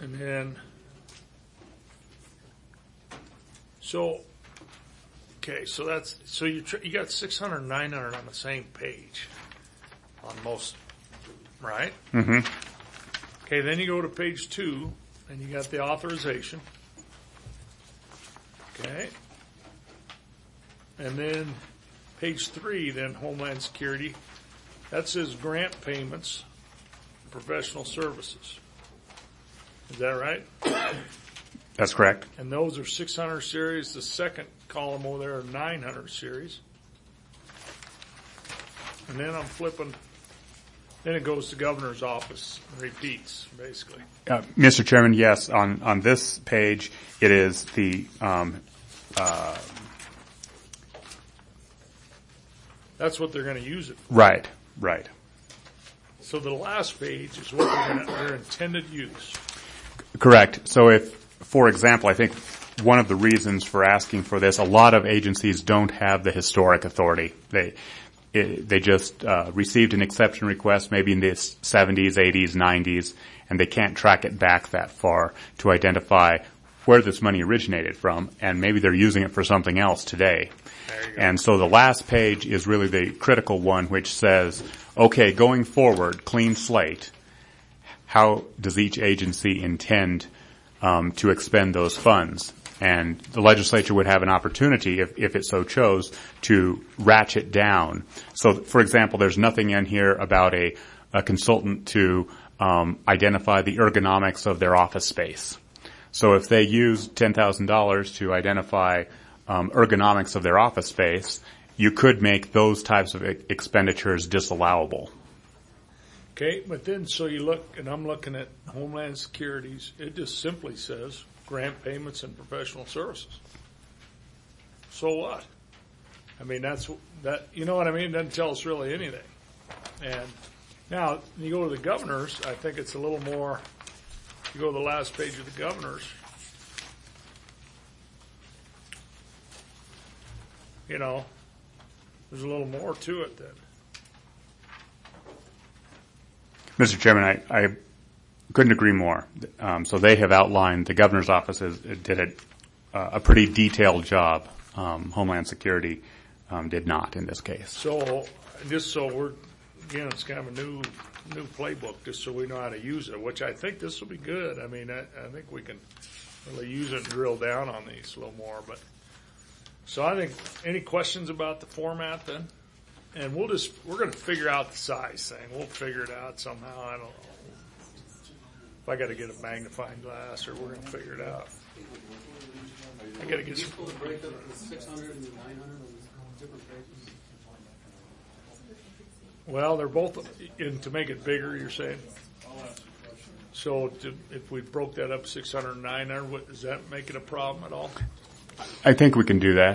And then, so you got 600, 900 on the same page on most, right? Mm-hmm. Okay, then you go to page 2, and you got the authorization. Okay. And then page 3, then Homeland Security. That says grant payments, professional services. Is that right? That's correct. And those are 600 series. The second column over there are 900 series. And then I'm flipping. Then it goes to governor's office and repeats, basically. Mr. Chairman, yes. On this page, it is the that's what they're going to use it for. Right. So the last page is what their intended use. Correct. So if, for example, I think one of the reasons for asking for this, a lot of agencies don't have the historic authority. They just received an exception request maybe in the 70s, 80s, 90s, and they can't track it back that far to identify where this money originated from, and maybe they're using it for something else today. And so the last page is really the critical one, which says, okay, going forward, clean slate, how does each agency intend to expend those funds? And the legislature would have an opportunity, if it so chose, to ratchet down. So, for example, there's nothing in here about a consultant to identify the ergonomics of their office space. So if they use $10,000 to identify ergonomics of their office space, you could make those types of expenditures disallowable. Okay, but then so you look, and I'm looking at Homeland Security's, it just simply says grant payments and professional services. So what? I mean, that, you know what I mean? It doesn't tell us really anything. And now, you go to the governors, I think it's a little more, you go to the last page of the governors, you know, there's a little more to it then. Mr. Chairman, I couldn't agree more. So they have outlined, the governor's office did a pretty detailed job. Homeland Security did not in this case. So, just so we're, again, it's kind of a new playbook, just so we know how to use it, which I think this will be good. I mean, I think we can really use it and drill down on these a little more. But so I think, any questions about the format then? And we're going to figure out the size thing. We'll figure it out somehow. I don't know. If I got to get a magnifying glass, or we're going to figure it out. I got to get some. Break up the 600 and the 900 on different pages. Well, they're both to make it bigger. You're saying. So if we broke that up 600 and 900, does that make it a problem at all? I think we can do that.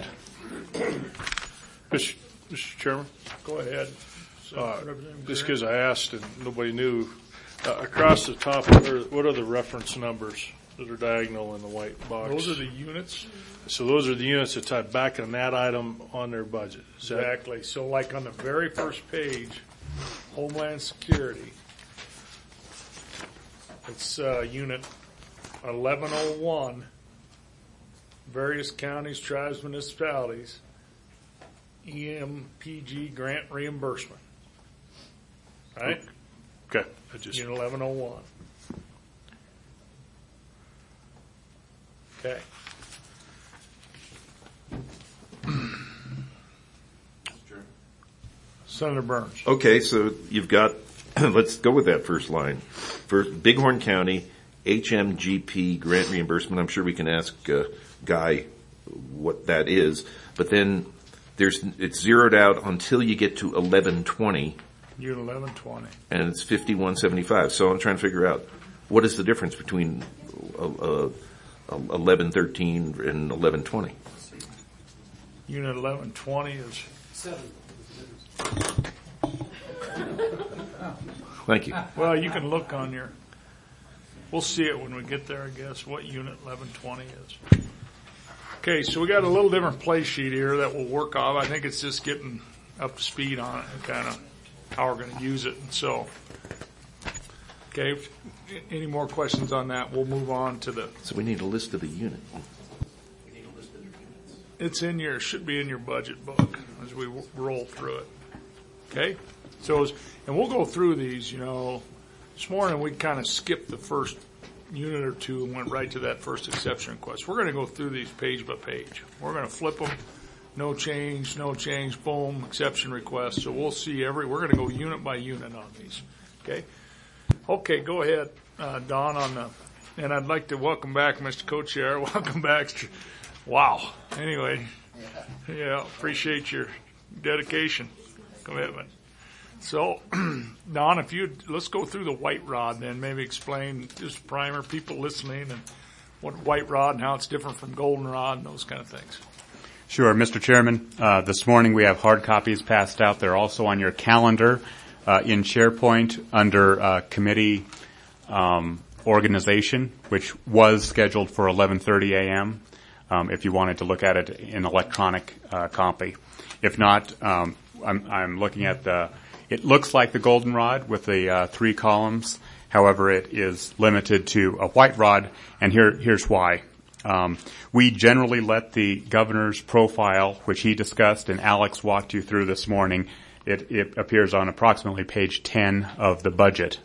Mr. Chairman? Go ahead. Just because I asked and nobody knew, across the top, what are the reference numbers that are diagonal in the white box? Those are the units. So those are the units that tie back on that item on their budget. Exactly. So like on the very first page, Homeland Security, it's unit 1101, various counties, tribes, municipalities, EMPG grant reimbursement. Right? Okay. Unit 1101. Okay. Senator Burns. Okay, so you've got, let's go with that first line. First, Bighorn County, HMGP grant reimbursement. I'm sure we can ask Guy what that is. But then it's zeroed out until you get to 1120. Unit 1120. And it's 5175. So I'm trying to figure out what is the difference between 1113 and 1120. Unit 1120 is 7. Thank you. Well, you can look on your. We'll see it when we get there, I guess, what unit 1120 is. Okay, so we got a little different play sheet here that we'll work off. I think it's just getting up to speed on it and kind of how we're going to use it. And so, Okay, any more questions on that? We'll move on to the, So we need a list of the unit. should be in your budget book as we roll through it. Okay? So, and we'll go through these, this morning we kind of skipped the first unit or two and went right to that first exception request. We're going to go through these page by page. We're going to flip them. No change, boom, exception request. So we'll see we're going to go unit by unit on these. Okay? Okay, go ahead, Don, and I'd like to welcome back Mr. Co-Chair. Welcome back. Wow. Anyway, yeah, appreciate your dedication, commitment. So, Don, let's go through the white rod then, maybe explain, just primer people listening and what white rod and how it's different from goldenrod and those kind of things. Sure, Mr. Chairman. This morning we have hard copies passed out. They're also on your calendar in SharePoint under committee organization, which was scheduled for 11:30 a.m. If you wanted to look at it in electronic copy. If not, I'm looking at it looks like the goldenrod with the 3 columns. However, it is limited to a white rod, and here's why. We generally let the governor's profile, which he discussed and Alex walked you through this morning, it appears on approximately page 10 of the budget.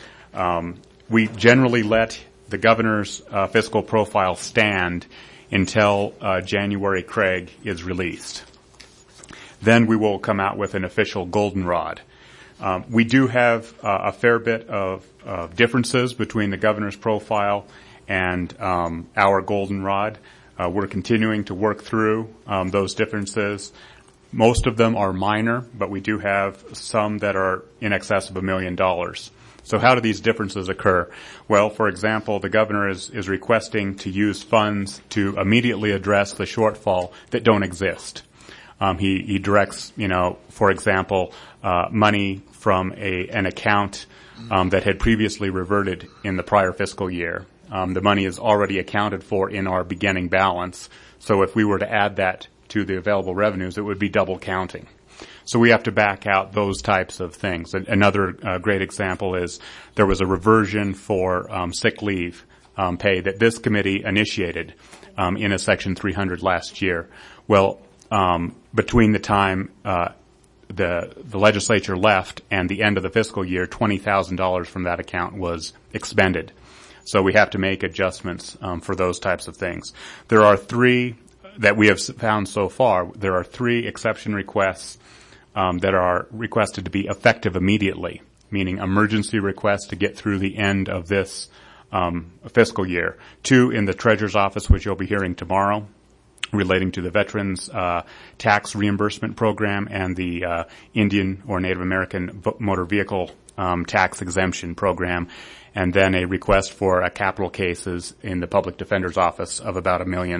We generally let the governor's fiscal profile stand until January Craig is released. Then we will come out with an official goldenrod. We do have a fair bit of differences between the governor's profile and our goldenrod. We're continuing to work through those differences. Most of them are minor, but we do have some that are in excess of $1 million. So how do these differences occur? Well, for example, the governor is requesting to use funds to immediately address the shortfall that don't exist. He directs, for example, money from an account that had previously reverted in the prior fiscal year. The money is already accounted for in our beginning balance. So if we were to add that to the available revenues, it would be double counting. So we have to back out those types of things. Another great example is there was a reversion for sick leave pay that this committee initiated in a Section 300 last year. Well, between the time the legislature left and the end of the fiscal year, $20,000 from that account was expended. So we have to make adjustments for those types of things. There are 3 that we have found so far. There are 3 exception requests that are requested to be effective immediately, meaning emergency requests to get through the end of this fiscal year. 2 in the Treasurer's Office, which you'll be hearing tomorrow, relating to the Veterans Tax Reimbursement Program and the Indian or Native American Motor Vehicle Tax Exemption Program, and then a request for capital cases in the Public Defender's Office of about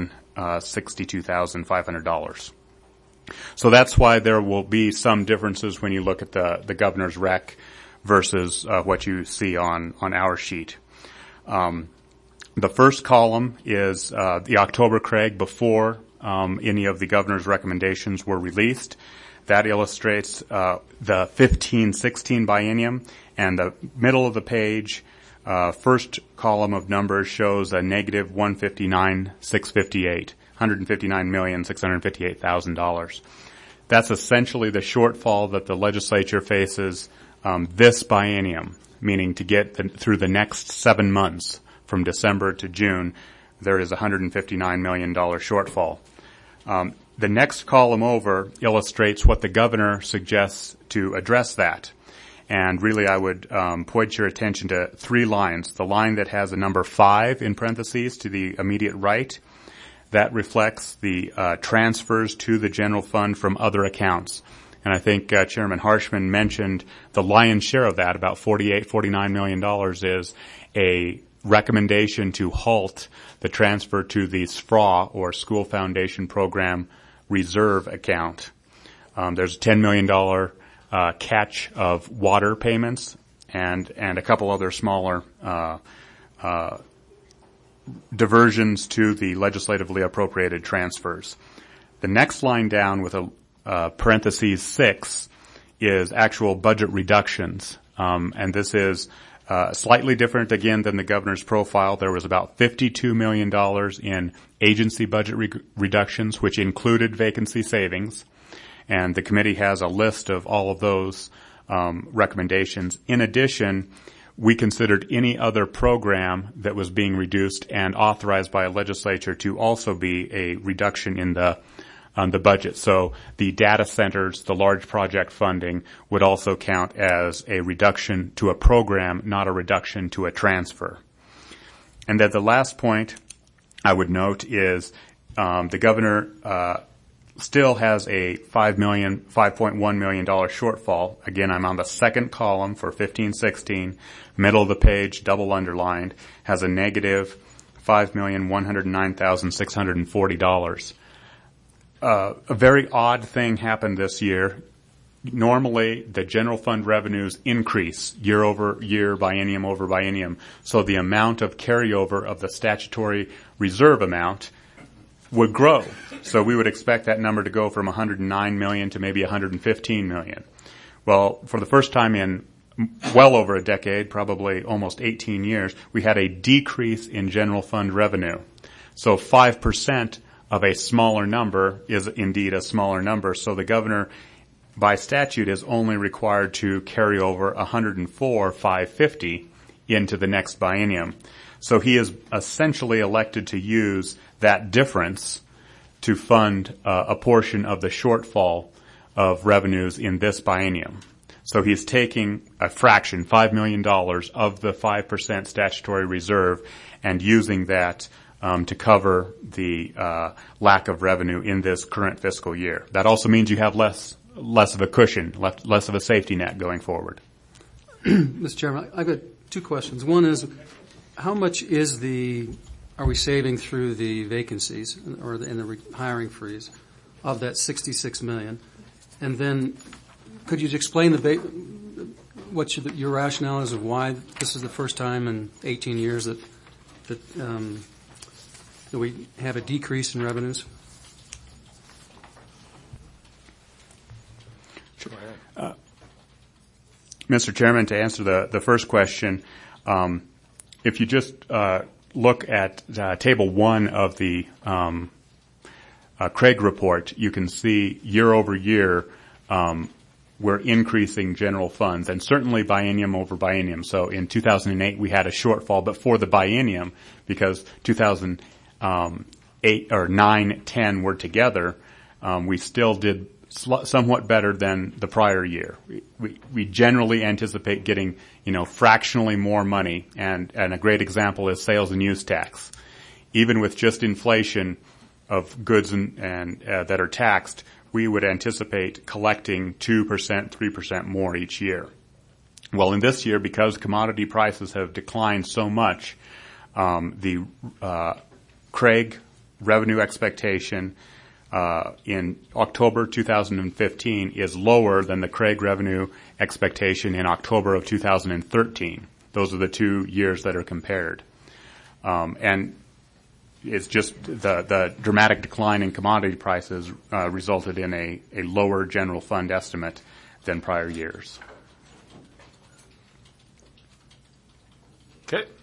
$1,062,500. So that's why there will be some differences when you look at the governor's rec versus what you see on our sheet. The first column is the October Craig before any of the governor's recommendations were released. That illustrates the 15-16 biennium, and the middle of the page, first column of numbers shows a negative $159,658. $159,658,000. That's essentially the shortfall that the legislature faces this biennium, meaning to get through the next 7 months from December to June, there is a $159 million shortfall. The next column over illustrates what the governor suggests to address that. And really, I would point your attention to 3 lines. The line that has a number 5 in parentheses to the immediate right, that reflects the transfers to the general fund from other accounts. And I think Chairman Harshman mentioned the lion's share of that, about $49 million, is a recommendation to halt the transfer to the SFRA, or School Foundation Program Reserve account. There's a $10 million catch of water payments and a couple other smaller diversions to the legislatively appropriated transfers. The next line down with a parentheses 6 is actual budget reductions, and this is Slightly different again than the governor's profile. There was about $52 million in agency budget reductions, which included vacancy savings. And the committee has a list of all of those recommendations. In addition, we considered any other program that was being reduced and authorized by a legislature to also be a reduction in the budget. So the data centers, the large project funding would also count as a reduction to a program, not a reduction to a transfer. And then the last point I would note is the governor still has a $5.1 million shortfall. Again, I'm on the second column for 15-16, middle of the page, double underlined, has a negative $5,109,640. A very odd thing happened this year. Normally, the general fund revenues increase year over year, biennium over biennium. So the amount of carryover of the statutory reserve amount would grow. So we would expect that number to go from 109 million to maybe 115 million. Well, for the first time in well over a decade, probably almost 18 years, we had a decrease in general fund revenue. So 5% of a smaller number is indeed a smaller number. So the governor, by statute, is only required to carry over 104,550 into the next biennium. So he is essentially elected to use that difference to fund a portion of the shortfall of revenues in this biennium. So he's taking a fraction, $5 million of the 5% statutory reserve and using that to cover the lack of revenue in this current fiscal year. That also means you have less of a cushion, less of a safety net going forward. Mr. Chairman, I've got two questions. One is, how much are we saving through the vacancies or in the hiring freeze of that $66 million? And then could you explain what your rationale is of why this is the first time in 18 years that we have a decrease in revenues? Mr. Chairman, to answer the first question, if you just look at Table 1 of the Craig report, you can see year over year we're increasing general funds, and certainly biennium over biennium. So in 2008 we had a shortfall, but for the biennium, because 2008 or 9-10 were together, we still did somewhat better than the prior year. We generally anticipate getting, fractionally more money, and a great example is sales and use tax. Even with just inflation of goods and that are taxed, we would anticipate collecting 2%, 3% more each year. Well, in this year, because commodity prices have declined so much, the Craig revenue expectation in October 2015 is lower than the Craig revenue expectation in October of 2013. Those are the 2 years that are compared. And it's just the dramatic decline in commodity prices resulted in a lower general fund estimate than prior years. Okay.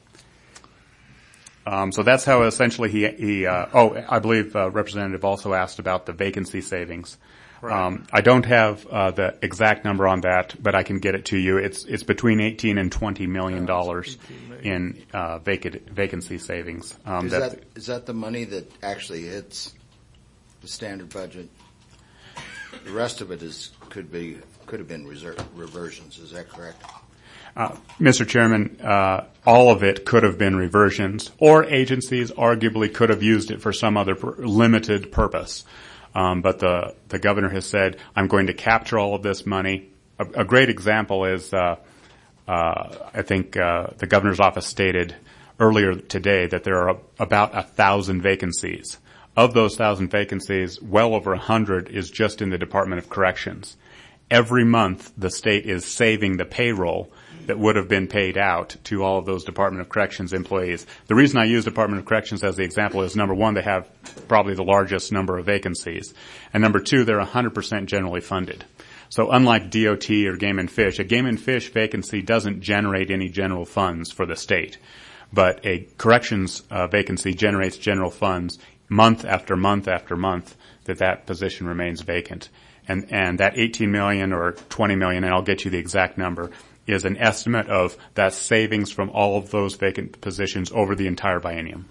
So that's how essentially I believe Representative also asked about the vacancy savings. Right. I don't have the exact number on that, but I can get it to you. It's between $18 and $20 million in vacancy savings. Is that the money that actually hits the standard budget? The rest of it could have been reversions. Is that correct? Mr. Chairman, all of it could have been reversions, or agencies arguably could have used it for some other limited purpose. But the governor has said, I'm going to capture all of this money. A great example is, I think the governor's office stated earlier today that there are about 1,000 vacancies. Of those 1,000 vacancies, well over 100 is just in the Department of Corrections. Every month, the state is saving the payroll that would have been paid out to all of those Department of Corrections employees. The reason I use Department of Corrections as the example is, number one, they have probably the largest number of vacancies. And number two, they're 100% generally funded. So unlike DOT or Game and Fish, a Game and Fish vacancy doesn't generate any general funds for the state. But a corrections vacancy generates general funds month after month after month that position remains vacant. And that 18 million or 20 million, and I'll get you the exact number, is an estimate of that savings from all of those vacant positions over the entire biennium.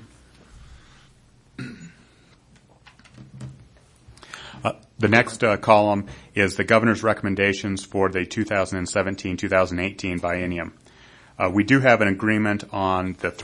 The next column is the governor's recommendations for the 2017-2018 biennium. We do have an agreement on the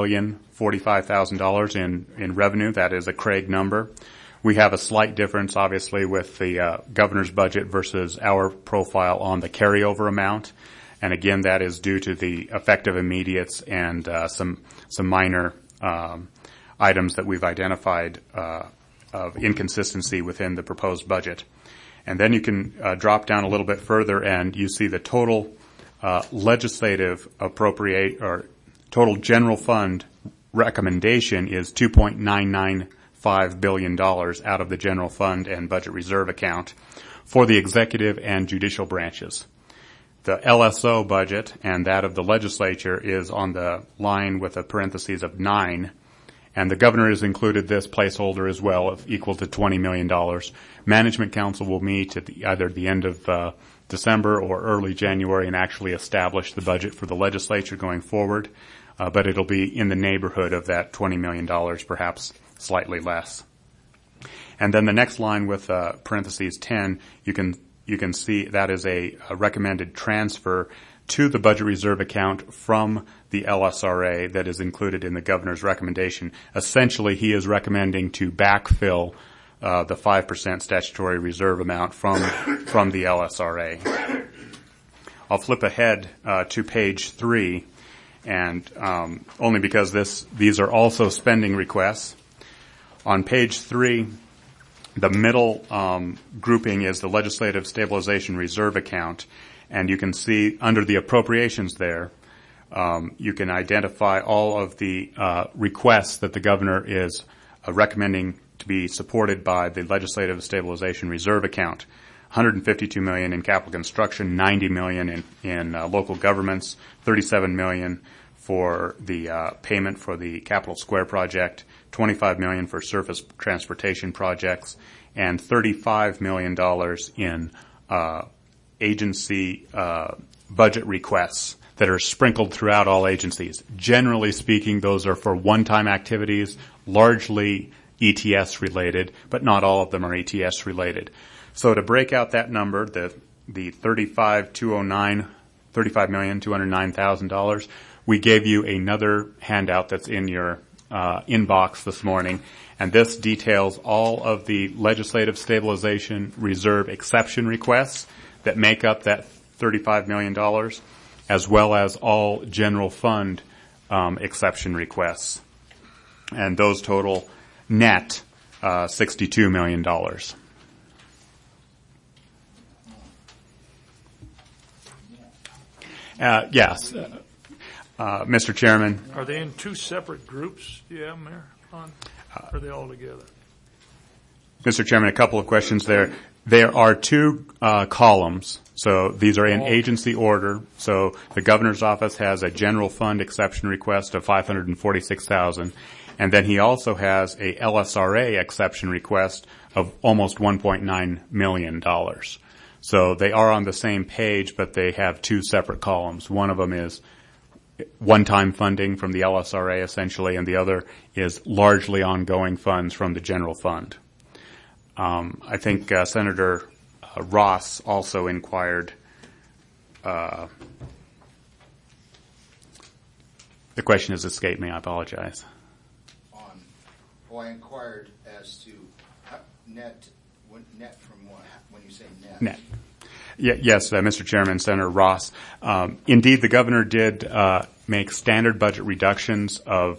$3,045,000 in revenue. That is a Craig number. We have a slight difference, obviously, with the governor's budget versus our profile on the carryover amount. And again, that is due to the effective immediates and some minor items that we've identified of inconsistency within the proposed budget. And then you can drop down a little bit further, and you see the total legislative appropriate or total general fund recommendation is $2.995 billion out of the general fund and budget reserve account for the executive and judicial branches. The LSO budget and that of the legislature is on the line with a parentheses of 9, and the governor has included this placeholder as well of equal to $20 million. Management Council will meet at either the end of December or early January and actually establish the budget for the legislature going forward, but it'll be in the neighborhood of that $20 million, perhaps slightly less. And then the next line with parentheses 10, you can see that is a recommended transfer to the budget reserve account from the LSRA that is included in the governor's recommendation. Essentially, he is recommending to backfill the 5% statutory reserve amount from the LSRA. I'll flip ahead to page 3, and only because these are also spending requests. On page 3, the middle grouping is the Legislative Stabilization Reserve account, and you can see under the appropriations there, you can identify all of the requests that the governor is recommending to be supported by the Legislative Stabilization Reserve account. $152 million in capital construction, $90 million in local governments, $37 million for the payment for the Capitol Square project, $25 million for surface transportation projects, and $35 million in agency budget requests that are sprinkled throughout all agencies. Generally speaking, those are for one-time activities, largely ETS related, but not all of them are ETS related. So to break out that number, the $35,209,000, we gave you another handout that's in your inbox this morning, and this details all of the Legislative Stabilization Reserve exception requests that make up that $35 million, as well as all general fund exception requests. And those total net $62 million. Yes, Mr. Chairman. Are they in two separate groups? Do you have them there? Or are they all together? Mr. Chairman, a couple of questions there. There are two columns. So these are in agency order. So the governor's office has a general fund exception request of $546,000, and then he also has a LSRA exception request of almost $1.9 million. So they are on the same page, but they have two separate columns. One of them is one-time funding from the LSRA, essentially, and the other is largely ongoing funds from the general fund. I think Senator Ross also inquired. The question has escaped me. I apologize. I inquired as to net from what? When you say net. Net. Yes, Mr. Chairman, Senator Ross. Indeed, the governor did make standard budget reductions of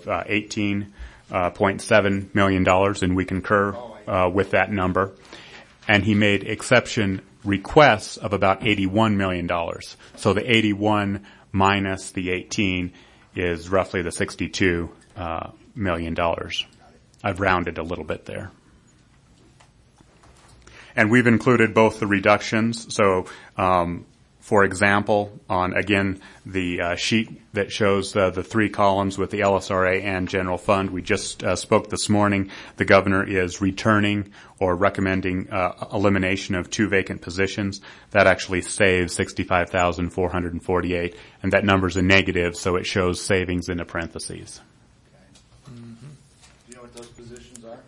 $18.7 million, and we concur with that number. And he made exception requests of about $81 million. So the 81 minus the 18 is roughly the $62 million. I've rounded a little bit there. And we've included both the reductions. So, for example, on, again, the sheet that shows the 3 columns with the LSRA and general fund, we just spoke this morning. The governor is returning or recommending elimination of 2 vacant positions. That actually saves $65,448, and that number's a negative, so it shows savings in the parentheses. Do you know what those positions are?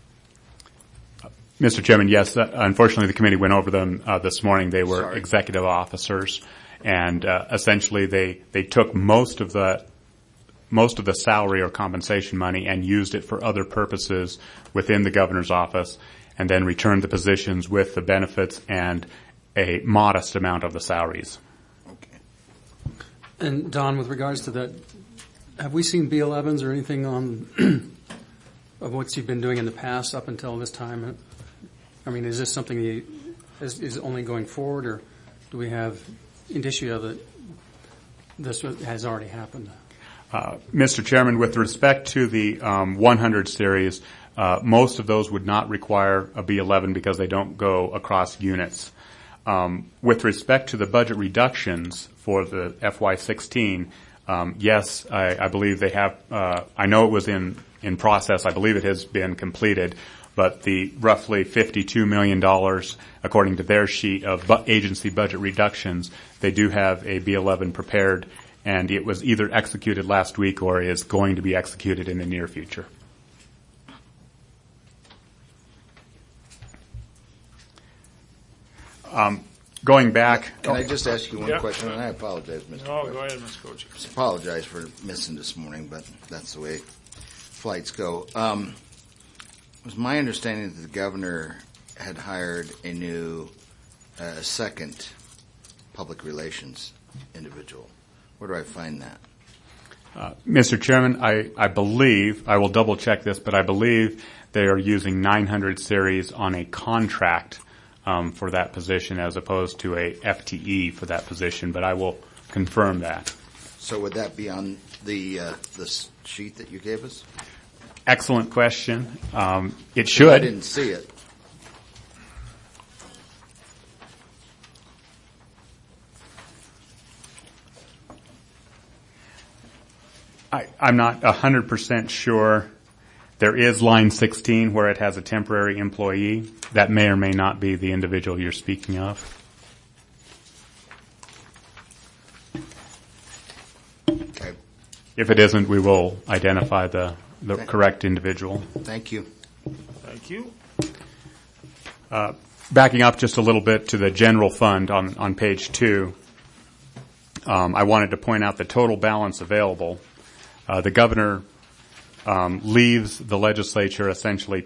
Mr. Chairman, yes. Unfortunately, the committee went over them this morning. They were Sorry. executive officers, and essentially they took most of the salary or compensation money and used it for other purposes within the governor's office, and then returned the positions with the benefits and a modest amount of the salaries. Okay. And Don, with regards to that, have we seen B11s or anything on of what you've been doing in the past up until this time? I mean, is this something is only going forward, or do we have indicia that this has already happened? Mr. Chairman, with respect to the 100 series, most of those would not require a B11 because they don't go across units. With respect to the budget reductions for the FY16, yes, I believe they have. I know it was in process. I believe it has been completed. But the roughly $52 million, according to their sheet of agency budget reductions, they do have a B11 prepared, and it was either executed last week or is going to be executed in the near future. Going back. Can I just ask you one Yeah. question? And I apologize, Mr. Oh, Clerk. go ahead, Ms. Koji. Just apologize for missing this morning, but that's the way flights go. It was my understanding that the governor had hired a new second public relations individual. Where do I find that? Mr. Chairman, I believe, I will double check this, but I believe they are using 900 series on a contract for that position as opposed to a FTE for that position, but I will confirm that. So would that be on the sheet that you gave us? Excellent question. It I should. didn't see it. I'm not 100% sure. There is line 16 where it has a temporary employee. That may or may not be the individual you're speaking of. Okay. If it isn't, we will identify the correct individual. Thank you. Thank you. Backing up just a little bit to the general fund on page 2, I wanted to point out the total balance available. The governor leaves the legislature essentially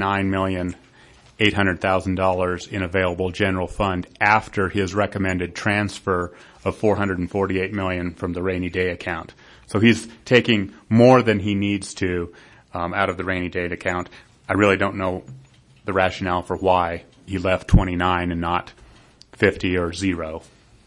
$29,800,000 in available general fund after his recommended transfer of $448 million from the rainy day account. So he's taking more than he needs to out of the rainy day account. I really don't know the rationale for why he left 29 and not 50 or 0.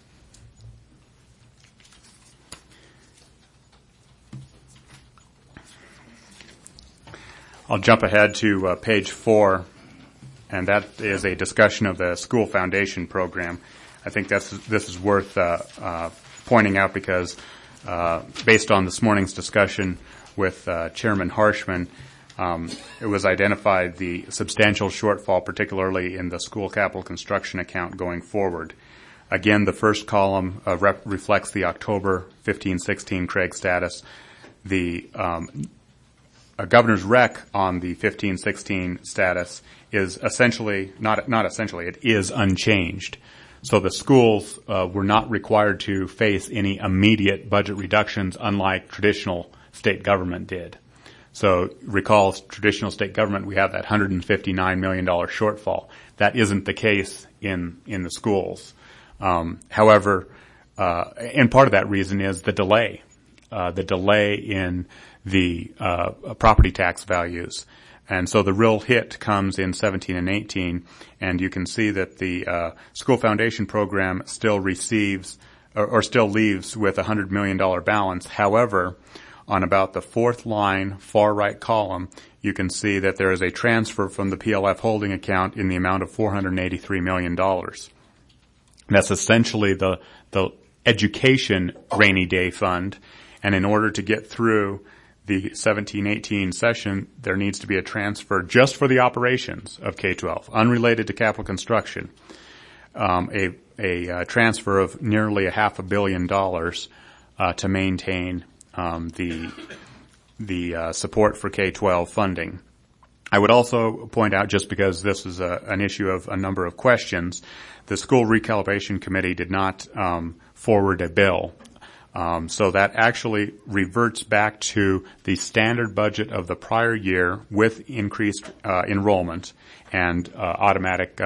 I'll jump ahead to page 4, and that is a discussion of the school foundation program. I think this is worth pointing out because based on this morning's discussion with Chairman Harshman, it was identified the substantial shortfall, particularly in the school capital construction account going forward. Again, the first column reflects the October 15-16 Craig status. The governor's rec on the 15-16 status is essentially, not essentially, it is unchanged. So the schools were not required to face any immediate budget reductions, unlike traditional state government did. So recall, traditional state government, we have that $159 million shortfall. That isn't the case in the schools. However, and part of that reason is the delay in the property tax values. And so the real hit comes in 17 and 18, and you can see that the school foundation program still receives or still leaves with a $100 million balance. However, on about the fourth line, far right column, you can see that there is a transfer from the PLF holding account in the amount of $483 million. That's essentially the education rainy day fund, and in order to get through the 17-18 session, there needs to be a transfer just for the operations of K-12, unrelated to capital construction, a transfer of nearly $500 million to maintain the support for K-12 funding. I would also point out, just because this is an issue of a number of questions, the School Recalibration Committee did not forward a bill. So that actually reverts back to the standard budget of the prior year with increased enrollment and automatic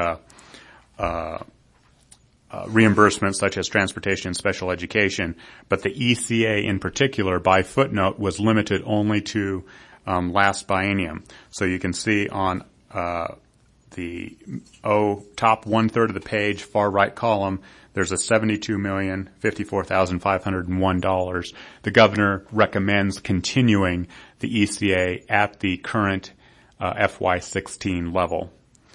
reimbursements such as transportation and special education. But the ECA in particular, by footnote, was limited only to last biennium. So you can see on the top 1/3 of the page, far right column, there's a $72,054,501. The governor recommends continuing the ECA at the current FY16 level.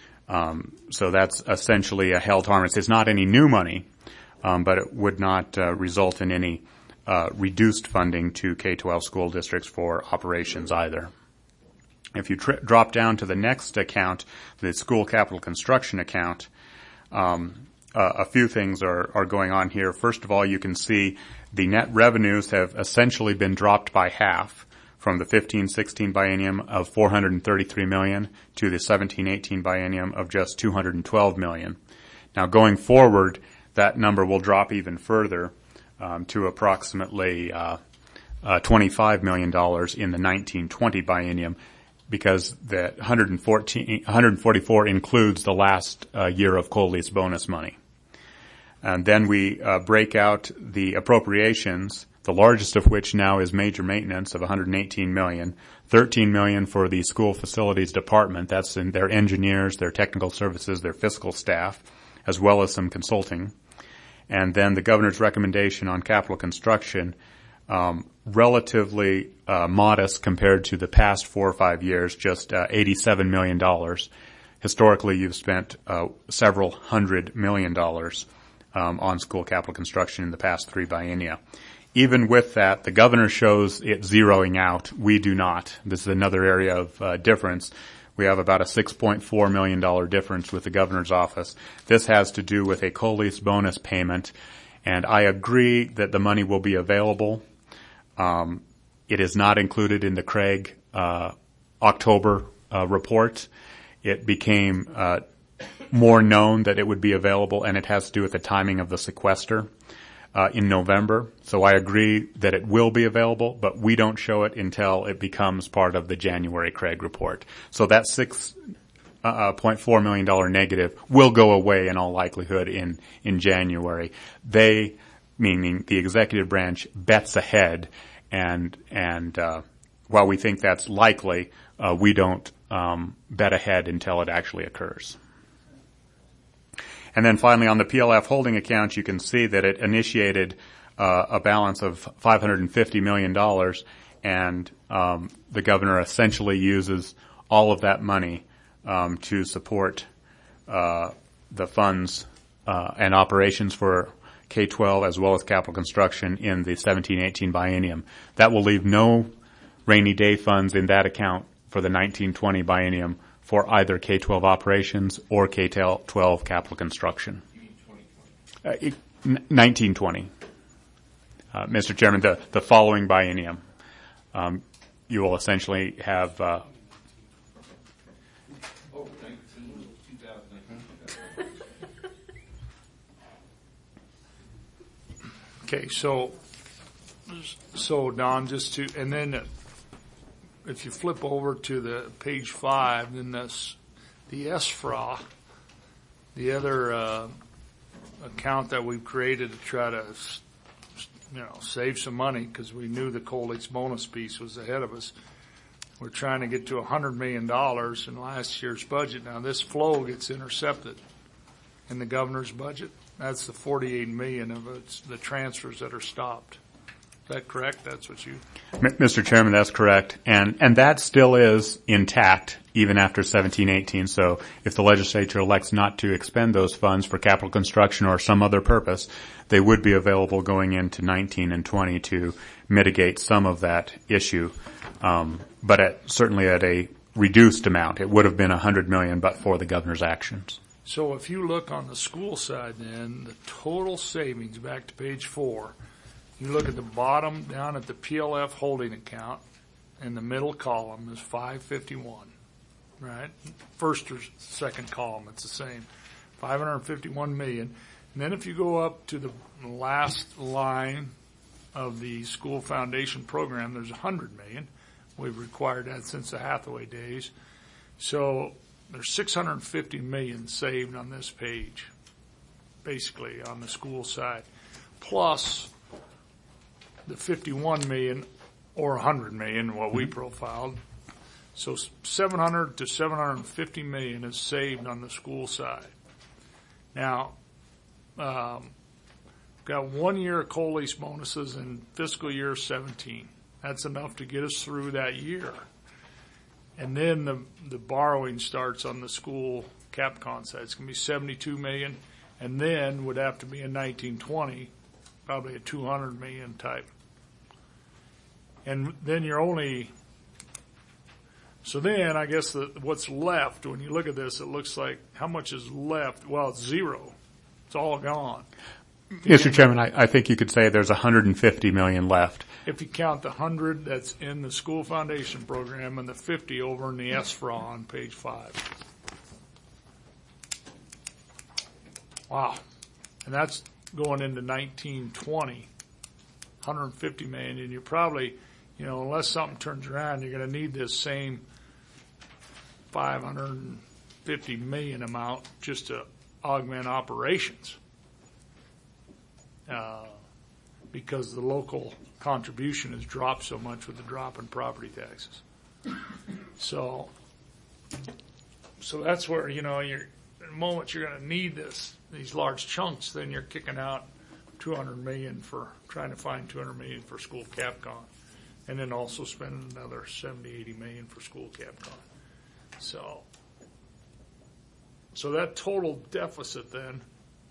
So that's essentially a held harmless. It's not any new money, but it would not result in any reduced funding to K-12 school districts for operations either. If you drop down to the next account, the school capital construction account, a few things are going on here. First of all, you can see the net revenues have essentially been dropped by half from the 15-16 biennium of $433 million to the 17-18 biennium of just $212 million. Now, going forward, that number will drop even further to approximately $25 million in the 19-20 biennium, because the 144 includes the last year of COLE's bonus money. And then we break out the appropriations, the largest of which now is major maintenance of $118 million, $13 million for the school facilities department. That's in their engineers, their technical services, their fiscal staff, as well as some consulting. And then the governor's recommendation on capital construction, relatively modest compared to the past 4 or 5 years, just $87 million. Historically, you've spent several $100 million on school capital construction in the past 3 biennia. Even with that, the governor shows it zeroing out. We do not. This is another area of difference. We have about a $6.4 million difference with the governor's office. This has to do with a COLE's bonus payment, and I agree that the money will be available. It is not included in the Craig October report. It became more known that it would be available, and it has to do with the timing of the sequester in November. So I agree that it will be available, but we don't show it until it becomes part of the January Craig report. So that $6.4 million negative will go away in all likelihood in January. They, meaning the executive branch, bets ahead, and while we think that's likely, we don't bet ahead until it actually occurs. And then finally, on the PLF holding account, you can see that it initiated a balance of $550 million, and the governor essentially uses all of that money to support the funds and operations for K-12 as well as capital construction in the 17-18 biennium. That will leave no rainy day funds in that account for the 19-20 biennium for either K-12 operations or K-12 capital construction. 1920. Mr. Chairman, the following biennium, you will essentially have Okay, so Don, and then if you flip over to the page 5, then the SFRA, the other account that we've created to try to, save some money because we knew the COLE's bonus piece was ahead of us. We're trying to get to $100 million in last year's budget. Now this flow gets intercepted in the governor's budget. That's the $48 million of the transfers that are stopped. Is that correct? That's what you... Mr. Chairman, that's correct. And that still is intact even after 1718. So if the legislature elects not to expend those funds for capital construction or some other purpose, they would be available going into 19 and 20 to mitigate some of that issue. But certainly at a reduced amount. It would have been $100 million but for the governor's actions. So if you look on the school side then, the total savings, back to page 4, you look at the bottom down at the PLF holding account, and the middle column is 551, right? First or second column, it's the same, 551 million. And then if you go up to the last line of the school foundation program, there's 100 million. We've required that since the Hathaway days. So there's 650 million saved on this page, basically on the school side, plus the 51 million or 100 million, what we profiled. So 700 to 750 million is saved on the school side. Now, got 1 year of coal lease bonuses in fiscal year 17. That's enough to get us through that year. And then the borrowing starts on the school CapCon side. It's going to be 72 million, and then would have to be in 1920, probably a 200 million type. And then you're only, so then I guess what's left, when you look at this, it looks like how much is left? Well, it's zero. It's all gone. Mr. Chairman, I think you could say there's 150 million left. If you count the 100 that's in the school foundation program and the 50 over in the SFRA on page 5. Wow. And that's going into 1920, 150 million, and you're probably, unless something turns around, you're going to need this same 550 million amount just to augment operations. Because the local contribution has dropped so much with the drop in property taxes. So that's where, you're, in the moment you're going to need these large chunks, then you're kicking out 200 million for trying to find 200 million for school CapCon, and then also spending another 70, 80 million for school CapCon. So that total deficit then,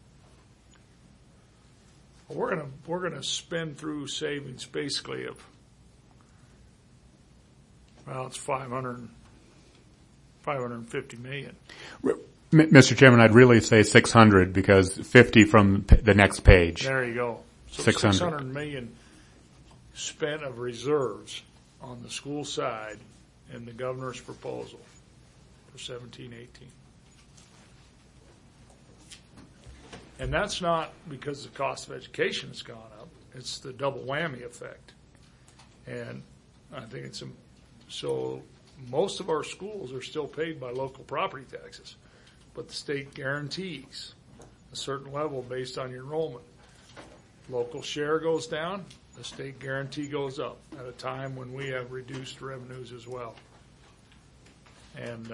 we're gonna spend through savings basically of, it's 550 million. Mr. Chairman, I'd really say 600 because 50 from the next page. There you go. So 600 million spent of reserves on the school side in the governor's proposal for 17-18. And that's not because the cost of education has gone up. It's the double whammy effect. And I think so most of our schools are still paid by local property taxes, but the state guarantees a certain level based on your enrollment. Local share goes down, the state guarantee goes up at a time when we have reduced revenues as well. And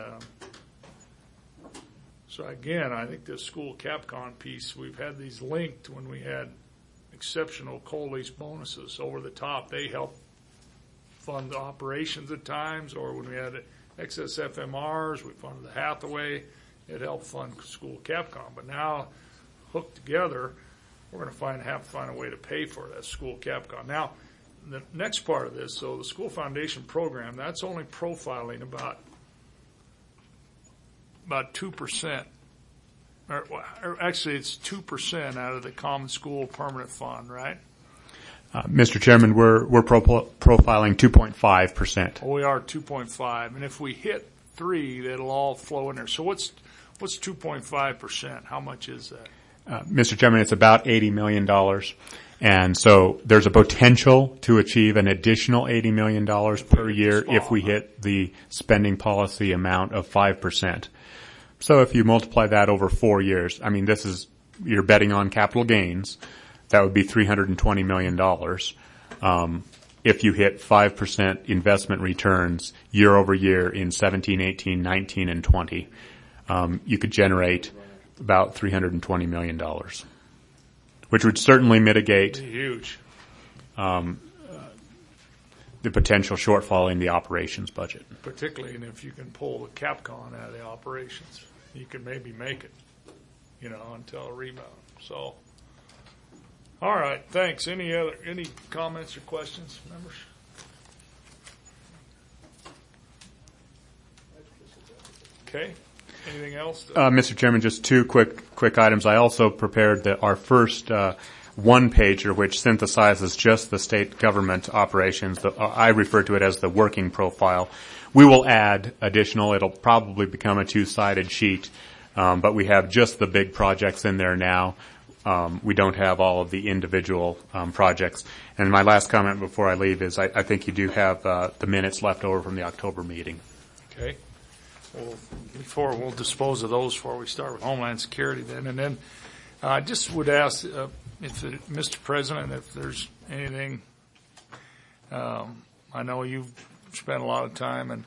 so again, I think this school CapCon piece, we've had these linked when we had exceptional coal lease bonuses over the top. They help fund the operations at times, or when we had excess FMRs, we funded the Hathaway. It helped fund school CapCon. But now, hooked together, we're going to have to find a way to pay for that school CapCon. Now, the next part of this, so the school foundation program, that's only profiling about 2%, or actually it's 2% out of the Common School Permanent Fund, right? Mr. Chairman, we're profiling 2.5%. Well, we are 2.5, and if we hit 3, that'll all flow in there. So what's 2.5%? How much is that? Mr. Chairman, it's about $80 million. And so there's a potential to achieve an additional $80 million per year if we hit the spending policy amount of 5%. So if you multiply that over 4 years, you're betting on capital gains. That would be $320 million. If you hit 5% investment returns year over year in 17, 18, 19, and 20, you could generate about $320 million, which would certainly mitigate huge the potential shortfall in the operations budget. Particularly, and if you can pull the Capcom out of the operations, you can maybe make it, until a rebound. So, all right, thanks. Any comments or questions, members? Okay. Anything else? Mr. Chairman, just two quick items. I also prepared our first one-pager, which synthesizes just the state government operations. I refer to it as the working profile. We will add additional. It'll probably become a two-sided sheet, but we have just the big projects in there now. We don't have all of the individual projects. And my last comment before I leave is I think you do have the minutes left over from the October meeting. Okay. Well, we'll dispose of those before we start with Homeland Security then. And then I just would ask, Mr. President, if there's anything, I know you've spent a lot of time and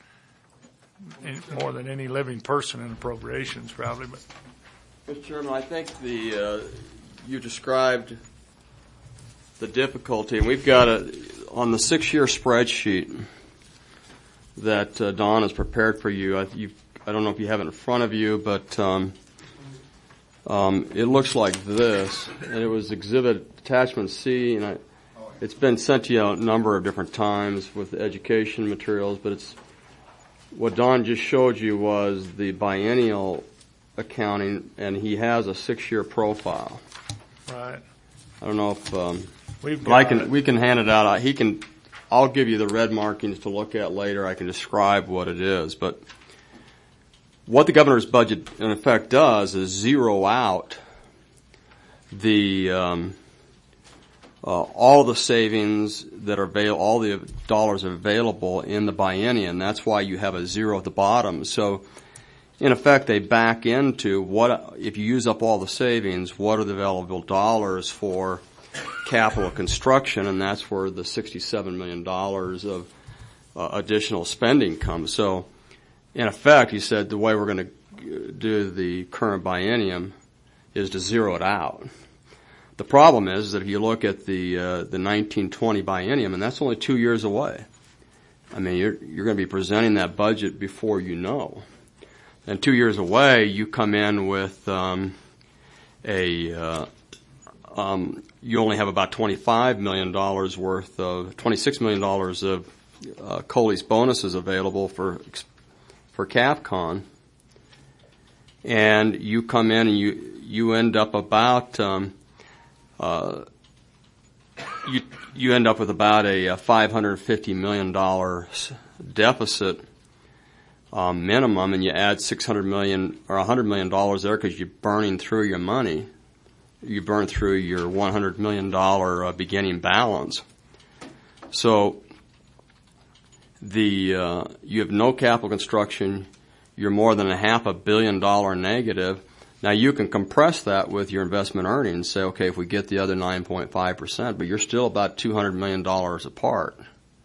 more than any living person in appropriations probably, but. Mr. Chairman, I think you described the difficulty, and we've got on the 6-year spreadsheet that Don has prepared for you. I don't know if you have it in front of you, but it looks like this, and it was Exhibit Attachment C, and it's been sent to you a number of different times with education materials, but what Don just showed you was the biennial accounting, and he has a 6-year profile. Right. I don't know if we can hand it out. I'll give you the red markings to look at later. I can describe what it is. But what the governor's budget, in effect, does is zero out the all the savings that are all the dollars available in the biennium. That's why you have a zero at the bottom. So, in effect, they back into if you use up all the savings, what are the available dollars for capital construction, and that's where the $67 million of additional spending comes. So, in effect, he said the way we're going to do the current biennium is to zero it out. The problem is that if you look at the 1920 biennium, and that's only 2 years away. I mean, you're going to be presenting that budget before you know. And 2 years away, you come in with you only have about $25 million worth of $26 million of COLE's bonuses available for CAPCON, and you come in and you end up about you end up with about a $550 million deficit minimum, and you add $600 million or $100 million there because you're burning through your money. You burn through your $100 million beginning balance. So you have no capital construction. You're more than $500 million negative. Now you can compress that with your investment earnings. Say, okay, if we get the other 9.5%, but you're still about $200 million apart.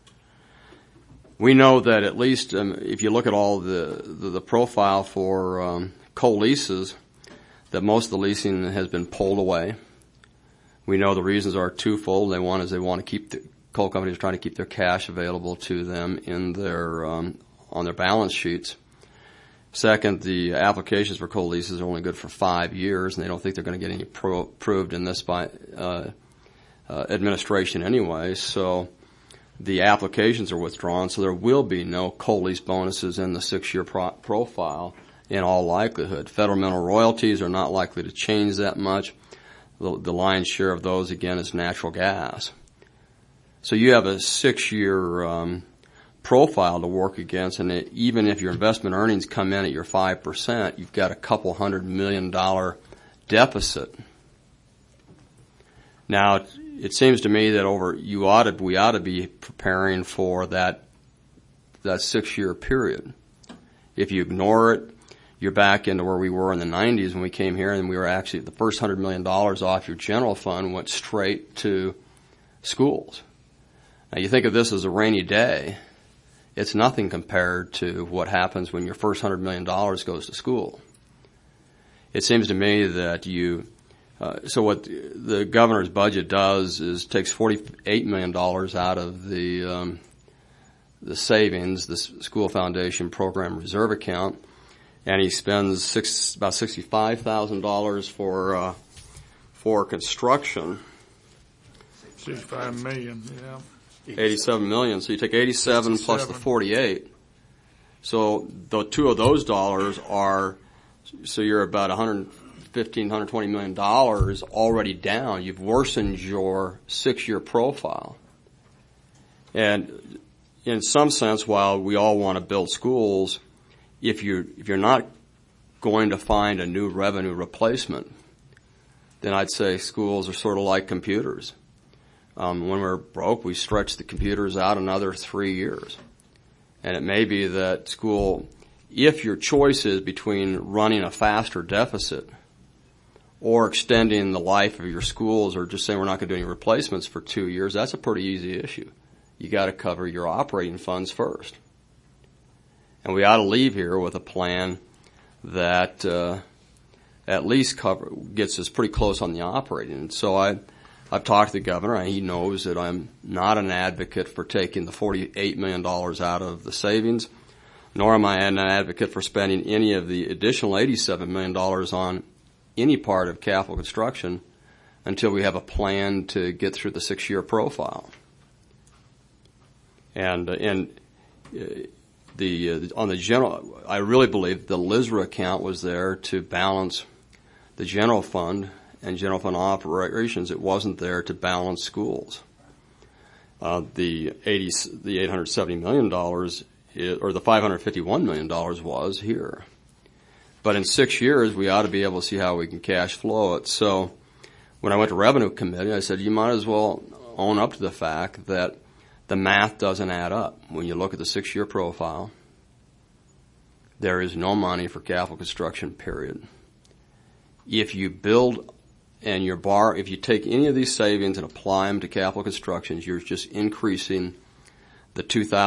We know that at least if you look at all the profile for coal leases, that most of the leasing has been pulled away. We know the reasons are twofold. They want to keep the coal companies are trying to keep their cash available to them in their on their balance sheets. Second, the applications for coal leases are only good for 5 years, and they don't think they're going to get any approved in this by administration anyway. So the applications are withdrawn, so there will be no coal lease bonuses in the 6-year profile. In all likelihood, federal mineral royalties are not likely to change that much. The lion's share of those, again, is natural gas. So you have a 6-year profile to work against, and even if your investment earnings come in at your 5%, you've got a couple $100 million deficit. Now, it seems to me that we ought to be preparing for that 6-year period. If you ignore it, you're back into where we were in the 90s when we came here, and we were actually, the first $100 million off your general fund went straight to schools. Now you think of this as a rainy day. It's nothing compared to what happens when your first $100 million goes to school. It seems to me that So what the governor's budget does is takes $48 million out of the savings, the school foundation program reserve account, and he spends about $65,000 for construction. 65 million, yeah. 87 million. So you take 87 plus the 48. So the two of those dollars are, so you're about $120 million already down. You've worsened your 6-year profile. And in some sense, while we all want to build schools, if you're not going to find a new revenue replacement, then I'd say schools are sort of like computers. When we're broke, we stretch the computers out another 3 years. And it may be that school, if your choice is between running a faster deficit or extending the life of your schools or just saying we're not going to do any replacements for 2 years, that's a pretty easy issue. You got to cover your operating funds first. And we ought to leave here with a plan that at least gets us pretty close on the operating. And so I've talked to the governor, and he knows that I'm not an advocate for taking the $48 million out of the savings, nor am I an advocate for spending any of the additional $87 million on any part of capital construction until we have a plan to get through the 6-year profile. And on the general, I really believe the LISRA account was there to balance the general fund and general fund operations. It wasn't there to balance schools. The $870 million or the $551 million was here. But in 6 years, we ought to be able to see how we can cash flow it. So when I went to Revenue Committee, I said, you might as well own up to the fact that the math doesn't add up. When you look at the 6-year profile, there is no money for capital construction, period. If you build and if you take any of these savings and apply them to capital constructions, you're just increasing the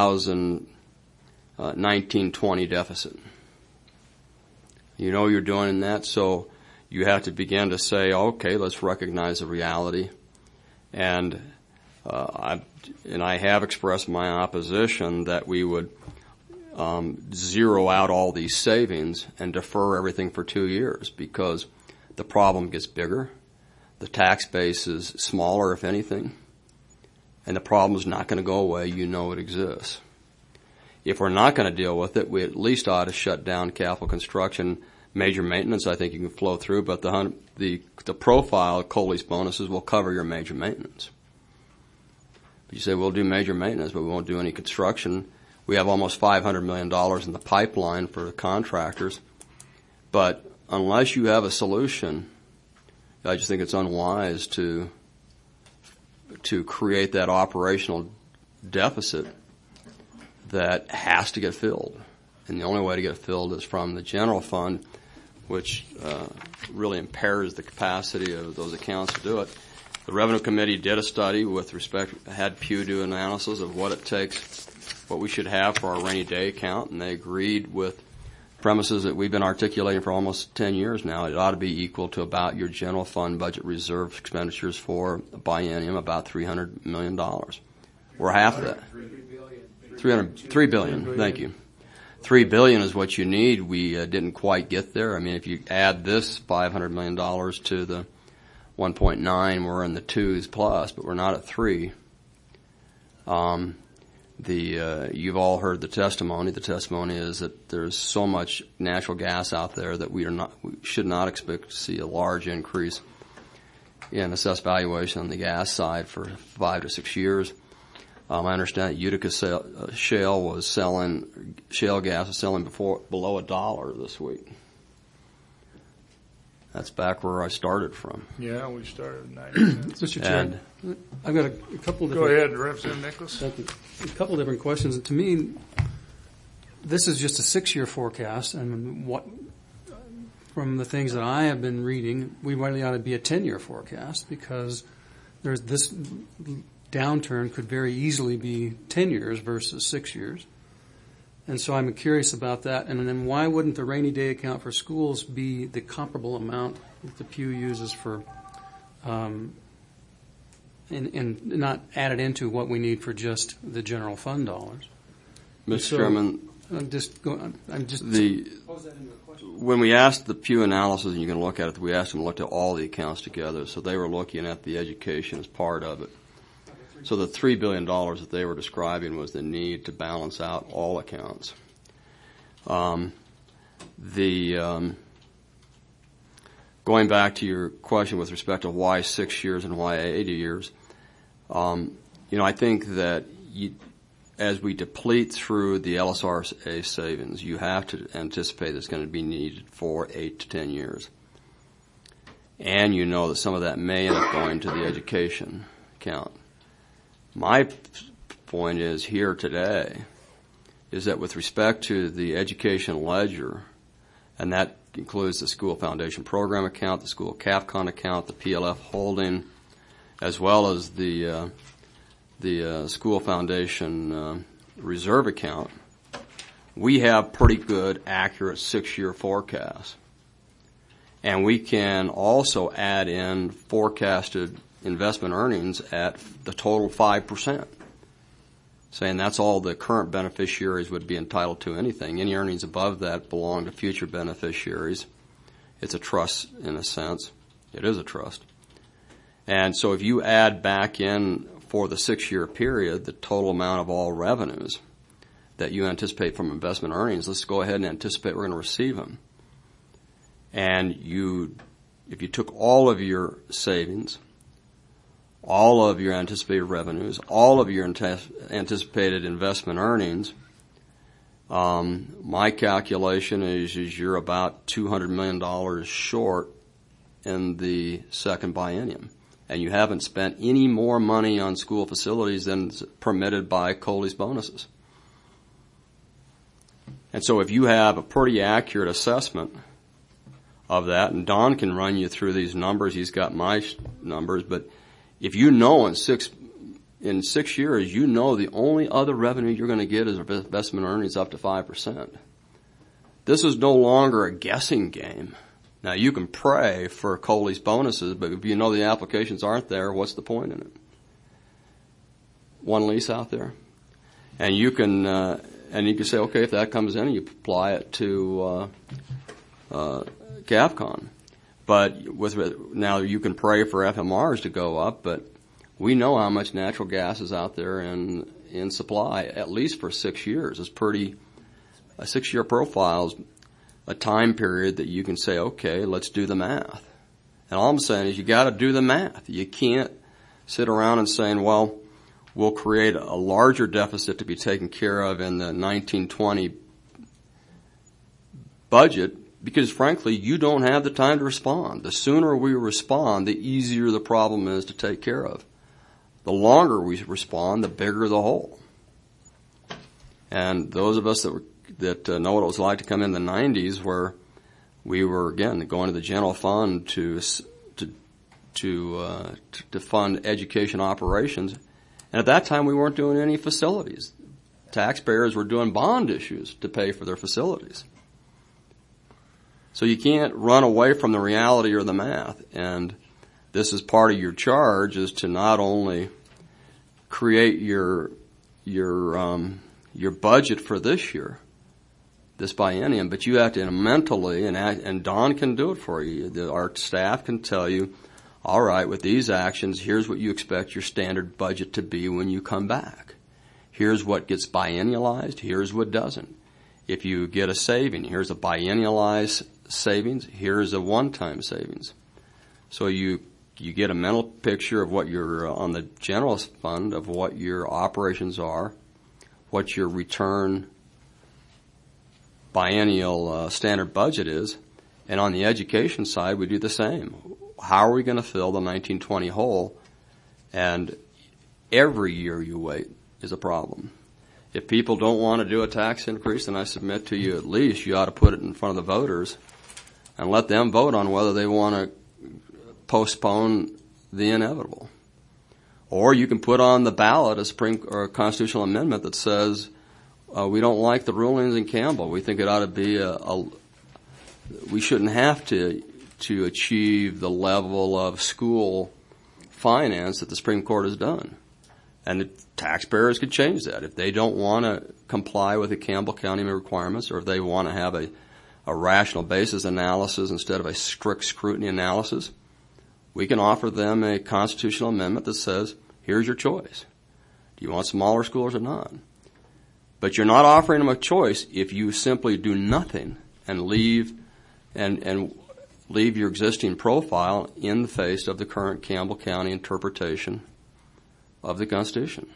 2019-20 deficit. You know you're doing that, so you have to begin to say, okay, let's recognize the reality. And I have expressed my opposition that we would zero out all these savings and defer everything for 2 years because the problem gets bigger. The tax base is smaller, if anything, and the problem is not going to go away. You know it exists. If we're not going to deal with it, we at least ought to shut down capital construction. Major maintenance, I think you can flow through, but the profile of COLE's bonuses will cover your major maintenance. You say, we'll do major maintenance, but we won't do any construction. We have almost $500 million in the pipeline for the contractors. But unless you have a solution, I just think it's unwise to create that operational deficit that has to get filled. And the only way to get it filled is from the general fund, which really impairs the capacity of those accounts to do it. The Revenue Committee did a study had Pew do analysis of what it takes, what we should have for our rainy day account, and they agreed with premises that we've been articulating for almost 10 years now. It ought to be equal to about your general fund budget reserve expenditures for a biennium, about $300 million. We're half that. $3 billion. Thank you. $3 billion is what you need. We didn't quite get there. I mean, if you add this $500 million to the 1.9, we're in the 2s plus, but we're not at 3. You've all heard the testimony. The testimony is that there's so much natural gas out there that we should not expect to see a large increase in assessed valuation on the gas side for 5 to 6 years. I understand that Utica shale gas was selling below $1 this week. That's back where I started from. Yeah, we started at 90 cents. Mr. Chair, I've got a couple of Go ahead, Representative Nicholas. A couple of different questions. To me, this is just a 6-year forecast, and from the things that I have been reading, we really ought to be a 10-year forecast because there's this downturn could very easily be 10 years versus 6 years. And so I'm curious about that. And then why wouldn't the rainy day account for schools be the comparable amount that the Pew uses for and not added into what we need for just the general fund dollars. Mr. So, Chairman, I'm just when we asked the Pew analysis, and you can look at it, we asked them to look at all the accounts together. So they were looking at the education as part of it. So the $3 billion that they were describing was the need to balance out all accounts. Going back to your question with respect to why 6 years and why 80 years, I think that as we deplete through the LSRA savings, you have to anticipate it's going to be needed for 8 to 10 years. And you know that some of that may end up going to the education account. My point is here today is that with respect to the education ledger, and that includes the school foundation program account, the school CAFCON account, the PLF holding, as well as the school foundation reserve account, we have pretty good, accurate 6-year forecasts. And we can also add in forecasted investment earnings at the total 5%, saying that's all the current beneficiaries would be entitled to anything. Any earnings above that belong to future beneficiaries. It's a trust in a sense. It is a trust. And so if you add back in for the 6-year period the total amount of all revenues that you anticipate from investment earnings, let's go ahead and anticipate we're going to receive them. And if you took all of your savings, all of your anticipated revenues, all of your anticipated investment earnings, my calculation is you're about $200 million short in the second biennium. And you haven't spent any more money on school facilities than is permitted by Coley's bonuses. And so if you have a pretty accurate assessment of that, and Don can run you through these numbers, he's got my numbers, but if you know in 6 years, you know the only other revenue you're going to get is investment earnings up to 5%. This is no longer a guessing game. Now, you can pray for Coley's bonuses, but if you know the applications aren't there, what's the point in it? One lease out there. And you can say, okay, if that comes in, you apply it to CAFCON. But now you can pray for FMRs to go up, but we know how much natural gas is out there in supply, at least for 6 years. A 6-year profile is a time period that you can say, okay, let's do the math. And all I'm saying is you got to do the math. You can't sit around and saying, well, we'll create a larger deficit to be taken care of in the 1920 budget because, frankly, you don't have the time to respond. The sooner we respond, the easier the problem is to take care of. The longer we respond, the bigger the hole. And those of us that know what it was like to come in the 90s, where we were again going to the general fund to fund education operations, and at that time we weren't doing any facilities. Taxpayers were doing bond issues to pay for their facilities. So you can't run away from the reality or the math, and this is part of your charge, is to not only create your budget for this year, this biennium, but you have to mentally, and Don can do it for you. Our staff can tell you, all right, with these actions, here's what you expect your standard budget to be when you come back. Here's what gets biennialized. Here's what doesn't. If you get a saving, here's a biennialized savings. Here's a one-time savings. So you get a mental picture of what your on the general fund of what your operations are, what your return biennial standard budget is, and on the education side, we do the same. How are we going to fill the 1920 hole? And every year you wait is a problem. If people don't want to do a tax increase, then I submit to you at least you ought to put it in front of the voters and let them vote on whether they want to postpone the inevitable. Or you can put on the ballot a constitutional amendment that says we don't like the rulings in Campbell. We think it ought to be we shouldn't have to achieve the level of school finance that the Supreme Court has done. And the taxpayers could change that. If they don't want to comply with the Campbell County requirements, or if they want to have a rational basis analysis instead of a strict scrutiny analysis, we can offer them a constitutional amendment that says, here's your choice. Do you want smaller schools or not? But you're not offering them a choice if you simply do nothing and leave your existing profile in the face of the current Campbell County interpretation of the Constitution.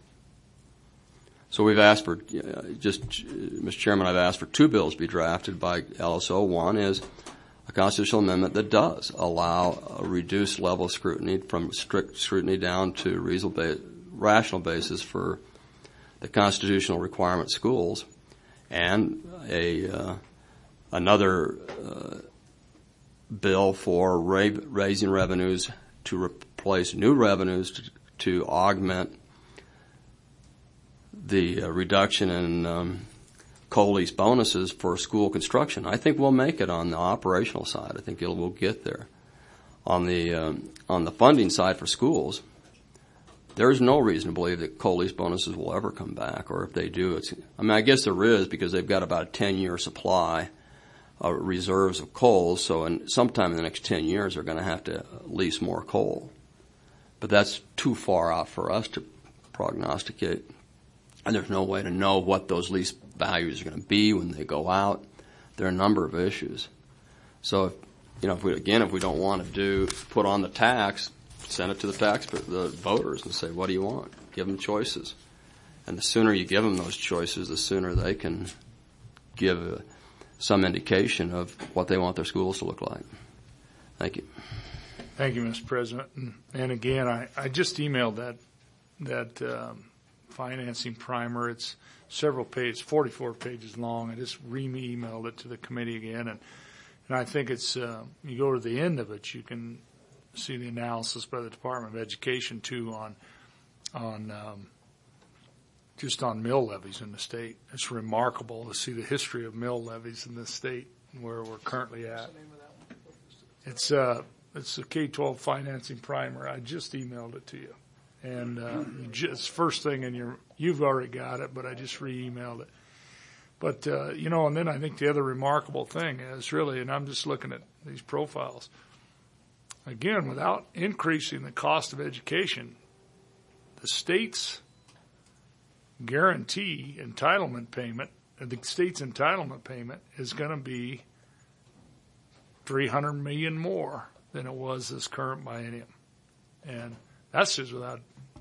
So we've asked for, Mr. Chairman, I've asked for 2 bills to be drafted by LSO. One is a constitutional amendment that does allow a reduced level of scrutiny from strict scrutiny down to reasonable, rational basis for the constitutional requirement schools, and another bill for raising revenues to replace new revenues to augment the reduction in co-lease bonuses for school construction. I think we'll make it on the operational side. I think we'll get there. On the funding side for schools, there's no reason to believe that co-lease bonuses will ever come back, or if they do, I guess there is, because they've got about a 10-year supply of reserves of coal, so sometime in the next 10 years they're going to have to lease more coal. But that's too far out for us to prognosticate, and there's no way to know what those lease values are going to be when they go out. There are a number of issues. So, if we don't want to put on the tax, send it to the voters and say, what do you want? Give them choices. And the sooner you give them those choices, the sooner they can give some indication of what they want their schools to look like. Thank you. Thank you, Mr. President. And again, I just emailed that financing primer. It's several pages, 44 pages long. I just re-emailed it to the committee again. And I think it's, you go to the end of it, you can see the analysis by the Department of Education too on just on mill levies in the state. It's remarkable to see the history of mill levies in this state and where we're currently at. It's the K-12 financing primer. I just emailed it to you, and just first thing you've already got it, but I just re-emailed it. But and then I think the other remarkable thing is really, and I'm just looking at these profiles. Again, without increasing the cost of education, the state's guarantee entitlement payment, the state's entitlement payment is going to be $300 million more than it was this current biennium, and that's just without,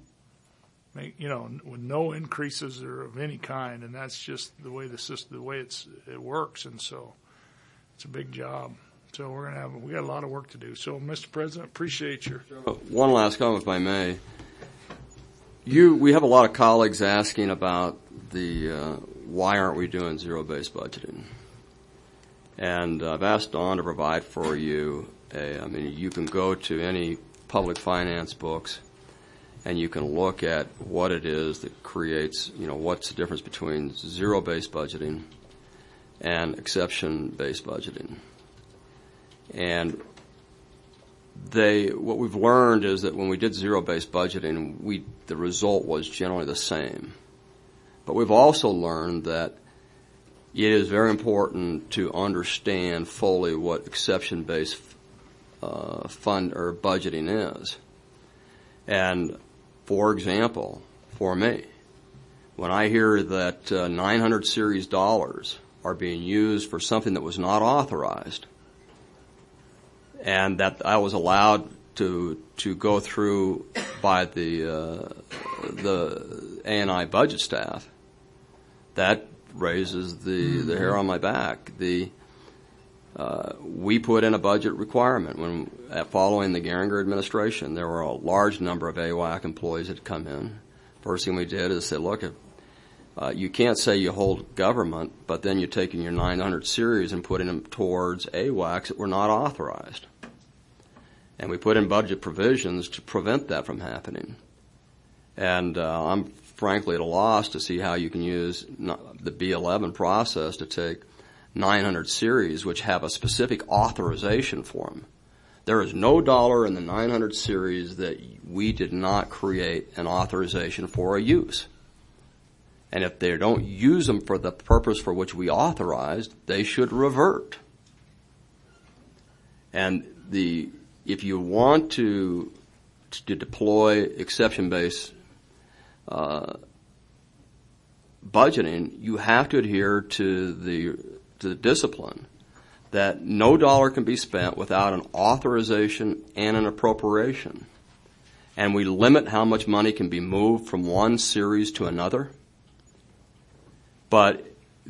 with no increases or of any kind, and that's just the way the system, the way it works, and so it's a big job. So we got a lot of work to do. So, Mr. President, appreciate your. One last comment, if I may. We have a lot of colleagues asking about why aren't we doing zero-based budgeting? And I've asked Dawn to provide for you you can go to any public finance books and you can look at what it is that creates, what's the difference between zero-based budgeting and exception-based budgeting. And what we've learned is that when we did zero-based budgeting, the result was generally the same. But we've also learned that it is very important to understand fully what exception-based fund or budgeting is. And for example, for me, when I hear that 900 series dollars are being used for something that was not authorized, and that I was allowed to go through by the A&I budget staff, that raises the hair on my back. We put in a budget requirement following the Geringer administration. There were a large number of AWAC employees that had come in. First thing we did is say, look, you can't say you hold government, but then you're taking your 900 series and putting them towards AWACs that were not authorized. And we put in budget provisions to prevent that from happening. And I'm frankly at a loss to see how you can use the B11 process to take 900 series, which have a specific authorization for them. There is no dollar in the 900 series that we did not create an authorization for a use. And if they don't use them for the purpose for which we authorized, they should revert. And if you want to deploy exception-based budgeting, you have to adhere to the discipline that no dollar can be spent without an authorization and an appropriation. And we limit how much money can be moved from one series to another. But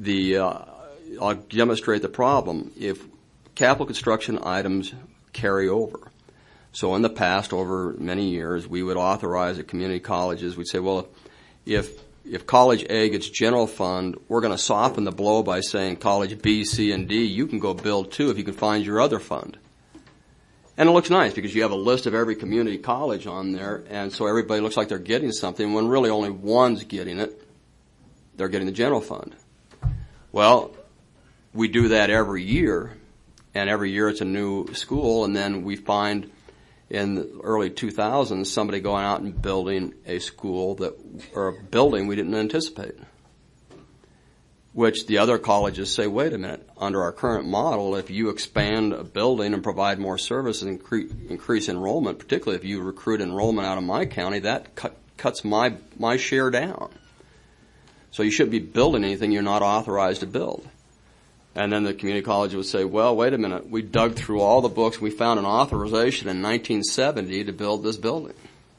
I'll demonstrate the problem. If capital construction items carry over. So in the past, over many years, we would authorize at community colleges, we'd say, well, if college A gets general fund, we're going to soften the blow by saying college B, C, and D, you can go build too if you can find your other fund. And it looks nice because you have a list of every community college on there, and so everybody looks like they're getting something when really only one's getting it. They're getting the general fund. Well, we do that every year, and every year it's a new school, and then we find in the early 2000s somebody going out and building a school or a building we didn't anticipate. Which the other colleges say, wait a minute, under our current model, if you expand a building and provide more services and increase enrollment, particularly if you recruit enrollment out of my county, that cuts my share down. So you shouldn't be building anything you're not authorized to build. And then the community college would say, well, wait a minute, we dug through all the books, we found an authorization in 1970 to build this building.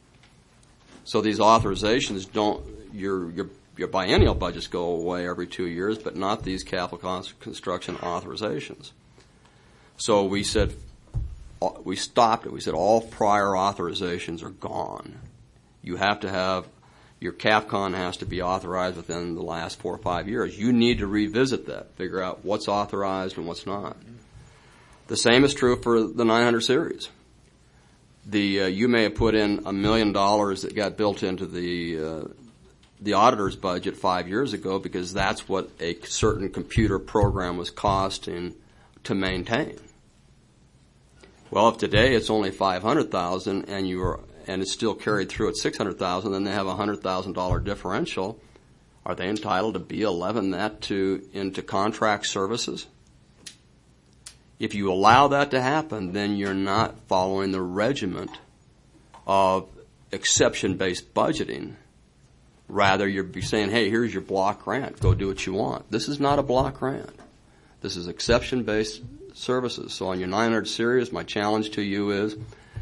So these authorizations your biennial budgets go away every 2 years, but not these capital construction authorizations. So we stopped it. We said all prior authorizations are gone. You have to have, your CAPCON has to be authorized within the last 4 or 5 years. You need to revisit that, figure out what's authorized and what's not. The same is true for the 900 series. You may have put in $1 million that got built into the auditor's budget 5 years ago because that's what a certain computer program was costing to maintain. Well, if today it's only $500,000 and it's still carried through at $600,000, then they have a $100,000 differential. Are they entitled to B11 that into contract services? If you allow that to happen, then you're not following the regiment of exception-based budgeting. Rather, you're saying, hey, here's your block grant. Go do what you want. This is not a block grant. This is exception-based services. So on your 900 series, my challenge to you is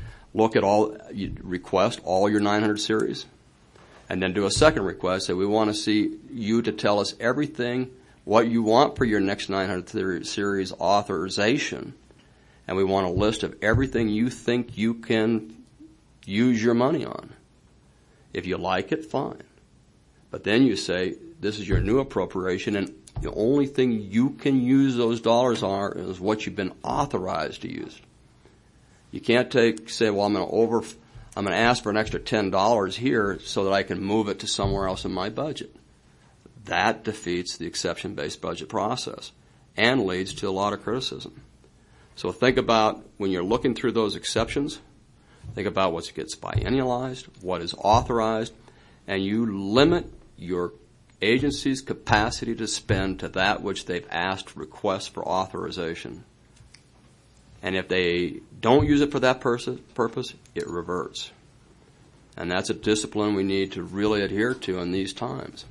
request all your 900 series, and then do a second request. Say, we want to see you to tell us everything, what you want for your next 900 series authorization, and we want a list of everything you think you can use your money on. If you like it, fine. But then you say, this is your new appropriation, and the only thing you can use those dollars on is what you've been authorized to use. You can't say, well, I'm going to ask for an extra $10 here so that I can move it to somewhere else in my budget. That defeats the exception-based budget process and leads to a lot of criticism. So think about, when you're looking through those exceptions, think about what gets biennialized, what is authorized, and you limit your agency's capacity to spend to that which they've asked requests for authorization. And if they don't use it for that purpose, it reverts. And that's a discipline we need to really adhere to in these times.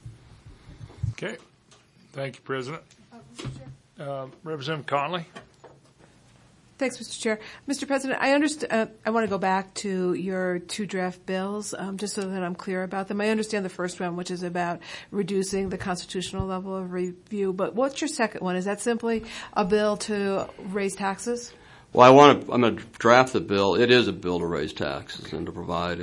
Okay. Thank you, President. Representative Conley. Thanks, Mr. Chair. Mr. President, I want to go back to your two draft bills, just so that I'm clear about them. I understand the first one, which is about reducing the constitutional level of review, but what's your second one? Is that simply a bill to raise taxes? Well, I'm going to draft the bill. It is a bill to raise taxes and to provide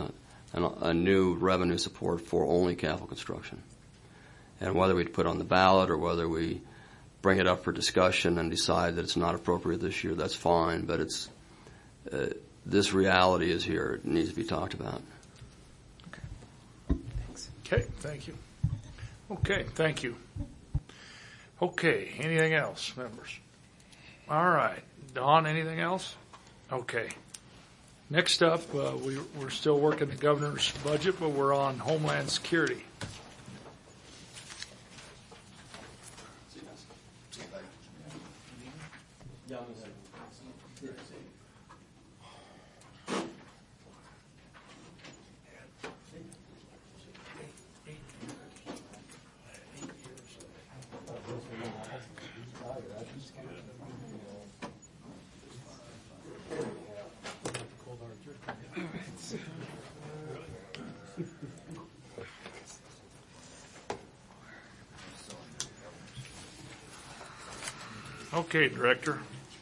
a new revenue support for only capital construction. And whether we put it on the ballot or whether we bring it up for discussion and decide that it's not appropriate this year, that's fine. But this reality is here. It needs to be talked about. Okay. Thanks. Okay. Thank you. Okay. Thank you. Okay. Anything else, members? All right. Don, anything else? Okay. Next up, we're still working the governor's budget, but we're on Homeland Security. Okay, Director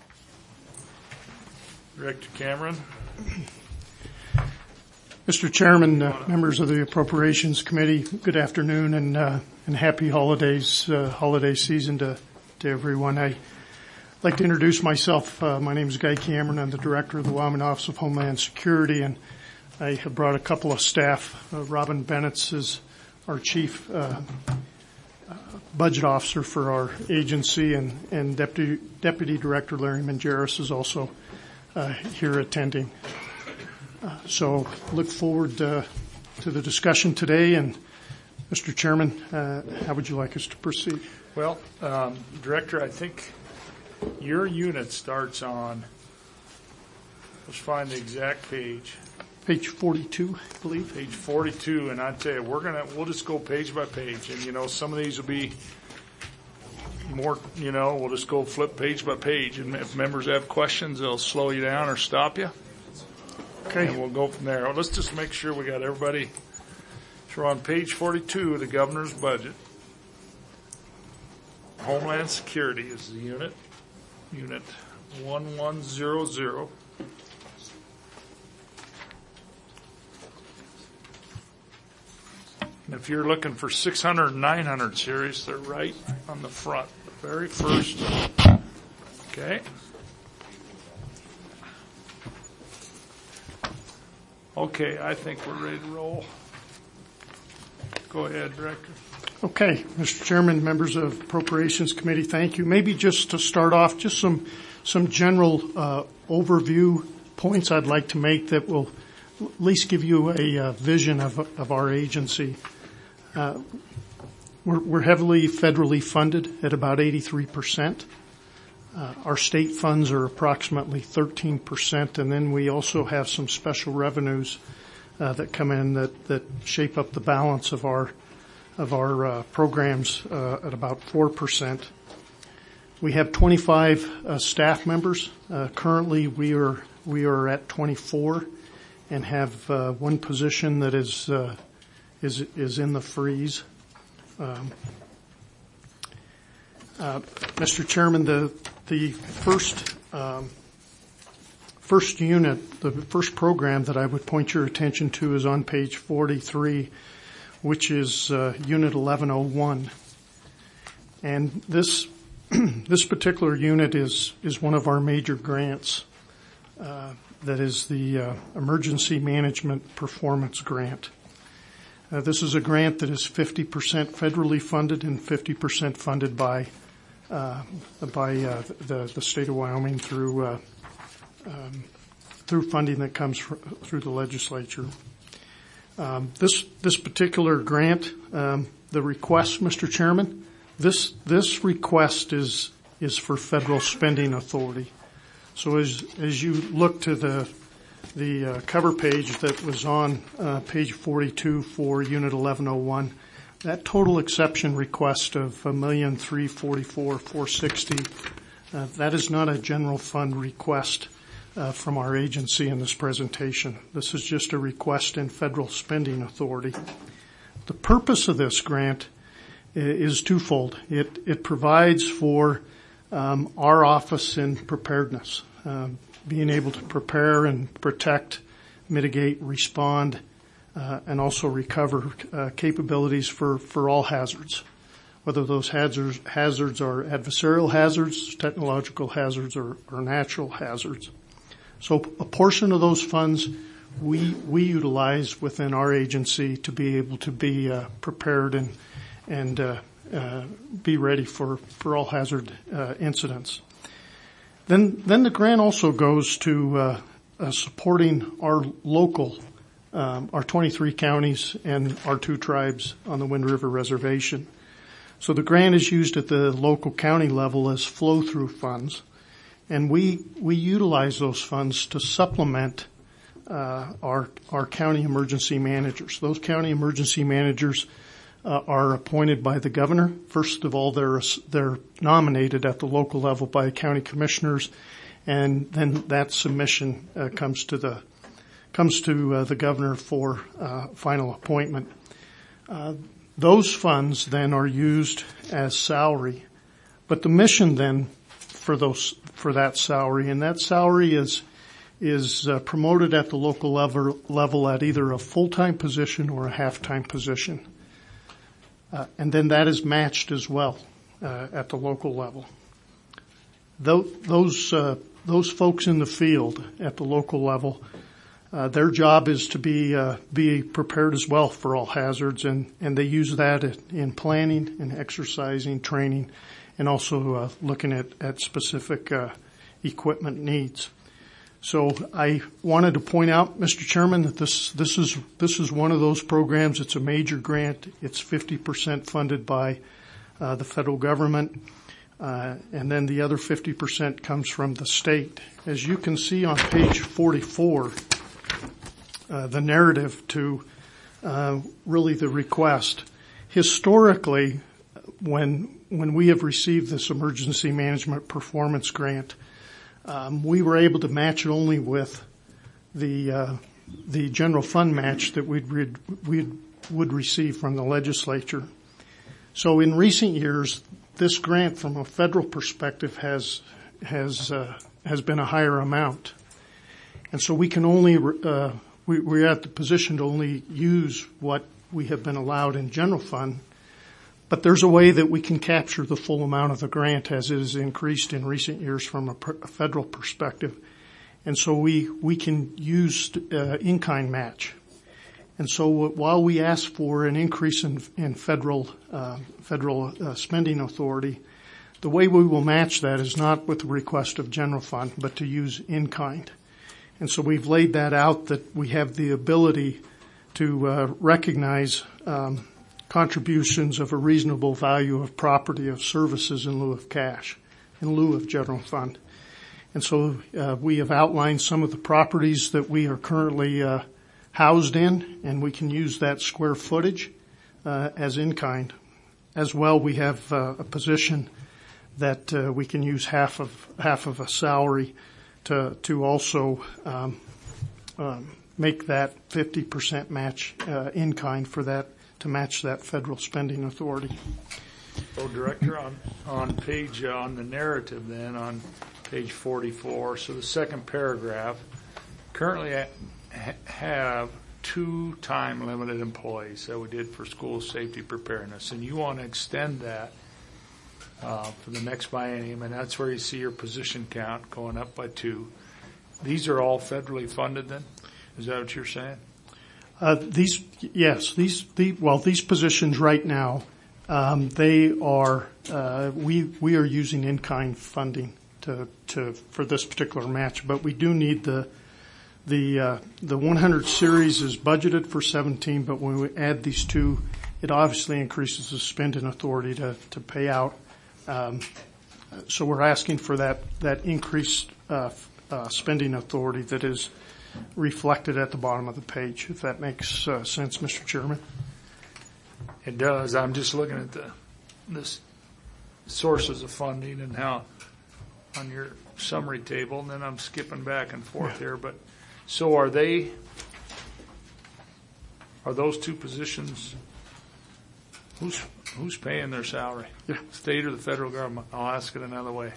Cameron. Mr. Chairman, members of the Appropriations Committee, good afternoon and happy holidays, holiday season to everyone. I'd like to introduce myself. My name is Guy Cameron. I'm the Director of the Wyoming Office of Homeland Security, and I have brought a couple of staff. Robin Bennett is our Chief Budget Officer for our agency, and Deputy Director Larry Mangeris is also here attending. So look forward to the discussion today. And Mr. Chairman, how would you like us to proceed? Well, Director, I think your unit starts on, let's find the exact page. Page 42, I believe. Page 42, and I'd tell you, we'll just go page by page, and some of these will be more, we'll just go flip page by page, and if members have questions, they'll slow you down or stop you. Okay. And we'll go from there. Well, let's just make sure we got everybody. So we're on page 42 of the governor's budget. Homeland Security is the unit 1100. And if you're looking for 600 and 900 series, they're right on the front, the very first. Okay. Okay, I think we're ready to roll. Go ahead, Director. Okay, Mr. Chairman, members of Appropriations Committee, thank you. Maybe just to start off, just some general overview points I'd like to make that will at least give you a vision of our agency. We're heavily federally funded at about 83%. Our state funds are approximately 13%, and then we also have some special revenues that come in that shape up the balance of our programs at about 4%. We have 25 staff members. Currently, we are at 24, and have one position that is in the freeze. Mr. Chairman, the first unit, the first program that I would point your attention to is on page 43, which is Unit 1101. And this particular unit is one of our major grants. That is the Emergency Management Performance Grant. This is a grant that is 50% federally funded and 50% funded by the state of Wyoming through funding that comes through the legislature. This particular grant, the request, Mr. Chairman, this request is for federal spending authority. So as you look to the cover page that was on page 42 for Unit 1101, that total exception request of $1,344,460, that is not a general fund request from our agency in this presentation. This is just a request in federal spending authority. The purpose of this grant is twofold. It provides for our office in preparedness, being able to prepare and protect, mitigate, respond, and also recover capabilities for all hazards, whether those hazards are adversarial hazards, technological hazards, or natural hazards. So a portion of those funds we utilize within our agency to be able to be prepared and be ready for all hazard incidents. Then the grant also goes to supporting our local, our 23 counties and our 2 tribes on the Wind River Reservation. So the grant is used at the local county level as flow-through funds, and we utilize those funds to supplement our county emergency managers. Those county emergency managers are appointed by the governor. First of all, they're nominated at the local level by county commissioners, and then that submission comes to the governor for final appointment. Those funds then are used as salary, but the mission then for that salary, and that salary is promoted at the local level at either a full-time position or a half-time position. And then that is matched as well at the local level. Those folks in the field at the local level, their job is to be prepared as well for all hazards, and they use that in planning and exercising, training, and also looking at specific equipment needs. So I wanted to point out, Mr. Chairman, that this is one of those programs. It's a major grant. It's 50% funded by the federal government, and then the other 50% comes from the state. As you can see on page 44, the narrative to really the request. Historically, when we have received this emergency management performance grant, we were able to match it only with the general fund match that we would receive from the legislature. So in recent years, this grant from a federal perspective has been a higher amount, and so we can only we're at the position to only use what we have been allowed in general fund. But there's a way that we can capture the full amount of the grant as it has increased in recent years from a federal perspective. And so we can use in-kind match. And so while we ask for an increase in federal spending authority, the way we will match that is not with the request of general fund, but to use in-kind. And so we've laid that out that we have the ability to recognize contributions of a reasonable value of property of services in lieu of cash, in lieu of general fund. And so we have outlined some of the properties that we are currently housed in, and we can use that square footage as in-kind. As well, we have a position that we can use half of a salary to also make that 50% match in-kind for that, to match that federal spending authority. So, Director, on the narrative then, on page 44, so the second paragraph, currently have 2 time-limited employees that we did for school safety preparedness, and you want to extend that for the next biennium, and that's where you see your position count going up by 2. These are all federally funded then? Is that what you're saying? These positions right now, they are, we are using in-kind funding for this particular match, but we do need the 100 series is budgeted for 17, but when we add these 2, it obviously increases the spending authority to pay out. So we're asking for that increased spending authority that is reflected at the bottom of the page, if that makes sense, Mr. Chairman. It does. I'm just looking at the sources of funding and how on your summary table, and then I'm skipping back and forth here. But so are those 2 positions? Who's paying their salary? Yeah. State or the federal government? I'll ask it another way.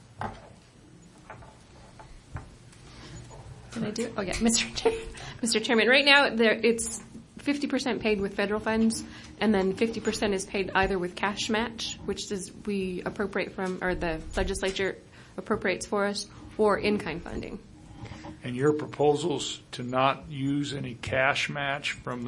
Can I do? Oh, yeah. Mr. Chairman, right now it's 50% paid with federal funds, and then 50% is paid either with cash match, which is we appropriate from, or the legislature appropriates for us, or in-kind funding. And your proposals to not use any cash match from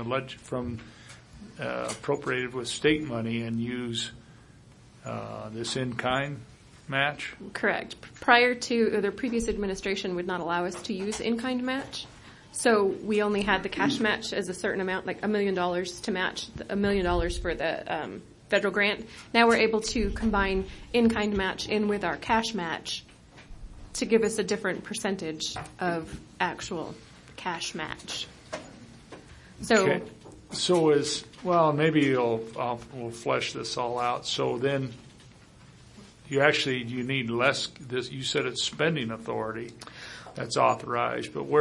appropriated with state money and use this in-kind match? Correct. Prior to the previous administration would not allow us to use in-kind match. So we only had the cash match as a certain amount, like $1 million to match $1 million for the federal grant. Now we're able to combine in-kind match in with our cash match to give us a different percentage of actual cash match. So, Okay. So maybe we'll flesh this all out. So then you need less, you said it's spending authority that's authorized, but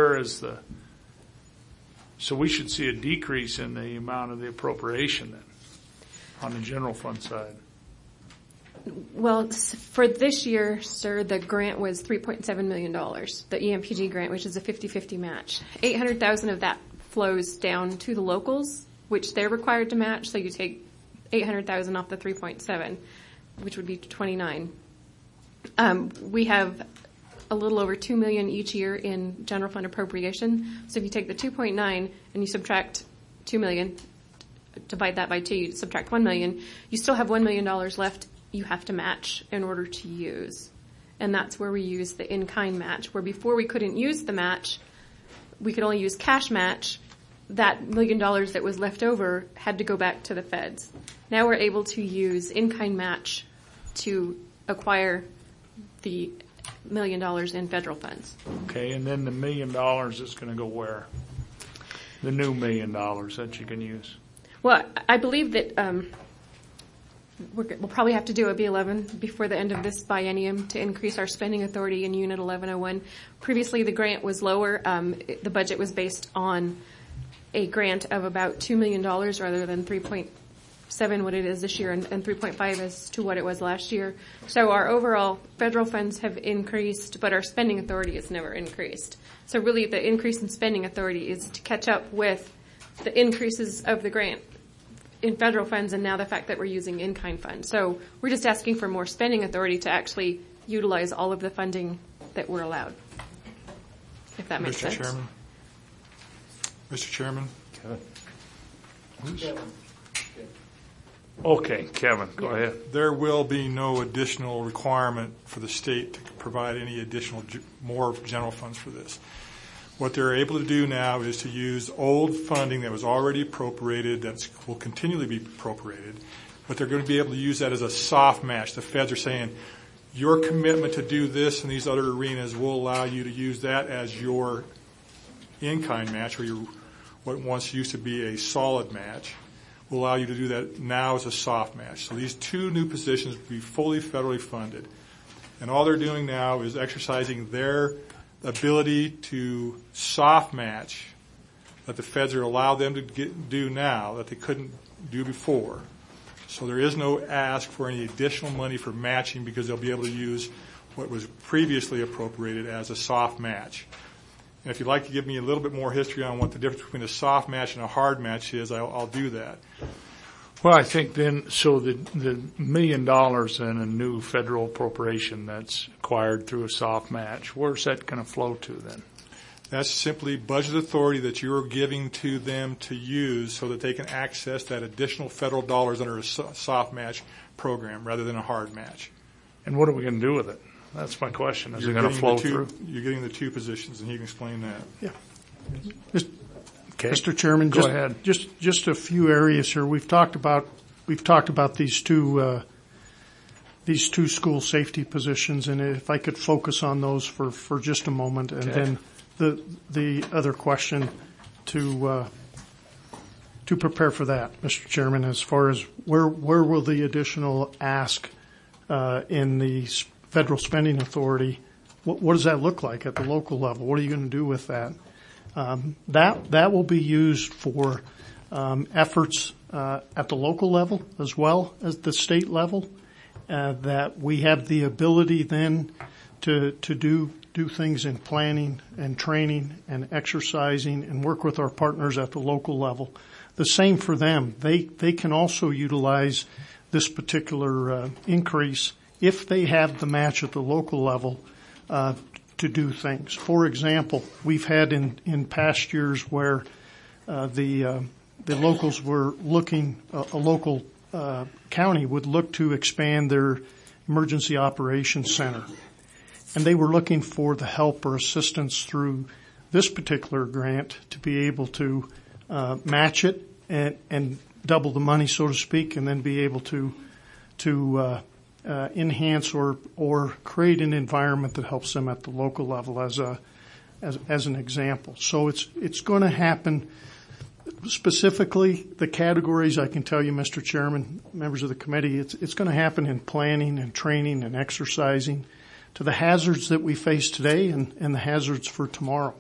so we should see a decrease in the amount of the appropriation then on the general fund side. well, for this year, sir, the grant was $3.7 million, the EMPG grant, which is a 50-50 match. $800,000 of that flows down to the locals, which they're required to match. So you take $800,000 off the 3.7, which would be 29. We have a little over $2 million each year in general fund appropriation. So if you take the 2.9 and you subtract $2 million, divide that by 2, you subtract $1 million, you still have $1 million left you have to match in order to use. And that's where we use the in-kind match, where before we couldn't use the match, we could only use cash match. That $1 million that was left over had to go back to the feds. Now we're able to use in-kind match to acquire the $1 million in federal funds. Okay, and then the $1 million is going to go where? The new $1 million that you can use. Well, I believe that we'll probably have to do a B11 before the end of this biennium to increase our spending authority in Unit 1101. Previously, the grant was lower. The budget was based on a grant of about $2 million rather than 3.7 what it is this year and 3.5 as to what it was last year. So our overall federal funds have increased, but our spending authority has never increased. So really the increase in spending authority is to catch up with the increases of the grant in federal funds and now the fact that we're using in-kind funds. So we're just asking for more spending authority to actually utilize all of the funding that we're allowed, if that makes sense. Mr. Chairman. Okay, Kevin, go ahead. There will be no additional requirement for the state to provide any additional, more general funds for this. What they're able to do now is to use old funding that was already appropriated, that will continually be appropriated, but they're going to be able to use that as a soft match. The feds are saying, your commitment to do this in these other arenas will allow you to use that as your in-kind match, or your, what once used to be a solid match, will allow you to do that now as a soft match. So these two new positions will be fully federally funded. And all they're doing now is exercising their ability to soft match that the feds are allowed them to do now that they couldn't do before. So there is no ask for any additional money for matching because they'll be able to use what was previously appropriated as a soft match. And if you'd like to give me a little bit more history on what the difference between a soft match and a hard match is, I'll do that. Well, I think then, so the $1 million in a new federal appropriation that's acquired through a soft match, where's that going to flow to then? That's simply budget authority that you're giving to them to use so that they can access that additional federal dollars under a soft match program rather than a hard match. And what are we going to do with it? That's my question. Is it going to flow through? You're getting the two positions, and he can explain that. Yeah. Okay. Mr. Chairman, Go ahead. Just a few areas here. We've talked about these two school safety positions, and if I could focus on those for just a moment, and then the other question to prepare for that, Mr. Chairman, as far as where will the additional ask in the federal spending authority, what does that look like at the local level? What are you going to do with that? That will be used for efforts at the local level as well as the state level. That we have the ability then to do things in planning and training and exercising and work with our partners at the local level. The same for them. They can also utilize this particular increase if they have the match at the local level to do things. For example, we've had in past years where the locals were looking, a local county would look to expand their Emergency Operations Center. And they were looking for the help or assistance through this particular grant to be able to match it and double the money, so to speak, and then be able to enhance or create an environment that helps them at the local level as an example. So it's going to happen. Specifically, the categories, I can tell you, Mr. Chairman, members of the committee, it's going to happen in planning and training and exercising to the hazards that we face today and the hazards for tomorrow.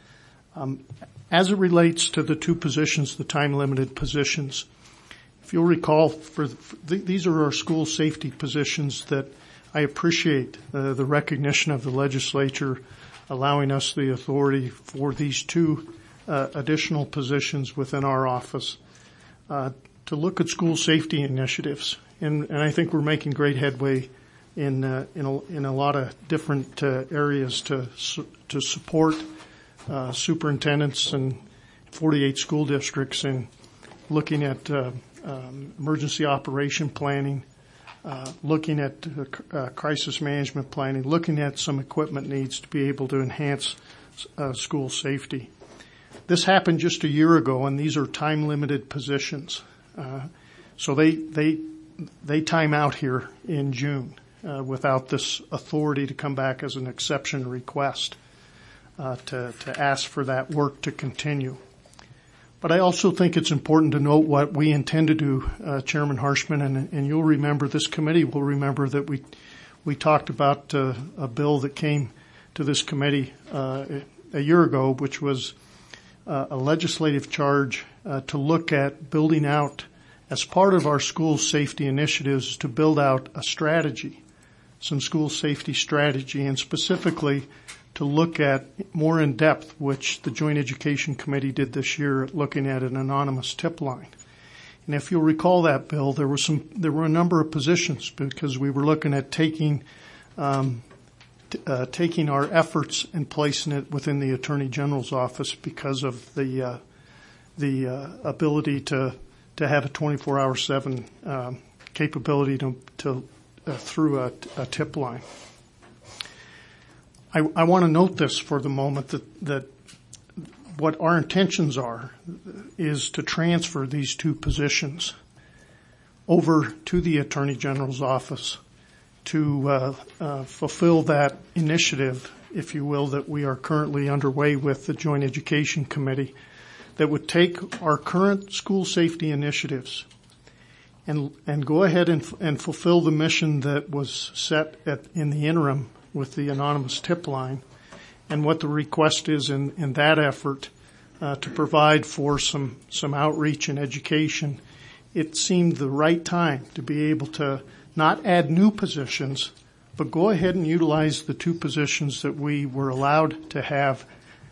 As it relates to the two positions, the time-limited positions, if you'll recall, these are our school safety positions that I appreciate the recognition of the legislature allowing us the authority for these two additional positions within our office to look at school safety initiatives. And I think we're making great headway in a lot of different areas to support superintendents and 48 school districts in looking at emergency operation planning, looking at crisis management planning, looking at some equipment needs to be able to enhance school safety. This happened just a year ago, and these are time-limited positions. So they time out here in June without this authority to come back as an exception request to ask for that work to continue. But I also think it's important to note what we intend to do, Chairman Harshman, and you'll remember, this committee will remember that we talked about a bill that came to this committee a year ago, which was a legislative charge to look at building out, as part of our school safety initiatives, to build out a strategy, some school safety strategy, and specifically to look at more in depth, which the Joint Education Committee did this year, looking at an anonymous tip line. And if you'll recall that bill, there were a number of positions because we were looking at taking our efforts and placing it within the Attorney General's office because of the ability to have a 24/7 capability to through a tip line. I want to note this for the moment that what our intentions are is to transfer these two positions over to the Attorney General's office to fulfill that initiative, if you will, that we are currently underway with the Joint Education Committee, that would take our current school safety initiatives and go ahead and fulfill the mission that was set in the interim with the anonymous tip line, and what the request is in that effort to provide for some outreach and education. It seemed the right time to be able to not add new positions, but go ahead and utilize the two positions that we were allowed to have.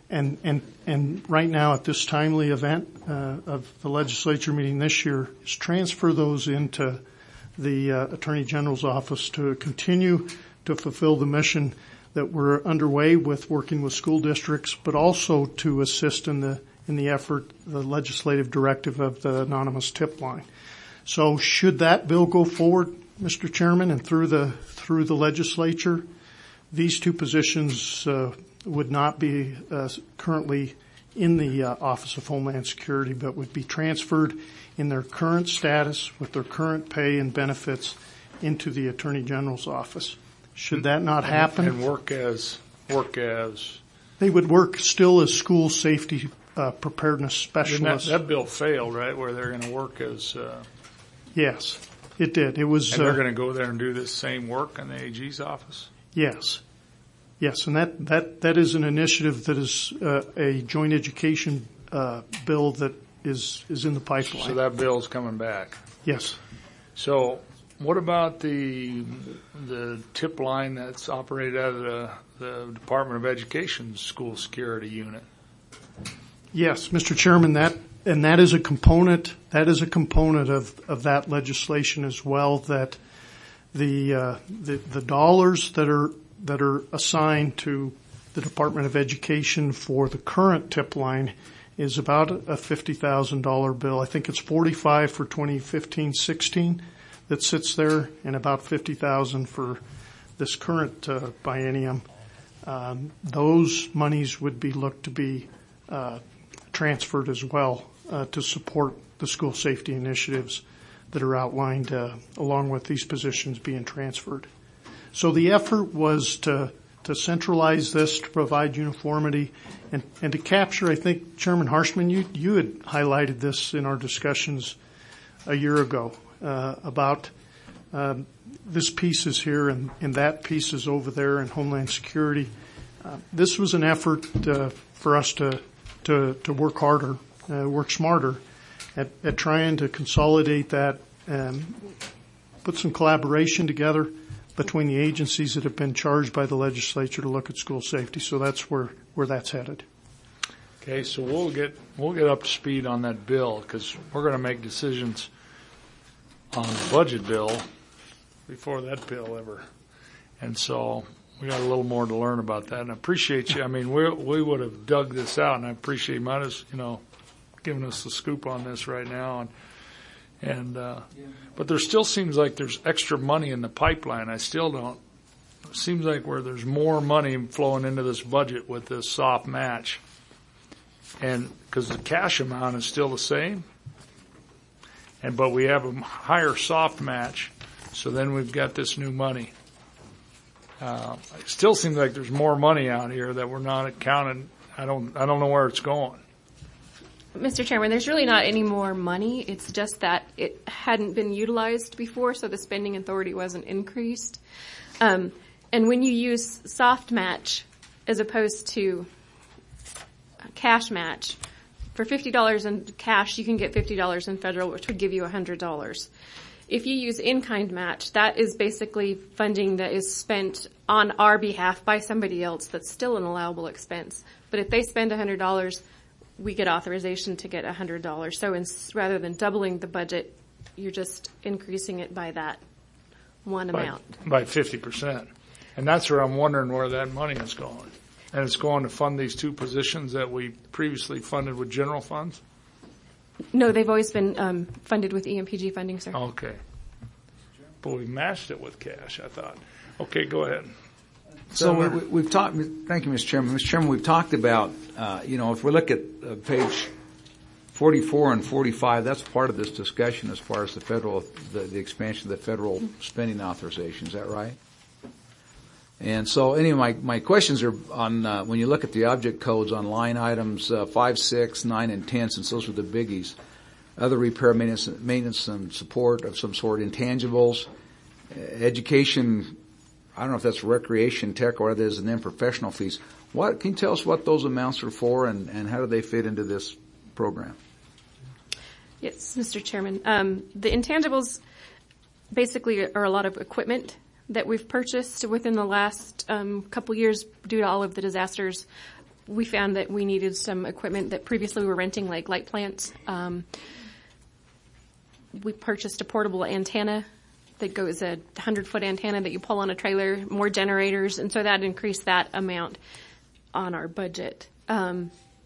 And right now at this timely event of the legislature meeting this year is transfer those into the Attorney General's office to continue to fulfill the mission that we're underway with, working with school districts, but also to assist in the effort, the legislative directive of the anonymous tip line. So should that bill go forward, Mr. Chairman, and through the legislature, these two positions would not be currently in the Office of Homeland Security, but would be transferred in their current status with their current pay and benefits into the Attorney General's office. Should that not happen? And work as? They would work still as school safety preparedness specialists. That bill failed, right, where they're going to work as... Yes, it did. It was. And they're going to go there and do this same work in the AG's office? Yes, and that is an initiative that is a joint education bill that is in the pipeline. So that bill's coming back? Yes. So what about the tip line that's operated out of the Department of Education's school security unit? Yes, Mr. Chairman, that is a component of that legislation as well, that the dollars that are assigned to the Department of Education for the current tip line is about a $50,000 bill. I think it's $45 for 2015-16 that sits there and about $50,000 for this current biennium. Those monies would be looked to be transferred as well to support the school safety initiatives that are outlined along with these positions being transferred. So the effort was to centralize this, to provide uniformity, and to capture, I think, Chairman Harshman, you had highlighted this in our discussions a year ago about this piece is here and that piece is over there in Homeland Security. This was an effort for us to work harder, work smarter at trying to consolidate that and put some collaboration together between the agencies that have been charged by the legislature to look at school safety. So that's where that's headed. Okay, so we'll get up to speed on that bill because we're going to make decisions on the budget bill before that bill ever. And so we got a little more to learn about that. And I appreciate you. I mean, we would have dug this out, and I appreciate you might have, giving us the scoop on this right now. But there still seems like there's extra money in the pipeline. I still don't. It seems like where there's more money flowing into this budget with this soft match. And because the cash amount is still the same. But we have a higher soft match. So then we've got this new money. It still seems like there's more money out here that we're not accounting. I don't know where it's going. Mr. Chairman, there's really not any more money. It's just that it hadn't been utilized before, so the spending authority wasn't increased. And when you use soft match as opposed to cash match, for $50 in cash, you can get $50 in federal, which would give you $100. If you use in-kind match, that is basically funding that is spent on our behalf by somebody else that's still an allowable expense. But if they spend $100, we get authorization to get $100. So rather than doubling the budget, you're just increasing it by that one amount. By 50%. And that's where I'm wondering where that money is going. And it's going to fund these two positions that we previously funded with general funds? No, they've always been funded with EMPG funding, sir. Okay. But we matched it with cash, I thought. Okay, go ahead. So we've talked. Thank you, Mr. Chairman. Mr. Chairman, we've talked about, if we look at page 44 and 45, that's part of this discussion as far as the expansion of the federal spending authorization. Is that right? And so, anyway, my questions are on when you look at the object codes on line items 5, 6, 9, and 10, since those are the biggies. Other repair, maintenance, and support of some sort, intangibles, education. I don't know if that's recreation, tech, or what it is, and then professional fees. Can you tell us what those amounts are for, and how do they fit into this program? Yes, Mr. Chairman. The intangibles basically are a lot of equipment that we've purchased within the last couple years due to all of the disasters. We found that we needed some equipment that previously we were renting, like light plants. We purchased a portable antenna that goes a 100-foot antenna that you pull on a trailer, more generators, and so that increased that amount on our budget. Mr.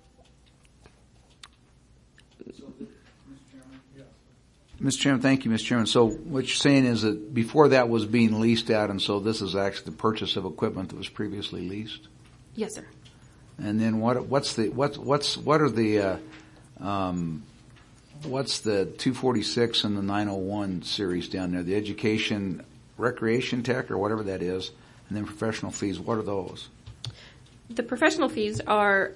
Chairman, thank you, Mr. Chairman. So what you're saying is that before that was being leased out, and so this is actually the purchase of equipment that was previously leased? Yes, sir. And then what's the 246 and the 901 series down there? The education, recreation tech, or whatever that is, and then professional fees. What are those? The professional fees are,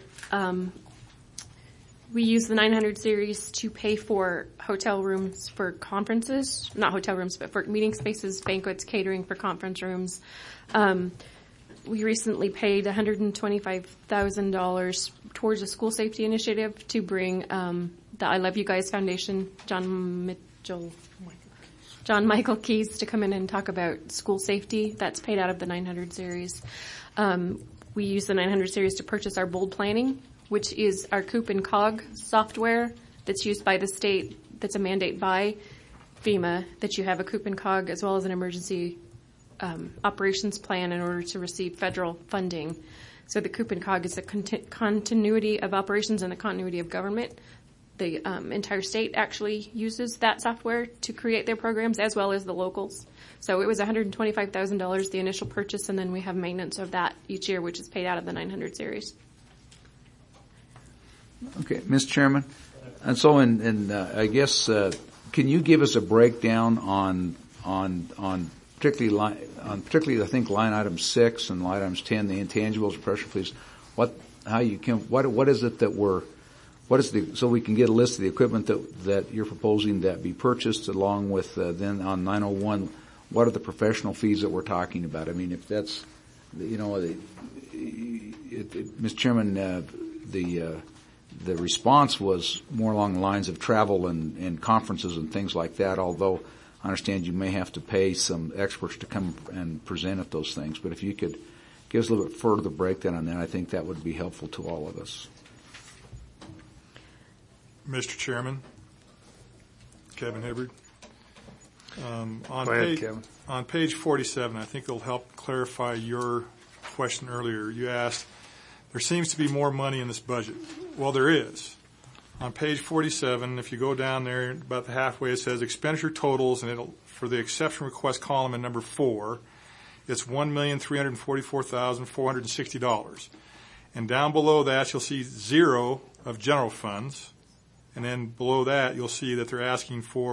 we use the 900 series to pay for hotel rooms for conferences, not hotel rooms, but for meeting spaces, banquets, catering for conference rooms. We recently paid $125,000 towards a school safety initiative to bring the I Love You Guys Foundation, John Michael Keys, to come in and talk about school safety. That's paid out of the 900 series. We use the 900 series to purchase our bold planning, which is our COOP and COG software that's used by the state, that's a mandate by FEMA, that you have a COOP and COG as well as an emergency operations plan in order to receive federal funding. So the COOP and COG is the continuity of operations and the continuity of government. the entire state actually uses that software to create their programs, as well as the locals. So it was $125,000, the initial purchase, and then we have maintenance of that each year, which is paid out of the 900 series. Okay, Mr. Chairman, and so I guess can you give us a breakdown on particularly I think line item 6 and line items 10, the intangibles, professional fees. What is it that so we can get a list of the equipment that you're proposing that be purchased, along with then on 901, what are the professional fees that we're talking about? I mean, if that's, Mr. Chairman, the response was more along the lines of travel and conferences and things like that, although I understand you may have to pay some experts to come and present at those things. But if you could give us a little bit further breakdown on that, I think that would be helpful to all of us. Mr. Chairman, Kevin Hibbard. Kevin. On page 47, I think it'll help clarify your question earlier. You asked, there seems to be more money in this budget. Well, there is. On page 47, if you go down there about the halfway, it says expenditure totals, and for the exception request column in number 4, it's $1,344,460. And down below that, you'll see 0 of general funds. And then below that, you'll see that they're asking for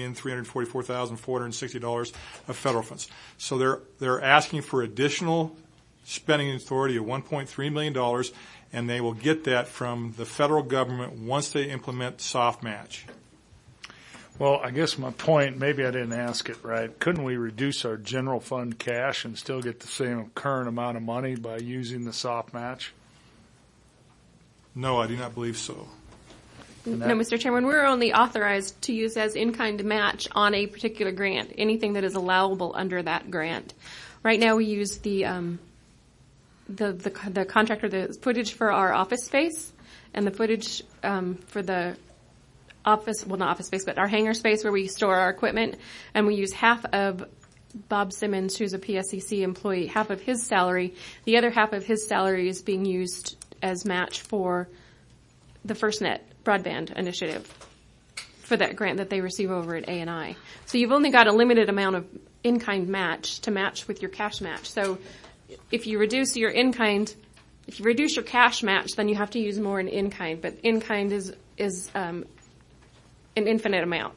$1,344,460 of federal funds. So they're asking for additional spending authority of $1.3 million, and they will get that from the federal government once they implement soft match. Well, I guess my point, maybe I didn't ask it right. Couldn't we reduce our general fund cash and still get the same current amount of money by using the soft match? No, I do not believe so. No, Mr. Chairman, we're only authorized to use as in-kind match on a particular grant, anything that is allowable under that grant. Right now we use the contractor, the footage for our office space, and the footage for the office, well, not office space, but our hangar space where we store our equipment, and we use half of Bob Simmons, who's a PSCC employee, half of his salary. The other half of his salary is being used as match for the FirstNet broadband initiative for that grant that they receive over at A&I. So you've only got a limited amount of in-kind match to match with your cash match. So if you reduce your in-kind, if you reduce your cash match, then you have to use more in-kind. But in-kind is an infinite amount.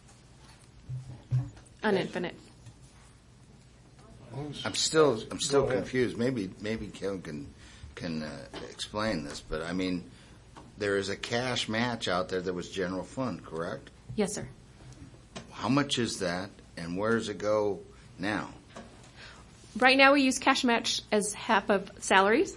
Uninfinite. I'm still confused. Maybe Kevin can explain this, but I mean, there is a cash match out there that was general fund, correct? Yes, sir. How much is that, and where does it go now? Right now we use cash match as half of salaries.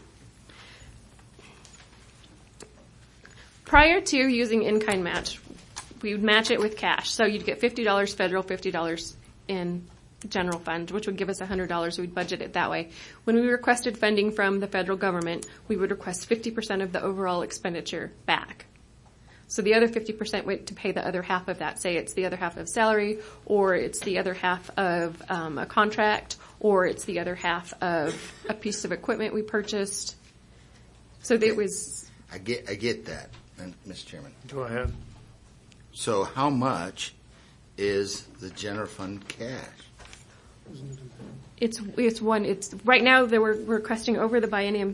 Prior to using in-kind match, we would match it with cash. So you'd get $50 federal, $50 in general fund, which would give us $100. We'd budget it that way. When we requested funding from the federal government, we would request 50% of the overall expenditure back. So the other 50% went to pay the other half of that. Say it's the other half of salary, or it's the other half of a contract, or it's the other half of a piece of equipment we purchased. So Okay. it was. I get that, Mr. Chairman. Go ahead. So how much is the general fund cash? It's right now that we're requesting over the biennium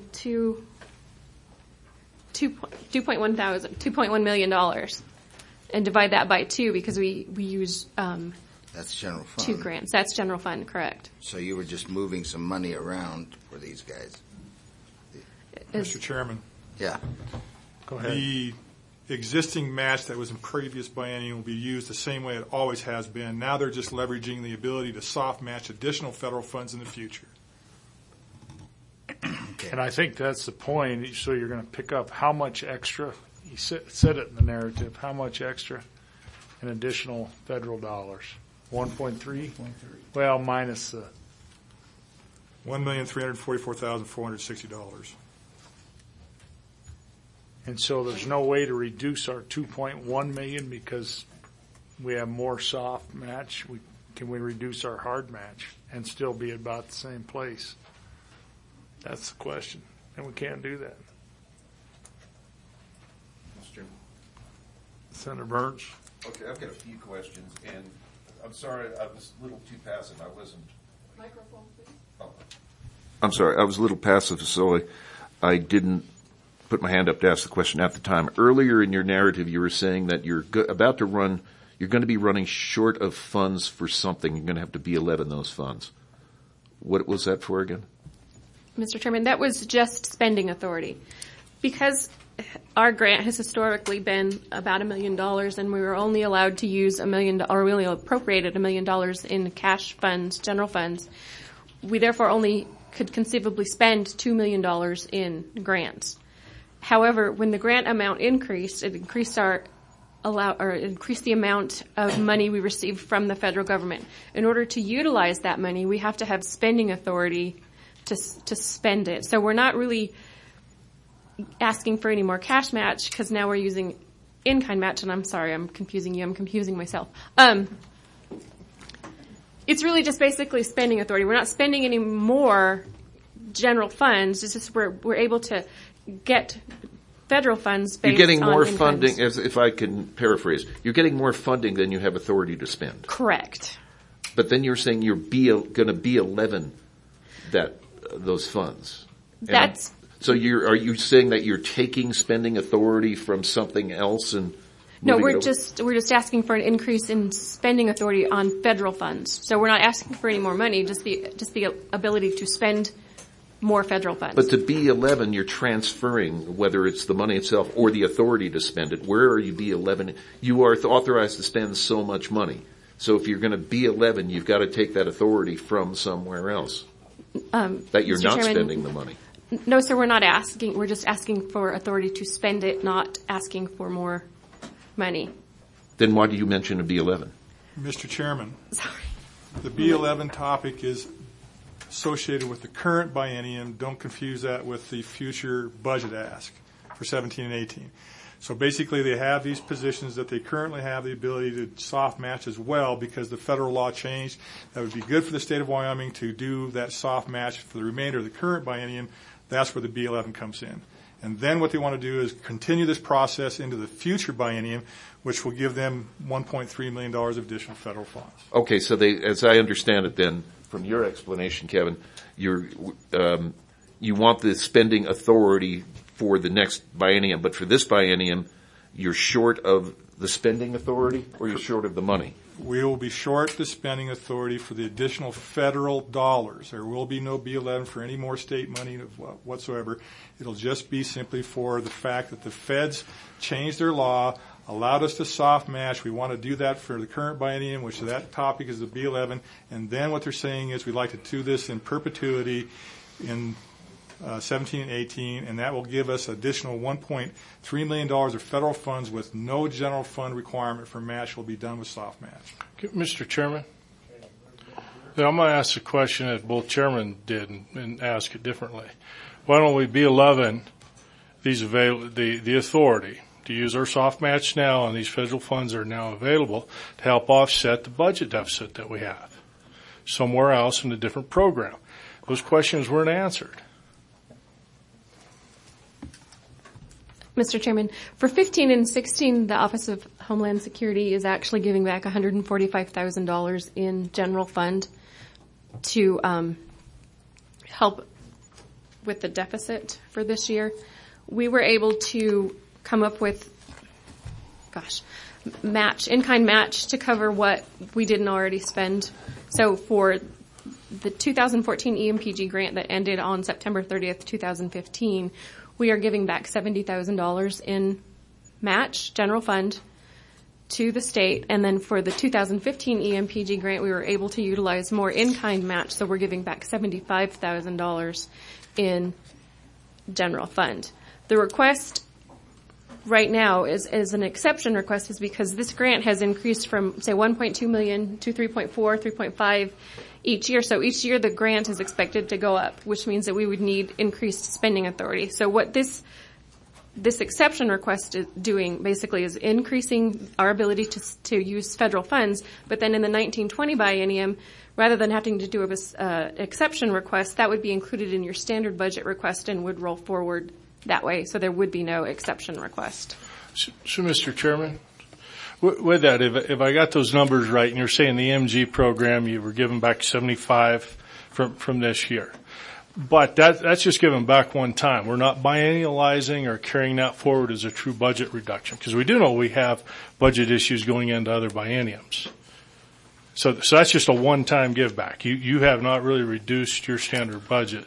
$2.1 million, and divide that by 2 because we use That's general fund. 2 grants. That's general fund, correct? So you were just moving some money around for these guys. Mr. Chairman. Yeah. Go ahead. The existing match that was in previous biennium will be used the same way it always has been. Now they're just leveraging the ability to soft match additional federal funds in the future. Okay. And I think that's the point. So you're going to pick up how much extra, you said it in the narrative, how much extra in additional federal dollars? 1.3? Well, minus the $1,344,460. And so there's no way to reduce our 2.1 million because we have more soft match. Can we reduce our hard match and still be about the same place? That's the question. And we can't do that. Senator Burns. Okay, I've got a few questions, and I'm sorry, I was a little too passive. I wasn't. Microphone, please. Oh. I'm sorry, I was a little passive, so I didn't put my hand up to ask the question at the time. Earlier in your narrative, you were saying that you're going to be running short of funds for something. You're going to have to B11 those funds. What was that for again? Mr. Chairman, that was just spending authority. Because our grant has historically been about $1 million, and we were only allowed to use $1 million, or we only appropriated $1 million in cash funds, general funds. We therefore only could conceivably spend $2 million in grants. However, when the grant amount increased, it increased increased the amount of money we received from the federal government. In order to utilize that money, we have to have spending authority to spend it. So we're not really asking for any more cash match because now we're using in-kind match. And I'm sorry, I'm confusing you. I'm confusing myself. It's really just basically spending authority. We're not spending any more general funds. It's just we're able to get federal funds based on You're getting more in-kind. funding, as if I can paraphrase. You're getting more funding than you have authority to spend. Correct. But then you're saying you're going to B11 those funds. So are you saying that you're taking spending authority from something else and No, moving we're it over? just asking for an increase in spending authority on federal funds. So we're not asking for any more money, just the ability to spend more federal funds. But to B11, you're transferring, whether it's the money itself or the authority to spend it. Where are you B11? You are authorized to spend so much money. So if you're going to B11, you've got to take that authority from somewhere else. That you're Mr. not Chairman, spending the money. No, sir, we're not asking. We're just asking for authority to spend it, not asking for more money. Then why do you mention a B11? Mr. Chairman, Sorry. the B11 topic is associated with the current biennium. Don't confuse that with the future budget ask for 17 and 18. So basically they have these positions that they currently have the ability to soft match as well because the federal law changed. That would be good for the state of Wyoming to do that soft match for the remainder of the current biennium. That's where the B11 comes in. And then what they want to do is continue this process into the future biennium, which will give them $1.3 million of additional federal funds. Okay, so as I understand it then, from your explanation, Kevin, you want the spending authority for the next biennium, but for this biennium, you're short of the spending authority or you're short of the money? We will be short the spending authority for the additional federal dollars. There will be no B11 for any more state money whatsoever. It'll just be simply for the fact that the feds changed their law, allowed us to soft match. We want to do that for the current biennium, which that topic is the B11. And then what they're saying is we'd like to do this in perpetuity in 17 and 18, and that will give us additional $1.3 million of federal funds with no general fund requirement for match. Will be done with soft match. Mr. Chairman, then I'm going to ask the question that both chairmen did and ask it differently. Why don't we B11 the authority to use our soft match now, and these federal funds are now available to help offset the budget deficit that we have somewhere else in a different program? Those questions weren't answered. Mr. Chairman, for 15 and 16, the Office of Homeland Security is actually giving back $145,000 in general fund to help with the deficit for this year. We were able to come up with, in-kind match to cover what we didn't already spend. So for the 2014 EMPG grant that ended on September 30th, 2015, we are giving back $70,000 in match, general fund, to the state. And then for the 2015 EMPG grant, we were able to utilize more in-kind match, so we're giving back $75,000 in general fund. The request right now is an exception request is because this grant has increased from, say, $1.2 million to 3.4, 3.5 each year. So each year the grant is expected to go up, which means that we would need increased spending authority. So what this exception request is doing basically is increasing our ability to use federal funds, but then in the 1920 biennium, rather than having to do an exception request, that would be included in your standard budget request and would roll forward that way. So there would be no exception request. So Mr. Chairman, With that, if I got those numbers right, and you're saying the MG program, you were giving back 75 from this year. But that's just given back one time. We're not biennializing or carrying that forward as a true budget reduction, because we do know we have budget issues going into other bienniums. So that's just a one-time give back. You have not really reduced your standard budget.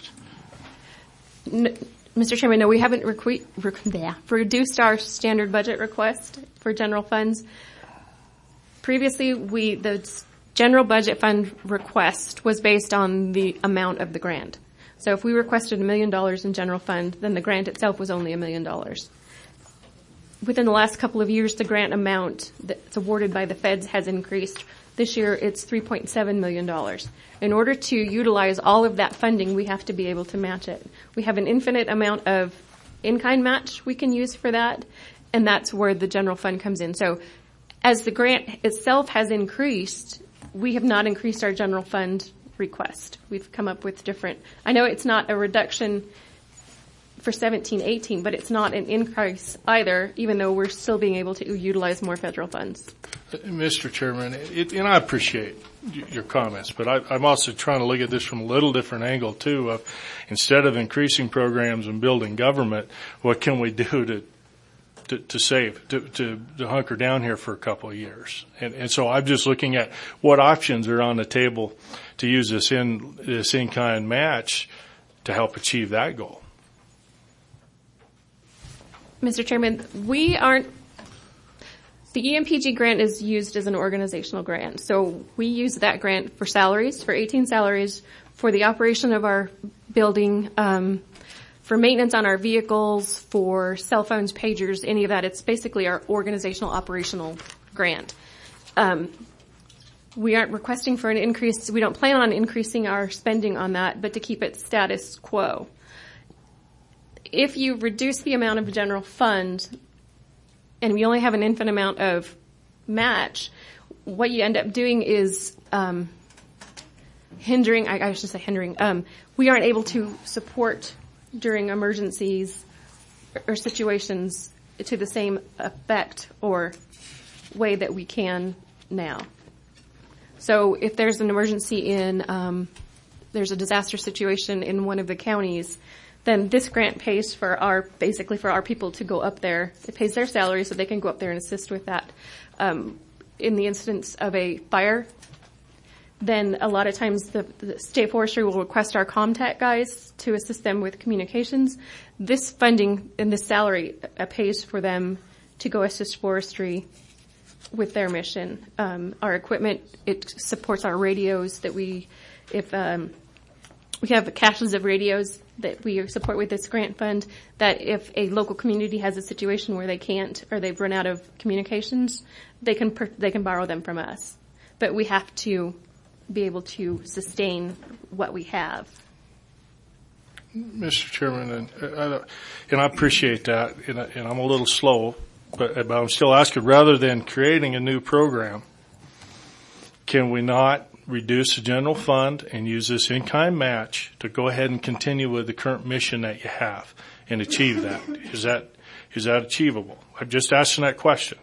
Mr. Chairman, no, we haven't reduced our standard budget request for general funds. Previously, the general budget fund request was based on the amount of the grant. So if we requested $1 million in general fund, then the grant itself was only $1 million. Within the last couple of years, the grant amount that's awarded by the feds has increased. This year, it's $3.7 million. In order to utilize all of that funding, we have to be able to match it. We have an infinite amount of in-kind match we can use for that, and that's where the general fund comes in. So as the grant itself has increased, we have not increased our general fund request. We've come up with different, I know it's not a reduction for 17-18, but it's not an increase either, even though we're still being able to utilize more federal funds. Mr. Chairman, and I appreciate your comments, but I'm also trying to look at this from a little different angle too. Of instead of increasing programs and building government, what can we do to save, to hunker down here for a couple of years? And so I'm just looking at what options are on the table to use this in-kind match to help achieve that goal. Mr. Chairman, the EMPG grant is used as an organizational grant. So we use that grant for salaries, for 18 salaries, for the operation of our building, for maintenance on our vehicles, for cell phones, pagers, any of that. It's basically our organizational operational grant. We aren't requesting for an increase. We don't plan on increasing our spending on that, but to keep it status quo. If you reduce the amount of general fund and we only have an infinite amount of match, what you end up doing is hindering, we aren't able to support during emergencies or situations to the same effect or way that we can now. So if there's an emergency there's a disaster situation in one of the counties, then this grant pays for our people to go up there. It pays their salary so they can go up there and assist with that. In the instance of a fire, then a lot of times the state forestry will request our ComTech guys to assist them with communications. This funding and this salary pays for them to go assist forestry with their mission. Our equipment, it supports our radios that we have caches of radios that we support with this grant fund, that if a local community has a situation where they can't or they've run out of communications, they can borrow them from us. But we have to be able to sustain what we have. Mr. Chairman, and I appreciate that, and I'm a little slow, but I'm still asking, rather than creating a new program, can we not reduce the general fund and use this in-kind match to go ahead and continue with the current mission that you have and achieve that? Is that achievable? I'm just asking that question.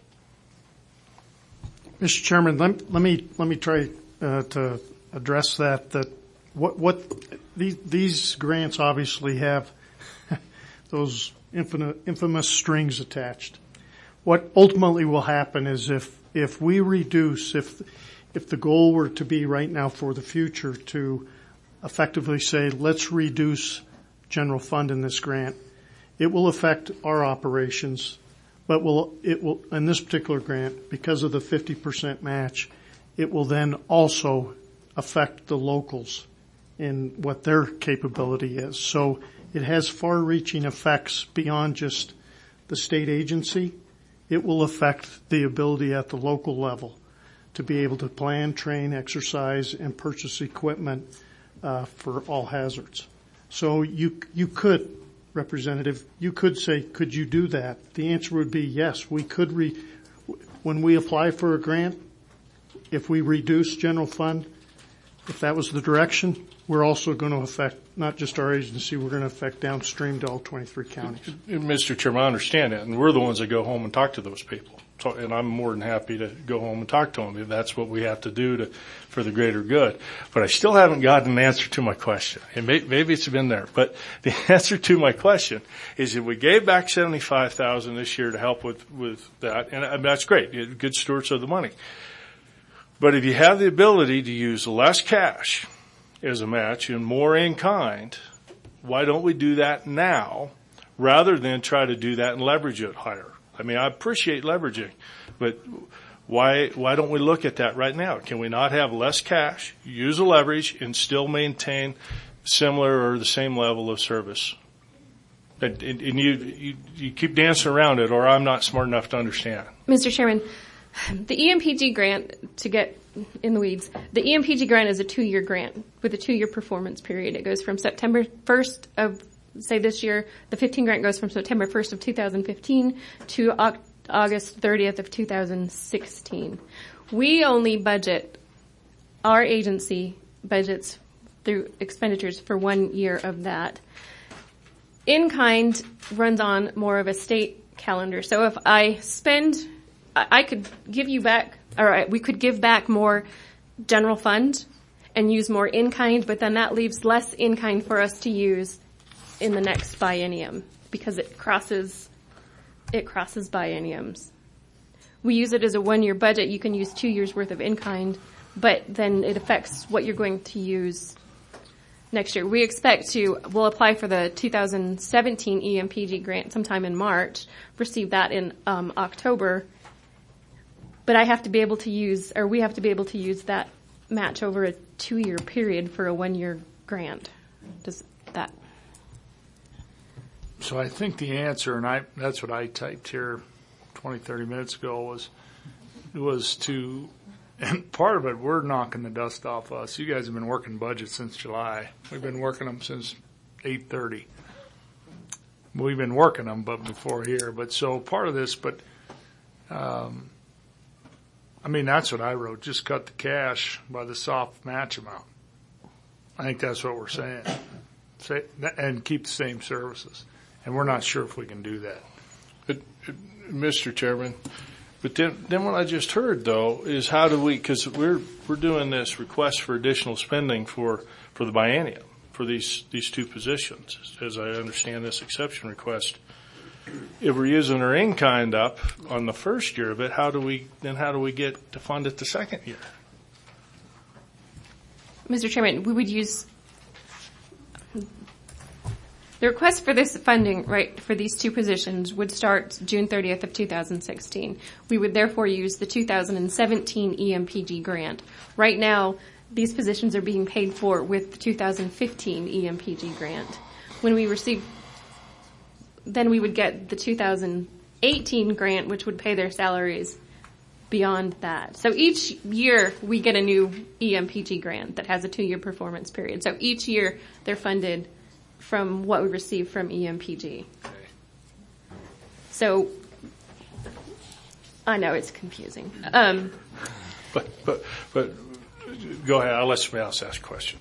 Mr. Chairman, let me try to address that. That what these grants obviously have those infamous strings attached. What ultimately will happen is if we reduce, if the goal were to be right now for the future to effectively say, let's reduce general fund in this grant, it will affect our operations, but it will, in this particular grant, because of the 50% match, it will then also affect the locals in what their capability is. So it has far-reaching effects beyond just the state agency. It will affect the ability at the local level to be able to plan, train, exercise, and purchase equipment for all hazards. So you could, Representative, you could say, could you do that? The answer would be yes. We could. When we apply for a grant, if we reduce general fund, if that was the direction, we're also going to affect not just our agency, we're going to affect downstream to all 23 counties. Mr. Chairman, I understand that, and we're the ones that go home and talk to those people. and I'm more than happy to go home and talk to them if that's what we have to do for the greater good. But I still haven't gotten an answer to my question. And maybe it's been there, but the answer to my question is if we gave back $75,000 this year to help with that, and I mean, that's great. You're good stewards of the money. But if you have the ability to use less cash as a match and more in kind, why don't we do that now rather than try to do that and leverage it higher? I mean, I appreciate leveraging, but why don't we look at that right now? Can we not have less cash, use a leverage, and still maintain similar or the same level of service? And you keep dancing around it, or I'm not smart enough to understand. Mr. Chairman, the EMPG grant, to get in the weeds, the EMPG grant is a 2-year grant with a 2-year performance period. It goes from September 1st of, say this year, the 15 grant goes from September 1st of 2015 to August 30th of 2016. We only budget, our agency budgets through expenditures for 1 year of that. In-kind runs on more of a state calendar. So if I spend, I could give you back, or we could give back more general fund and use more in-kind, but then that leaves less in-kind for us to use in the next biennium because it crosses bienniums. We use it as a 1-year budget. You can use 2 years worth of in-kind, but then it affects what you're going to use next year. We'll apply for the 2017 EMPG grant sometime in March, receive that in October, but we have to be able to use that match over a 2-year period for a 1-year grant. Does that? So I think the answer, and that's what I typed here 20, 30 minutes ago, was to, and part of it, we're knocking the dust off us. You guys have been working budgets since July. We've been working them since 8:30. We've been working them, but before here. But so part of this, but I mean, that's what I wrote. Just cut the cash by the soft match amount. I think that's what we're saying. And keep the same services. And we're not sure if we can do that. But, Mr. Chairman, but then what I just heard, though, is how do we, because we're doing this request for additional spending for the biennium, for these two positions, as I understand this exception request. If we're using our in-kind up on the first year of it, how do we get to fund it the second year? Mr. Chairman, we would use the request for this funding, right, for these two positions would start June 30th of 2016. We would therefore use the 2017 EMPG grant. Right now, these positions are being paid for with the 2015 EMPG grant. When we receive, then we would get the 2018 grant, which would pay their salaries beyond that. So each year we get a new EMPG grant that has a 2-year performance period. So each year they're funded from what we receive from EMPG. So I know it's confusing. But go ahead. I'll let somebody else ask a question.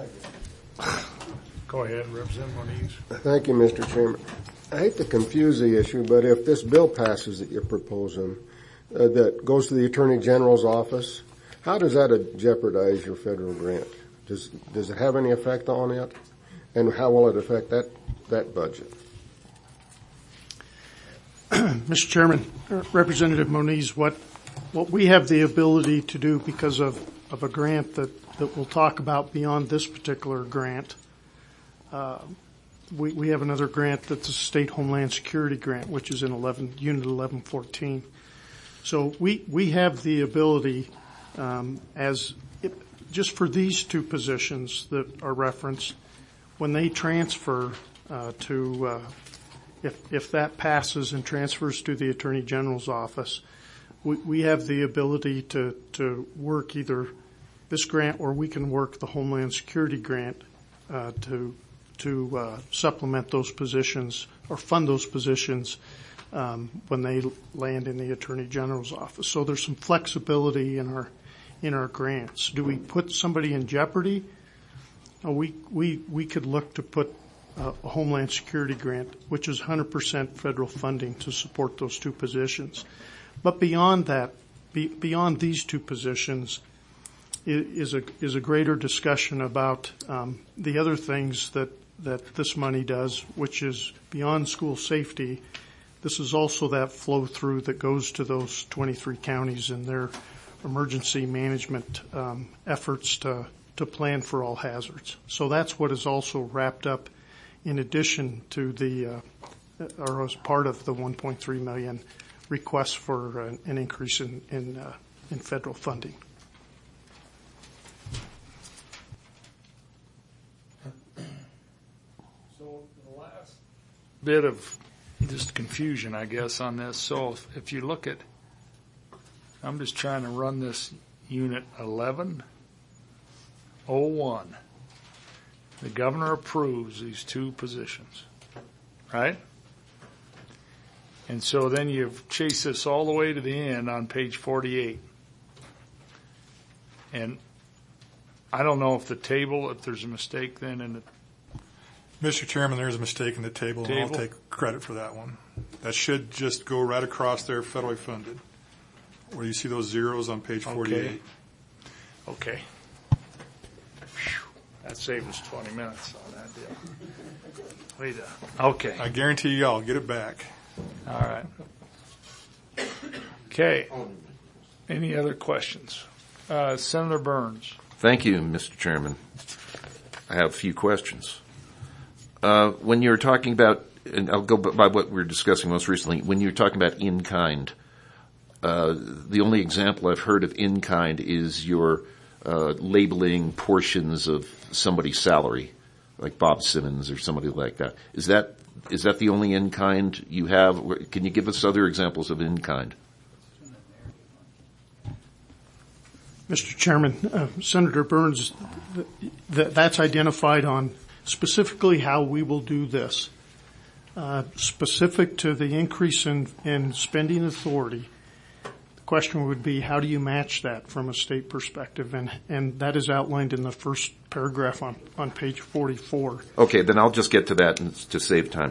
Go ahead, Representative Moniz. Thank you, Mr. Chairman. I hate to confuse the issue, but if this bill passes that you're proposing, that goes to the Attorney General's office, how does that jeopardize your federal grant? Does it have any effect on it? And how will it affect that budget? Mr. Chairman, Representative Moniz, what we have the ability to do because of a grant that we'll talk about beyond this particular grant, we have another grant that's a state Homeland Security grant, which is in Unit 1114. So we have the ability, just for these two positions that are referenced, when they transfer if that passes and transfers to the Attorney General's office, we have the ability to work either this grant or we can work the Homeland Security grant to supplement those positions or fund those positions when they land in the Attorney General's office. So there's some flexibility in our grants. Do we put somebody in jeopardy? We could look to put a Homeland Security grant, which is 100% federal funding to support those two positions. But beyond that, beyond these two positions, is a greater discussion about the other things that this money does, which is beyond school safety. This is also that flow through that goes to those 23 counties and their emergency management efforts to plan for all hazards. So that's what is also wrapped up in addition to or as part of the $1.3 million request for an increase in federal funding. So the last bit of just confusion, I guess, on this. So if you look at, I'm just trying to run this unit 1101. The governor approves these two positions, right? And so then you chase this all the way to the end on page 48. And I don't know if there's a mistake then in the Mr. Chairman, there's a mistake in the table, and I'll take credit for that one. That should just go right across there, federally funded, where you see those zeros on page 48. Okay. That saved us 20 minutes on that deal. Okay. I guarantee you I'll get it back. All right. Okay. Any other questions? Senator Burns. Thank you, Mr. Chairman. I have a few questions. When you're talking about, and I'll go by what we were discussing most recently, when you're talking about in-kind, the only example I've heard of in-kind is your labeling portions of somebody's salary, like Bob Simmons or somebody like that. Is that the only in-kind you have? Can you give us other examples of in-kind? Mr. Chairman, Senator Burns, that's identified on specifically how we will do this. Specific to the increase in spending authority, the question would be, how do you match that from a state perspective? And that is outlined in the first paragraph on page 44. Okay, then I'll just get to that to save time.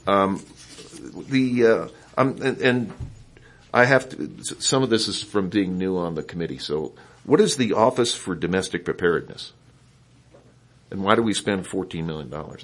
And I have to, some of this is from being new on the committee. So what is the Office for Domestic Preparedness? And why do we spend $14 million on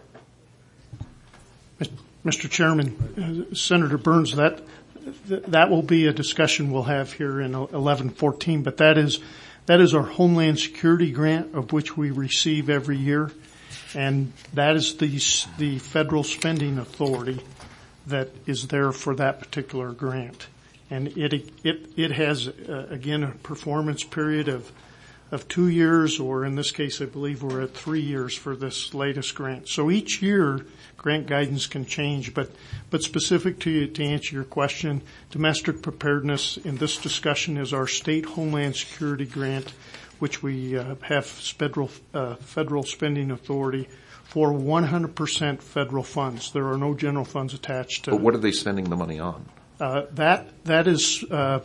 it? Mr. Chairman, Senator Burns, that will be a discussion we'll have here in 1114, but that is our Homeland Security grant, of which we receive every year, and that is the federal spending authority that is there for that particular grant. And it has, again, a performance period of 2 years, or in this case, I believe we're at 3 years for this latest grant. So each year, grant guidance can change, but specific to answer your question, domestic preparedness in this discussion is our state Homeland Security grant, which we have federal spending authority for 100% federal funds. There are no general funds attached to it. But what are they spending the money on? That is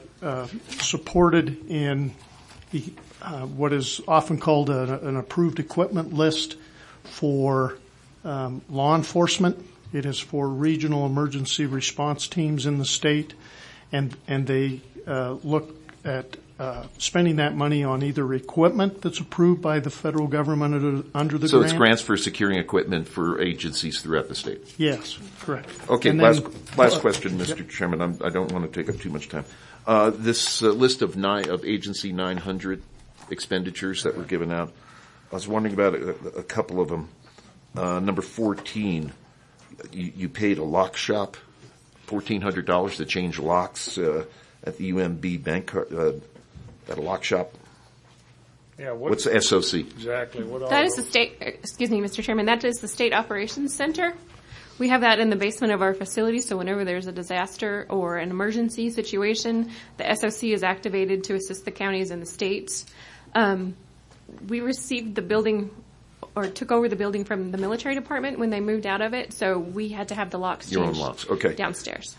supported in what is often called an approved equipment list for law enforcement. It is for regional emergency response teams in the state, and they look at spending that money on either equipment that's approved by the federal government under the grant. So it's grants for securing equipment for agencies throughout the state? Yes, correct. Okay, last question, Mr. Chairman. I don't want to take up too much time. This list of agency 900 expenditures that were given out, I was wondering about a couple of them. Number 14, you paid a lock shop $1,400 to change locks at the UMB bank at a lock shop. Yeah, what's the SOC? Exactly. That is the state, excuse me, Mr. Chairman, that is the State Operations Center. We have that in the basement of our facility, so whenever there's a disaster or an emergency situation, the SOC is activated to assist the counties and the states. We received the building or took over the building from the military department when they moved out of it, so we had to have the locks changed. Your own locks, okay. Downstairs.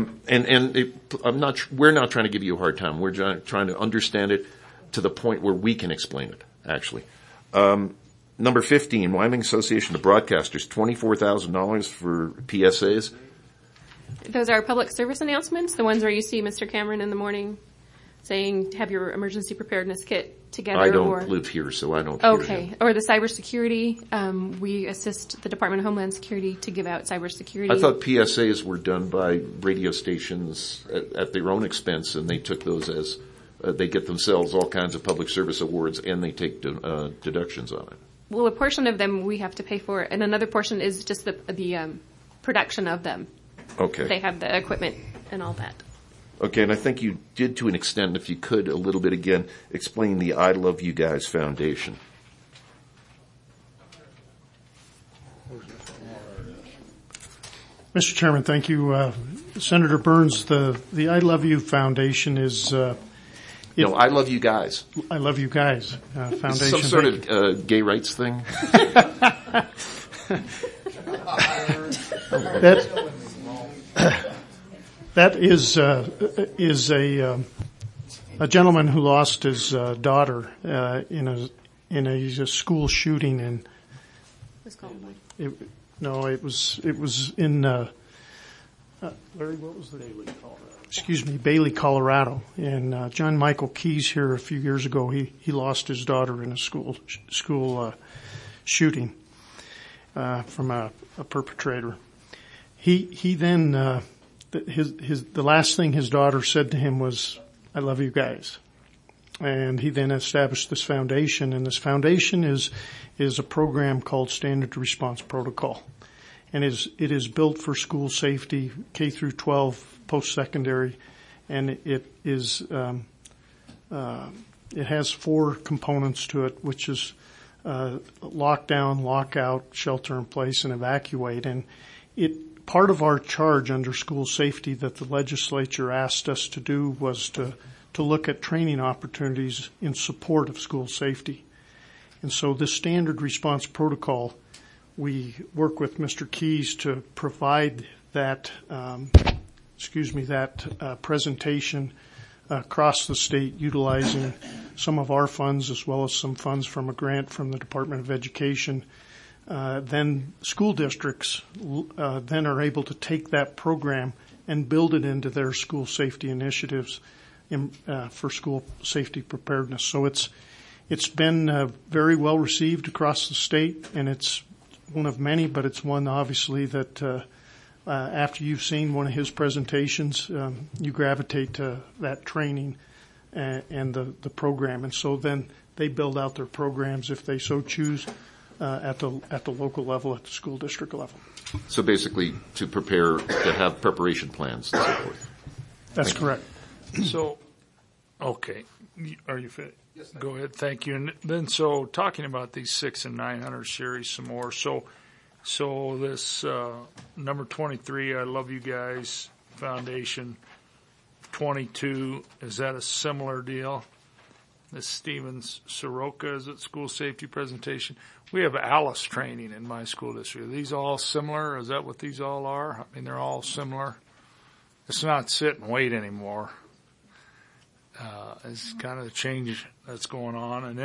We're not trying to give you a hard time. We're trying to understand it to the point where we can explain it, actually. Number 15, Wyoming Association of Broadcasters, $24,000 for PSAs. Those are public service announcements, the ones where you see Mr. Cameron in the morning saying, have your emergency preparedness kit together. I don't live here, so I don't hear him. Or the cybersecurity. We assist the Department of Homeland Security to give out cybersecurity. I thought PSAs were done by radio stations at their own expense, and they took those as they get themselves all kinds of public service awards, and they take deductions on it. Well, a portion of them we have to pay for, and another portion is just the production of them. Okay. They have the equipment and all that. Okay, and I think you did, to an extent, if you could, a little bit again, explain the I Love You Guys Foundation. Mr. Chairman, thank you. Senator Burns, the I Love You Foundation is... No, I Love You Guys. I Love You Guys Foundation. Some sort of gay rights thing? That is a gentleman who lost his daughter in a school shooting in. It was in Larry. What was the Bailey, Colorado? Excuse me, Bailey, Colorado. And John Michael Keys here a few years ago, he lost his daughter in a school shooting from a perpetrator. He then the last thing his daughter said to him was, "I love you guys." And he then established this foundation, and this foundation is a program called Standard Response Protocol. And it is built for school safety, K through 12, post-secondary, and it has 4 components to it, which is lockdown, lockout, shelter in place, and evacuate. And part of our charge under school safety that the legislature asked us to do was to look at training opportunities in support of school safety. And so this Standard Response Protocol, we work with Mr. Keys to provide that presentation across the state, utilizing some of our funds as well as some funds from a grant from the Department of Education. Then school districts then are able to take that program and build it into their school safety initiatives for school safety preparedness. So it's been very well received across the state, and it's one of many, but it's one obviously that after you've seen one of his presentations, you gravitate to that training and the program. And so then they build out their programs if they so choose at the local level, at the school district level. So basically to prepare, to have preparation plans and so forth. That's correct. So, okay. Are you fit? Yes, go ahead. Thank you. And then, so talking about these 600 and 900 series some more. So this number 23, I Love You Guys Foundation, 22, is that a similar deal? This Stevens Soroka, is it school safety presentation? We have ALICE training in my school district. Are these all similar? Is that what these all are? I mean, they're all similar. It's not sit and wait anymore. It's kind of the change that's going on. And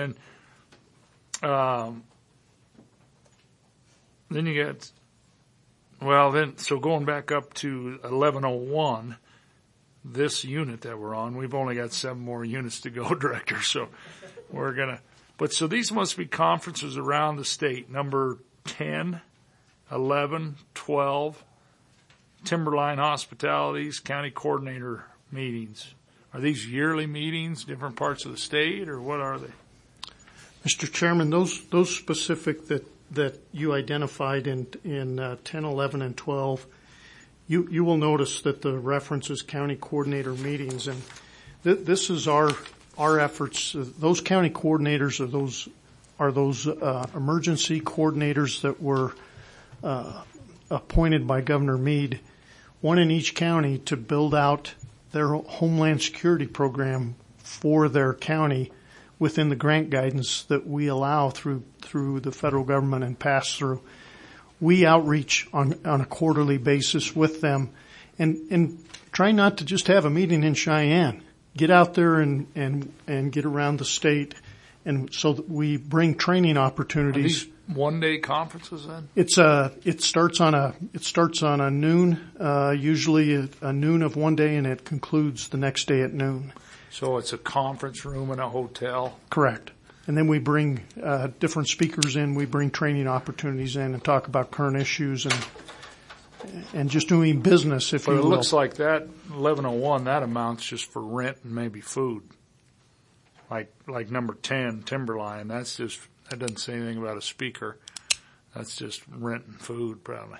then you get, so going back up to 1101, this unit that we're on, we've only got 7 more units to go, Director, so so these must be conferences around the state, number 10, 11, 12, Timberline Hospitalities, county coordinator meetings. Are these yearly meetings, different parts of the state, or what are they? Mr. Chairman, those specific that you identified in 10, 11, and 12, you will notice that the reference is county coordinator meetings, and this is our efforts. Those county coordinators are those emergency coordinators that were appointed by Governor Meade, one in each county, to build out their Homeland Security program for their county within the grant guidance that we allow through the federal government and pass through. We outreach on a quarterly basis with them and try not to just have a meeting in Cheyenne. Get out there and get around the state, and so that we bring training opportunities. one-day conferences then? It starts on a noon, usually a noon of one day, and it concludes the next day at noon. So it's a conference room in a hotel? Correct. And then we bring different speakers in. We bring training opportunities in and talk about current issues and just doing business, if you will. But it looks like that 1101, that amounts just for rent and maybe food. Like number 10, Timberline, that doesn't say anything about a speaker. That's just rent and food, probably.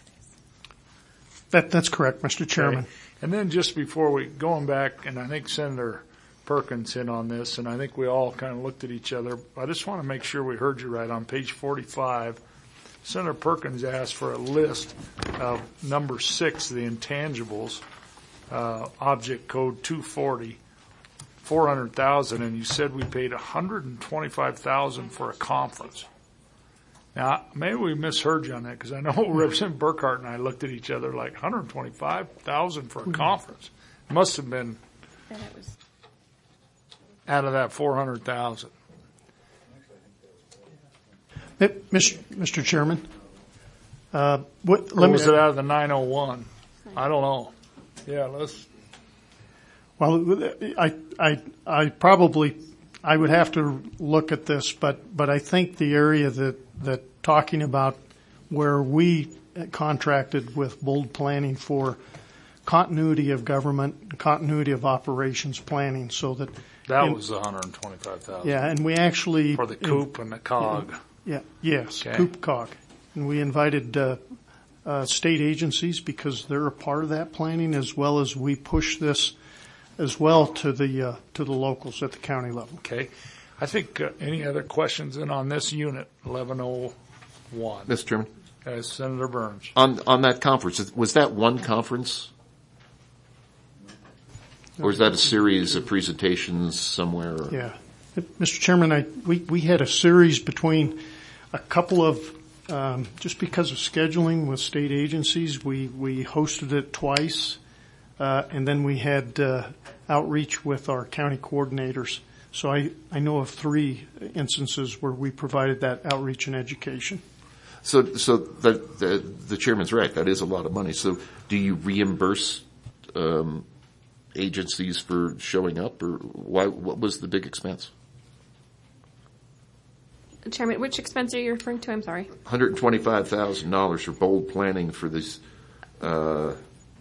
That's correct, Mr. Chairman. Okay. And then just before going back, and I think Senator Perkins hit on this, and I think we all kind of looked at each other. I just want to make sure we heard you right. On page 45, Senator Perkins asked for a list of number 6, the intangibles, object code 240, 400,000, and you said we paid $125,000 for a conference. Now, maybe we misheard you on that, because I know Representative Burkhart and I looked at each other like $125,000 for a conference. It must have been out of that 400,000. Mr. Chairman, Or was it out of the 901? I don't know. Yeah, let's. Well, I would have to look at this, but I think the area that talking about where we contracted with Bold Planning for continuity of government, continuity of operations planning, so that was the 125,000. Yeah, and we actually for the COOP and the COG. Yes, okay. COOP COG, and we invited state agencies because they're a part of that planning, as well as we push this as well to the locals at the county level. Okay, I think any other questions in on this unit 1101? Mr. Chairman, Senator Burns. On that conference, was that one conference? Or is that a series of presentations somewhere? Yeah. Mr. Chairman, we had a series between a couple of, just because of scheduling with state agencies, we hosted it twice, and then we had outreach with our county coordinators. So I know of 3 instances where we provided that outreach and education. So the chairman's right. That is a lot of money. So do you reimburse agencies for showing up, or what was the big expense? Chairman, which expense are you referring to? I'm sorry. $125,000 for Bold Planning for this the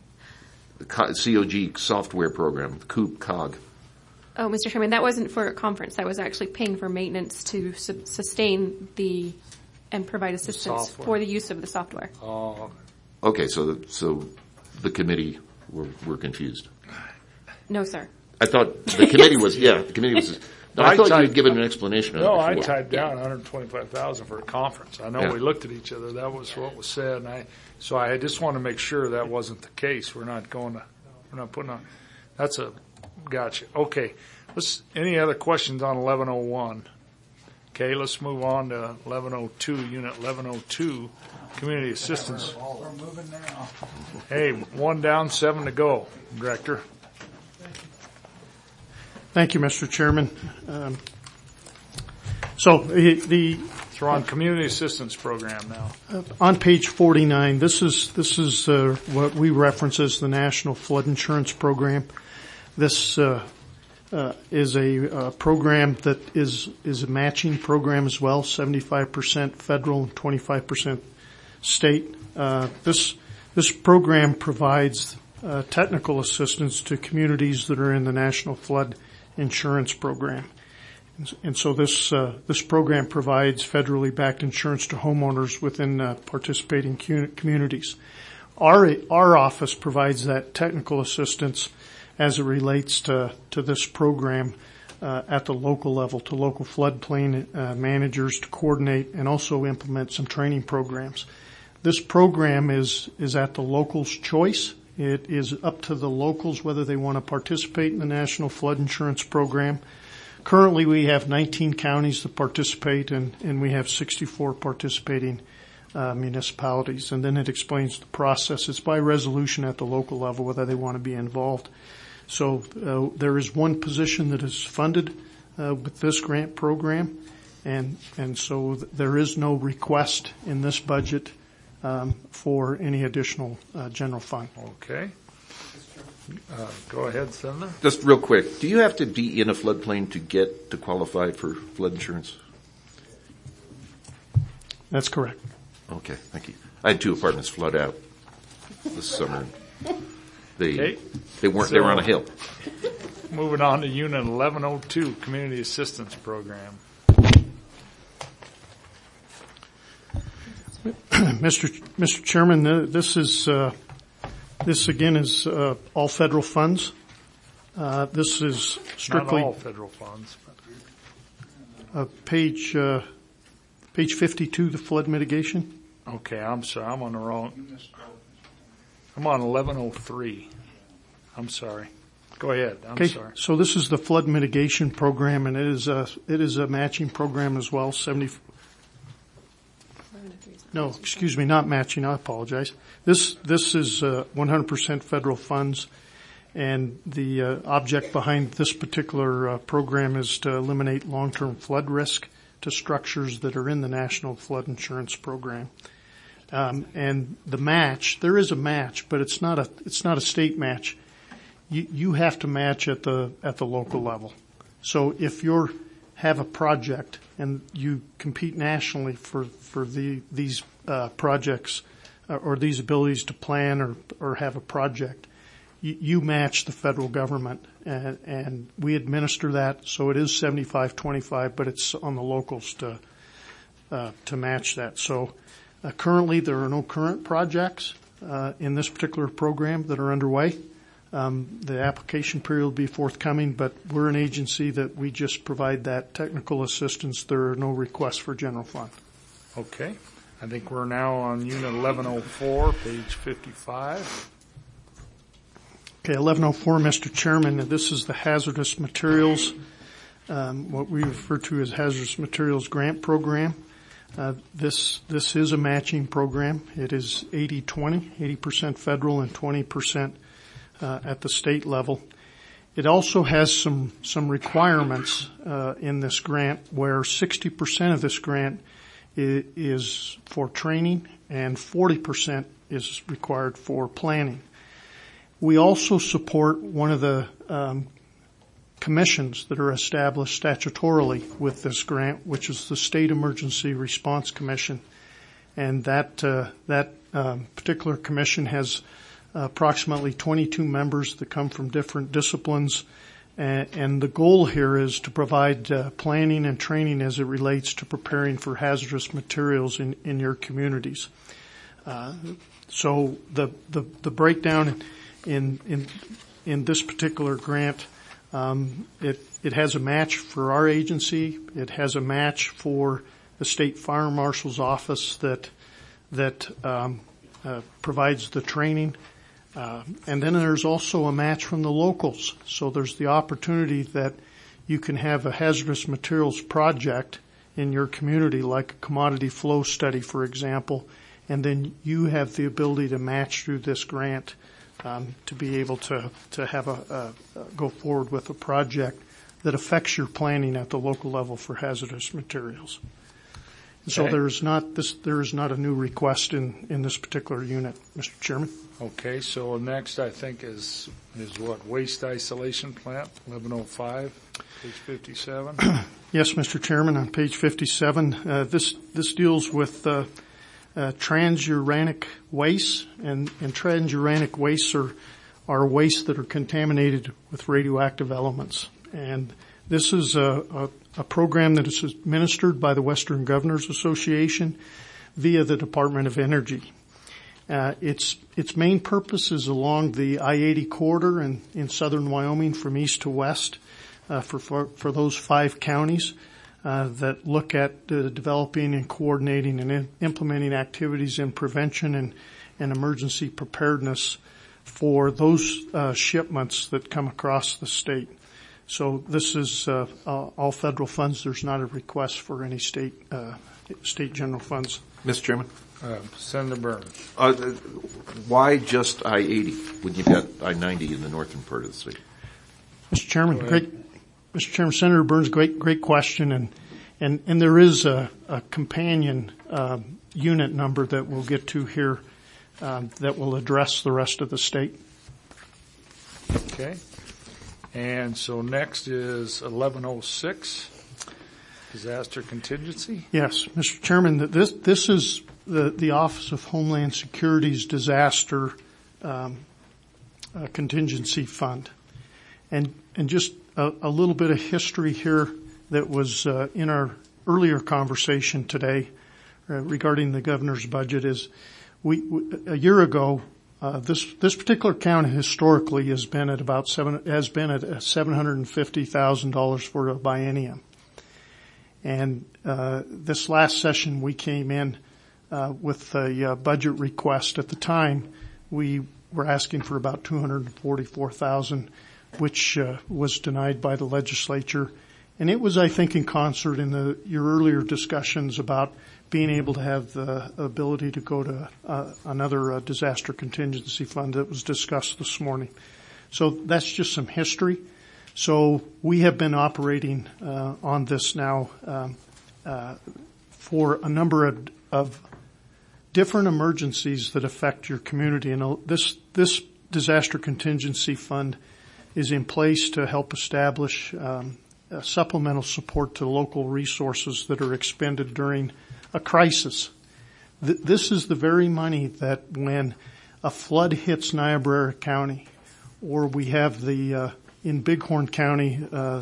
COG software program, COOP COG. Oh, Mr. Chairman, that wasn't for a conference. That was actually paying for maintenance to sustain and provide assistance for the use of the software. Oh. Okay, so the committee were confused. No, sir. I thought the committee was. No, I thought you'd given an explanation. No, I typed down $125,000 for a conference. I know we looked at each other. That was what was said, and so I just want to make sure that wasn't the case. We're not putting on. That's a gotcha. Okay, any other questions on 1101? Okay, let's move on to 1102, Unit 1102, Community Assistance. We're moving now. Hey, 1 down, 7 to go, Director. Thank you, Mr. Chairman. So we're on Community Assistance Program now. On page 49, this is what we reference as the National Flood Insurance Program. This is a program that is a matching program as well, 75% federal and 25% state. This program provides technical assistance to communities that are in the National Flood Insurance Program. And so this program provides federally backed insurance to homeowners within participating communities. Our office provides that technical assistance as it relates to this program at the local level, to local floodplain managers to coordinate and also implement some training programs. This program is at the local's choice. It is up to the locals whether they want to participate in the National Flood Insurance Program. Currently, we have 19 counties that participate, and we have 64 participating municipalities. And then it explains the process. It's by resolution at the local level whether they want to be involved. So there is one position that is funded with this grant program, And so there is no request in this budget for any additional general fund. Okay. Go ahead, Senator. Just real quick, do you have to be in a floodplain to qualify for flood insurance? That's correct. Okay, thank you. I had 2 apartments flood out this summer. They were on a hill. Moving on to Unit 1102, Community Assistance Program. Mr. Chairman, this again is all federal funds. This is strictly not all federal funds. Page 52, the flood mitigation. Okay, I'm sorry, I'm on the wrong. I'm on 1103. I'm sorry. Go ahead. I'm sorry. So this is the flood mitigation program, and it is a matching program as well. No, excuse me, not matching. I apologize. This is 100% federal funds, and the object behind this particular program is to eliminate long-term flood risk to structures that are in the National Flood Insurance Program. And the match, there is a match, but it's not a state match. You have to match at the local level. So if you have a project and you compete nationally for these projects or these abilities to plan or have a project, you match the federal government, and we administer that. So it is 75-25, but it's on the locals to match that. So currently there are no current projects in this particular program that are underway. The application period will be forthcoming, but we're an agency that we just provide that technical assistance. There are no requests for general fund. Okay. I think we're now on Unit 1104, page 55. Okay, 1104, Mr. Chairman, this is the hazardous materials, what we refer to as hazardous materials grant program. This is a matching program. It is 80-20, 80% federal and 20% at the state level. It also has some requirements in this grant where 60% of this grant is for training and 40% is required for planning. We also support one of the commissions that are established statutorily with this grant, which is the State Emergency Response Commission. And that particular commission has approximately 22 members that come from different disciplines. And the goal here is to provide planning and training as it relates to preparing for hazardous materials in your communities. So the breakdown in this particular grant, it has a match for our agency. It has a match for the State Fire Marshal's office that provides the training. And then there's also a match from the locals. So there's the opportunity that you can have a hazardous materials project in your community, like a commodity flow study, for example, and then you have the ability to match through this grant to be able to have go forward with a project that affects your planning at the local level for hazardous materials. So there is not a new request in this particular unit, Mr. Chairman. Okay, so next I think is what, waste isolation plant, 1105, page 57. Yes, Mr. Chairman, on page 57, this deals with transuranic wastes, and transuranic wastes are wastes that are contaminated with radioactive elements. And this is a program that is administered by the Western Governors Association via the Department of Energy. Its main purpose is along the I-80 corridor in southern Wyoming from east to west for those 5 counties that look at developing and coordinating and implementing activities in prevention and emergency preparedness for those shipments that come across the state. So this is all federal funds. There's not a request for any state general funds. Mr. Chairman? Senator Burns. Why just I-80 when you've got I-90 in the northern part of the state? Mr. Chairman, Senator Burns, great question, And there is a companion unit number that we'll get to here that will address the rest of the state. Okay. And so next is 1106, disaster contingency. Yes, Mr. Chairman, this is the Office of Homeland Security's disaster contingency fund. And just a little bit of history here that was in our earlier conversation today regarding the governor's budget is a year ago, this particular county historically has been at $750,000 for a biennium. And this last session we came in with a budget request. At the time, we were asking for about $244,000, which was denied by the legislature. And it was, I think, in concert in your earlier discussions about being able to have the ability to go to another disaster contingency fund that was discussed this morning. So that's just some history. So we have been operating on this now for a number of different emergencies that affect your community. And this disaster contingency fund is in place to help establish supplemental support to local resources that are expended during a crisis. This is the very money that when a flood hits Niobrara County, or we have in Bighorn County,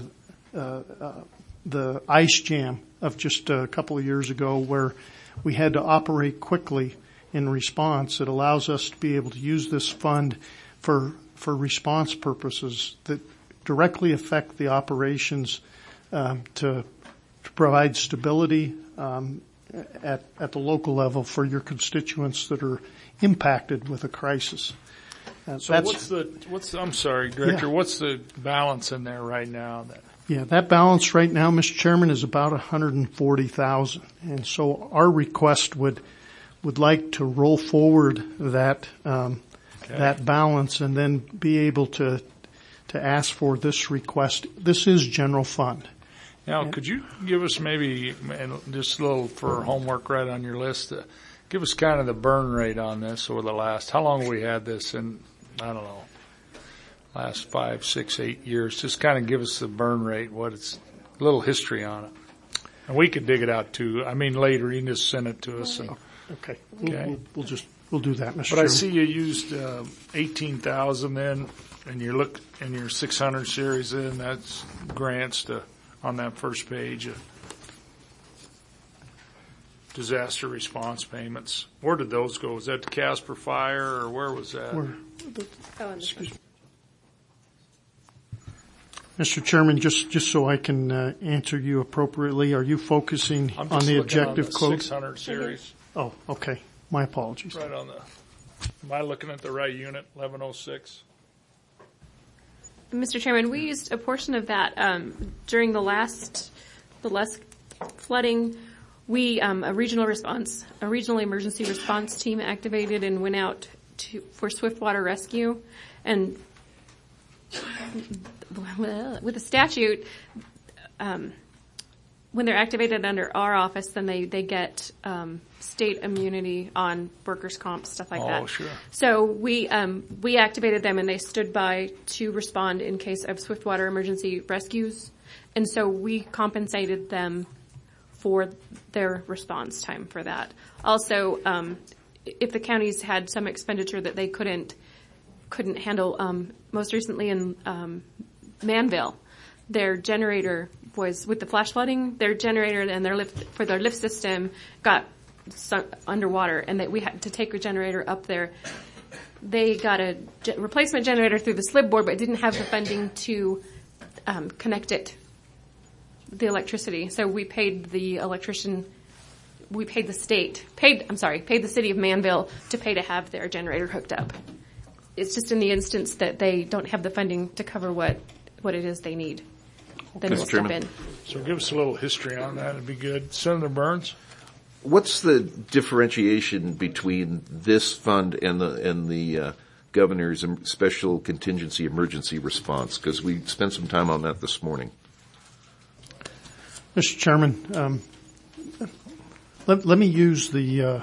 the ice jam of just a couple of years ago where we had to operate quickly in response, it allows us to be able to use this fund for response purposes that directly affect the operations to provide stability at the local level for your constituents that are impacted with a crisis. So I'm sorry, Director, what's the balance in there right now? That balance right now, Mr. Chairman, is about $140,000. And so our request would like to roll forward that balance and then be able to ask for this request. This is general fund. Now, could you give us maybe, just a little for homework right on your list, give us kind of the burn rate on this over the last, how long have we had this in, I don't know, last 5, 6, 8 years? Just kind of give us the burn rate, a little history on it. And we could dig it out too. I mean, later, you can just send it to us. Okay. We'll do that, Mr. But Chairman. I see you used 18,000 then, and you look in your 600 series in, that's grants on that first page of disaster response payments. Where did those go? Was that to Casper Fire, or where was that? Mr. Chairman, just so I can answer you appropriately, are you focusing on the objective quote? 600 series. Oh, okay. My apologies. Right on am I looking at the right unit, 1106? Mr. Chairman, we used a portion of that during the last flooding. We a regional emergency response team activated and went out for swiftwater rescue, and with the statute, when they're activated under our office, then they get state immunity on workers' comp, stuff like that. Oh, sure. So we activated them, and they stood by to respond in case of swiftwater emergency rescues, and so we compensated them for their response time for that. Also, if the counties had some expenditure that they couldn't handle, most recently in Manville, their generator was, with the flash flooding, their generator and their lift system got underwater, and that we had to take a generator up there. They got a replacement generator through the slib board, but didn't have the funding to connect it, the electricity. So we paid the electrician. We paid the paid the city of Manville to pay to have their generator hooked up. It's just in the instance that they don't have the funding to cover what it is they need. Then we'll step in. So give us a little history on that. It'd be good. Senator Burns? What's the differentiation between this fund and the governor's special contingency emergency response? Because we spent some time on that this morning. Mr. Chairman, let me use the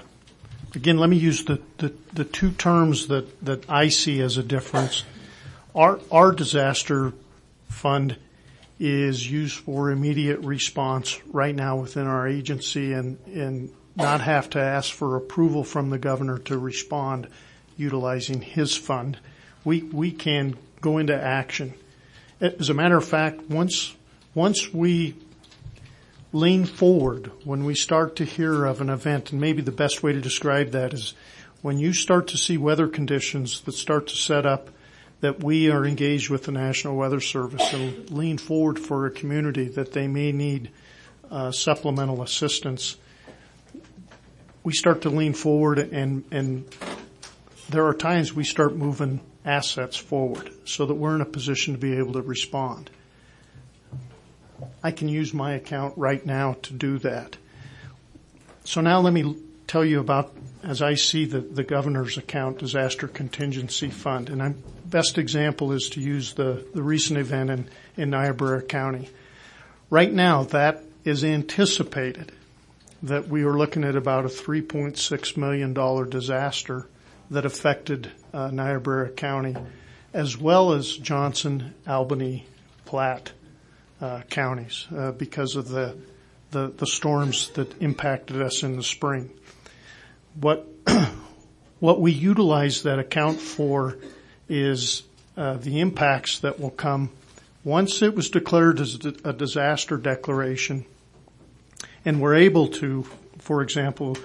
two terms that I see as a difference. Our disaster fund is used for immediate response right now within our agency and not have to ask for approval from the governor to respond utilizing his fund. We can go into action. As a matter of fact, once we lean forward, when we start to hear of an event, and maybe the best way to describe that is when you start to see weather conditions that start to set up, that we are engaged with the National Weather Service and lean forward for a community that they may need supplemental assistance. We start to lean forward and there are times we start moving assets forward so that we're in a position to be able to respond. I can use my account right now to do that. So now let me tell you about, as I see the governor's account, disaster contingency fund. And best example is to use the recent event in Niobrara County. Right now, that is anticipated that we are looking at about a $3.6 million disaster that affected Niobrara County, as well as Johnson, Albany, Platte counties because of the storms that impacted us in the spring. What we utilize that account for is the impacts that will come once it was declared as a disaster declaration, and we're able to, for example,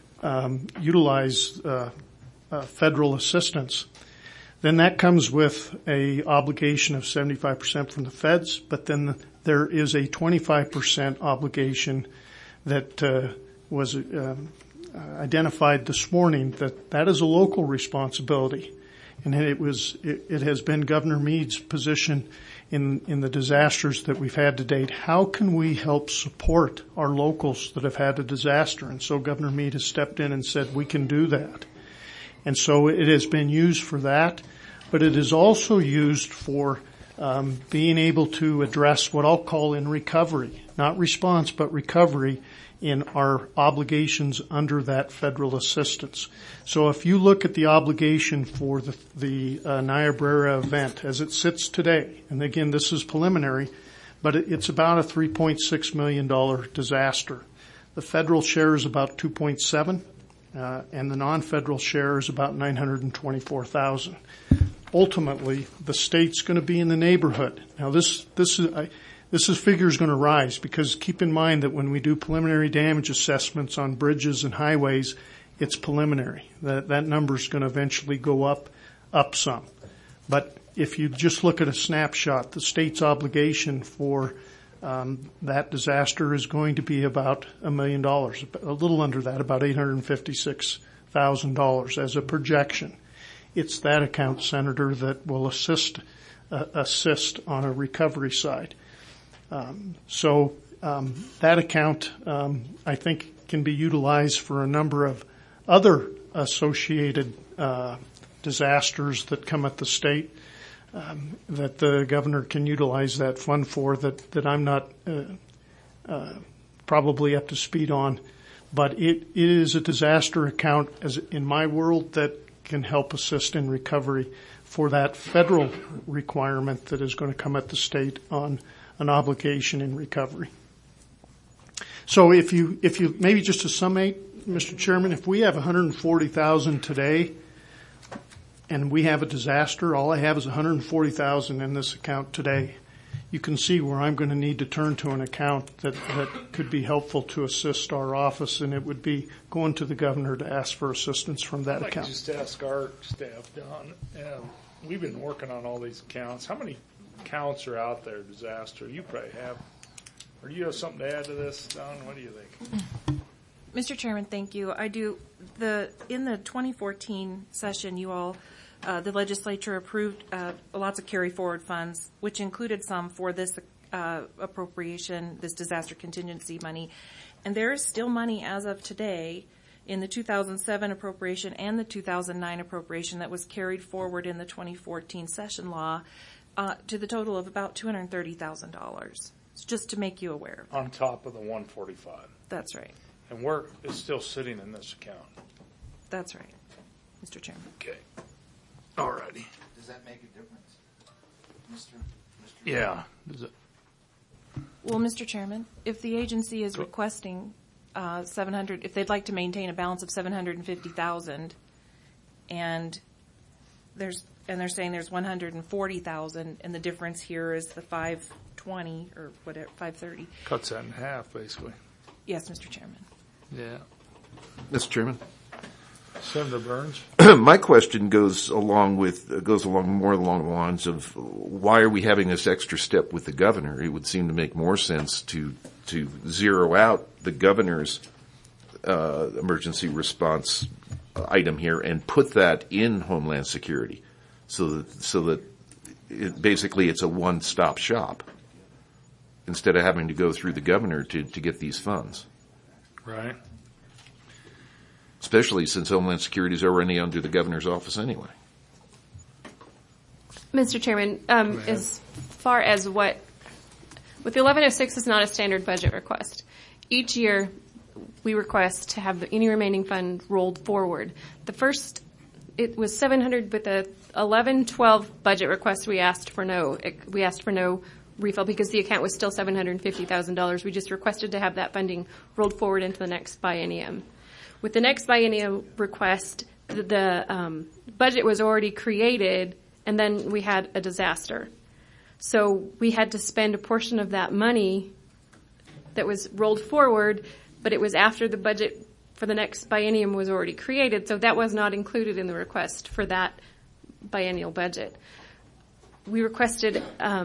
utilize federal assistance. Then that comes with a obligation of 75% from the feds, but then there is a 25% obligation that was identified this morning that is a local responsibility. And it has been Governor Meade's position in the disasters that we've had to date. How can we help support our locals that have had a disaster? And so Governor Meade has stepped in and said we can do that. And so it has been used for that, but it is also used for being able to address what I'll call in recovery, not response, but recovery in our obligations under that federal assistance. So if you look at the obligation for the Niobrara event as it sits today, and again, this is preliminary, but it's about a $3.6 million disaster. The federal share is about 2.7, and the non-federal share is about $924,000. Ultimately, the state's going to be in the neighborhood. Now, this figure is going to rise because keep in mind that when we do preliminary damage assessments on bridges and highways, it's preliminary. That number is going to eventually go up some. But if you just look at a snapshot, the state's obligation for that disaster is going to be about $1 million, a little under that, about $856,000 as a projection. It's that account, Senator, that will assist on a recovery side. So that account, I think, can be utilized for a number of other associated disasters that come at the state that the governor can utilize that fund for that I'm not probably up to speed on. But it is a disaster account, as in my world, that can help assist in recovery for that federal requirement that is going to come at the state on an obligation in recovery. So if you maybe just to summate, Mr. Chairman, if we have $140,000 today and we have a disaster, all I have is $140,000 in this account today. You can see where I'm going to need to turn to an account that could be helpful to assist our office, and it would be going to the governor to ask for assistance from that account. I'd like to just ask our staff, Don, we've been working on all these accounts. How many accounts are out there, disaster? You probably have. Or do you have something to add to this, Don? What do you think? Mr. Chairman, thank you. I do. In the 2014 session, you all, the legislature approved lots of carry forward funds, which included some for this appropriation, this disaster contingency money. And there is still money as of today in the 2007 appropriation and the 2009 appropriation that was carried forward in the 2014 session law to the total of about $230,000. It's just to make you aware. On top of the 145. That's right. And it's still sitting in this account. That's right, Mr. Chairman. Okay. All righty. Does that make a difference, Mr. Yeah. Well, Mr. Chairman, if the agency is requesting 700, if they'd like to maintain a balance of 750,000, and they're saying there's 140,000, and the difference here is the 520 or whatever, 530. Cuts that in half, basically. Yes, Mr. Chairman. Yeah. Mr. Chairman? Senator Burns? My question goes along more along the lines of why are we having this extra step with the governor? It would seem to make more sense to zero out the governor's emergency response item here and put that in Homeland Security, so that basically it's a one-stop shop instead of having to go through the governor to get these funds. Right. Especially since Homeland Security is already under the governor's office anyway. Mr. Chairman, as far as with the 1106 is not a standard budget request. Each year, we request to have any remaining fund rolled forward. It was 700 with the 11-12 budget request. We asked for no refill because the account was still $750,000. We just requested to have that funding rolled forward into the next biennium. With the next biennium request, the budget was already created, and then we had a disaster. So we had to spend a portion of that money that was rolled forward, but it was after the budget for the next biennium was already created, so that was not included in the request for that biennial budget. We requested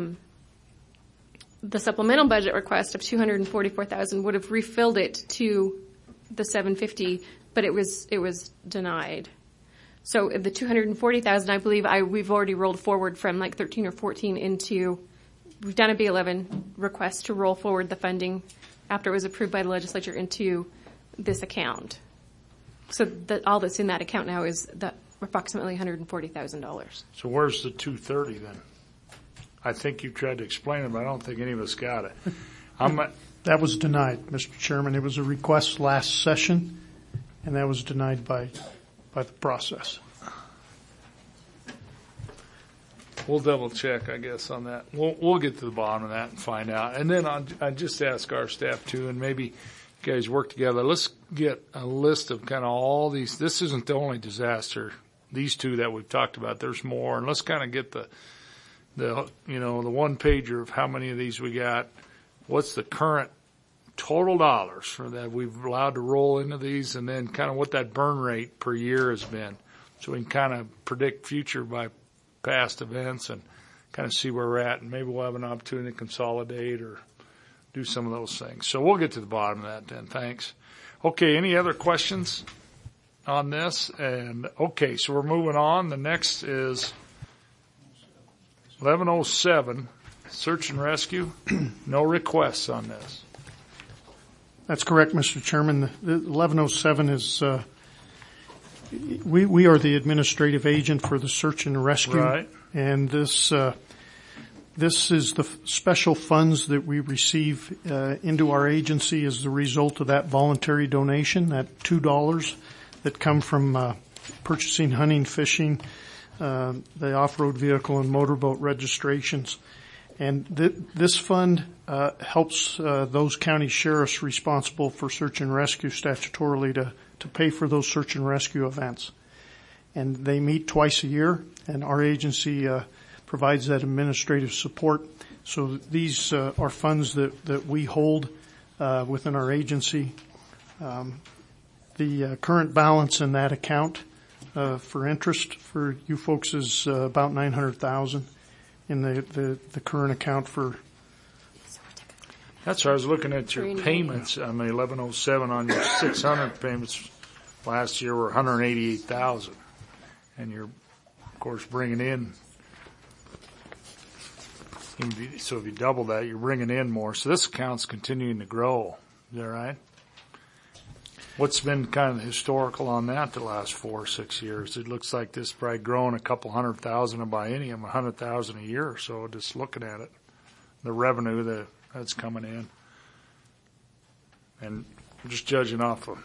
the supplemental budget request of $244,000 would have refilled it to the 750, but it was denied. So the 240,000, I believe we've already rolled forward from like 13 or 14 into, we've done a B11 request to roll forward the funding after it was approved by the legislature into this account. So all that's in that account now is approximately $140,000. So where's the 230 then? I think you tried to explain it, but I don't think any of us got it. That was denied, Mr. Chairman. It was a request last session, and that was denied by the process. We'll double check, I guess, on that. We'll get to the bottom of that and find out. And then I just ask our staff too, and maybe you guys work together. Let's get a list of kind of all these. This isn't the only disaster. These two that we've talked about, there's more, and let's kind of get the one pager of how many of these we got. What's the current total dollars for that we've allowed to roll into these, and then kind of what that burn rate per year has been, so we can kind of predict future by past events and kind of see where we're at, and maybe we'll have an opportunity to consolidate or do some of those things. So we'll get to the bottom of that then. Thanks. Okay, any other questions on this? And okay, so we're moving on. The next is 1107. Search and rescue, no requests on this. That's correct, Mr. Chairman. The 1107 is, we are the administrative agent for the search and rescue. Right. And this is the special funds that we receive into our agency as the result of that voluntary donation, that $2 that come from purchasing hunting, fishing, the off-road vehicle and motorboat registrations. And this fund helps those county sheriffs responsible for search and rescue statutorily to pay for those search and rescue events. And they meet twice a year, and our agency provides that administrative support. So these are funds that we hold within our agency. The current balance in that account for interest for you folks is about $900,000. In the current account for. That's why I was looking at your payments on the 1107 on your 600 payments last year were 188,000, and you're of course bringing in. So if you double that, you're bringing in more. So this account's continuing to grow. Is that right? What's been kind of the historical on that the last 4 or 6 years? It looks like this probably grown a couple 100,000 a biennium, 100,000 a year or so, just looking at it. The revenue, the that's coming in. And I'm just judging off of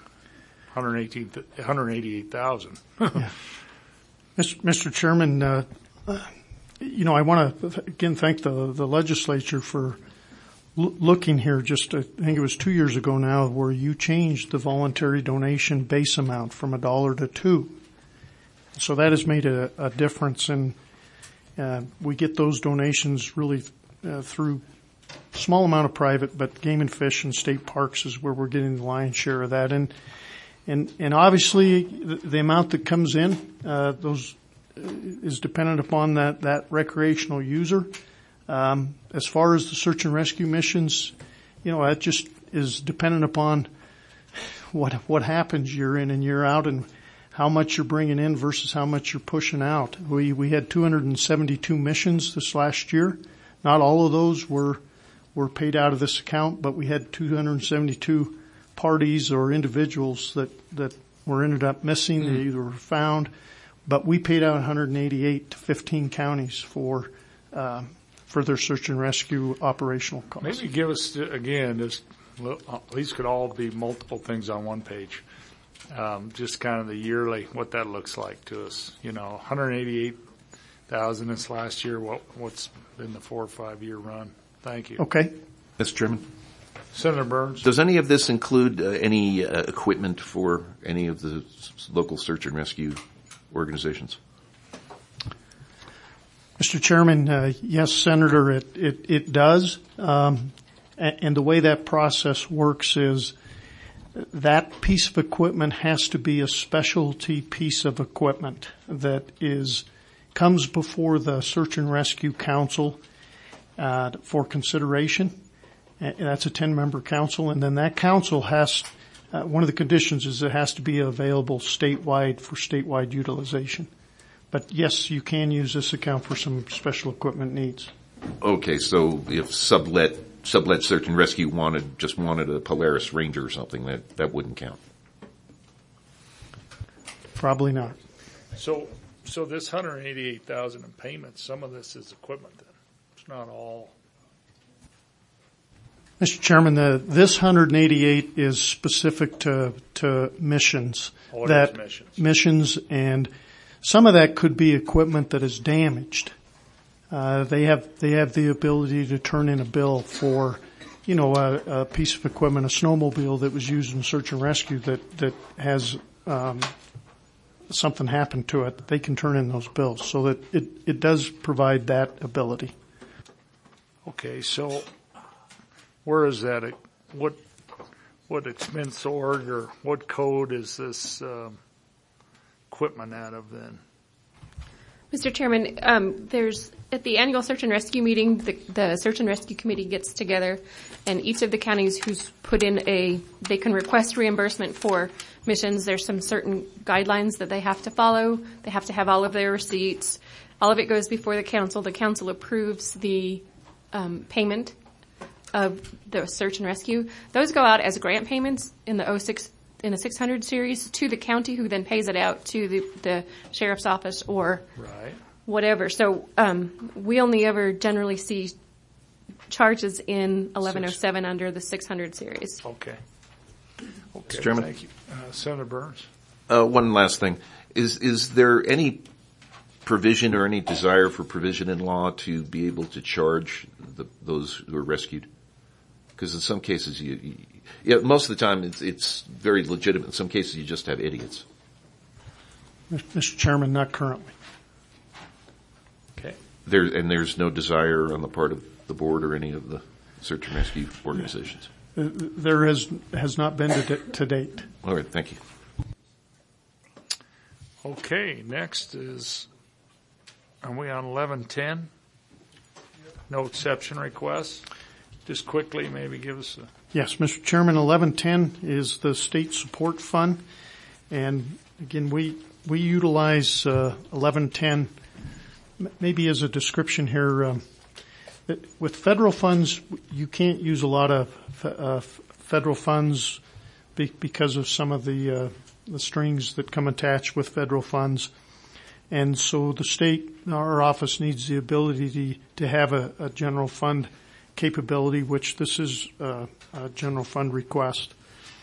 188,000. Yeah. Mr. Chairman, I want to again thank the legislature for looking here. Just I think it was 2 years ago now, where you changed the voluntary donation base amount from $1 to $2. So that has made a difference, and we get those donations really through small amount of private, but Game and Fish and state parks is where we're getting the lion's share of that. And obviously the amount that comes in, those is dependent upon that recreational user. As far as the search and rescue missions, that just is dependent upon what happens year in and year out, and how much you're bringing in versus how much you're pushing out. We had 272 missions this last year. Not all of those were paid out of this account, but we had 272 parties or individuals that were ended up missing. They either were found, but we paid out 188 to 15 counties for their search and rescue operational costs. Maybe give us, again, these could all be multiple things on one page. Just kind of the yearly, what that looks like to us. 188,000 this last year. What's been the 4 or 5 year run? Thank you. Okay. Mr. Chairman. Senator Burns. Does any of this include any equipment for any of the local search and rescue organizations? Mr. Chairman, yes, Senator, it does. And the way that process works is that piece of equipment has to be a specialty piece of equipment that comes before the Search and Rescue Council for consideration. And that's a 10-member council, and then that council has one of the conditions is it has to be available statewide for statewide utilization. But yes, you can use this account for some special equipment needs. Okay, so if sublet search and rescue wanted a Polaris Ranger or something, that wouldn't count. Probably not. So this 188,000 in payments, some of this is equipment then. It's not all. Mr. Chairman, this 188 is specific to missions. Oh, it is missions. Missions, and some of that could be equipment that is damaged. They have the ability to turn in a bill for, a piece of equipment, a snowmobile that was used in search and rescue that has something happen to it. They can turn in those bills, so that it does provide that ability. Okay, so where is that? What expense org or what code is this equipment out of then? Mr. Chairman, there's at the annual search and rescue meeting, the search and rescue committee gets together, and each of the counties who's put in they can request reimbursement for missions. There's some certain guidelines that they have to follow. They have to have all of their receipts. All of it goes before the council. The council approves the payment of the search and rescue. Those go out as grant payments in the 600 series to the county, who then pays it out to the sheriff's office or whatever. So we only ever generally see charges in 1107 under the 600 series. Okay. Mr. Chairman. Thank you. Senator Burns. One last thing. Is there any provision or any desire for provision in law to be able to charge those who are rescued? Because in some cases, most of the time it's very legitimate. In some cases, you just have idiots. Mr. Chairman, not currently. Okay. There's no desire on the part of the board or any of the search and rescue organizations. There has not been to date. All right, thank you. Okay, next are we on 1110? No exception requests? Just quickly, maybe give us a... Yes, Mr. Chairman, 1110 is the state support fund. And again, we utilize 1110 maybe as a description here. With federal funds, you can't use a lot of federal funds because of some of the strings that come attached with federal funds. And so the state, our office needs the ability to have a general fund capability, which this is a general fund request,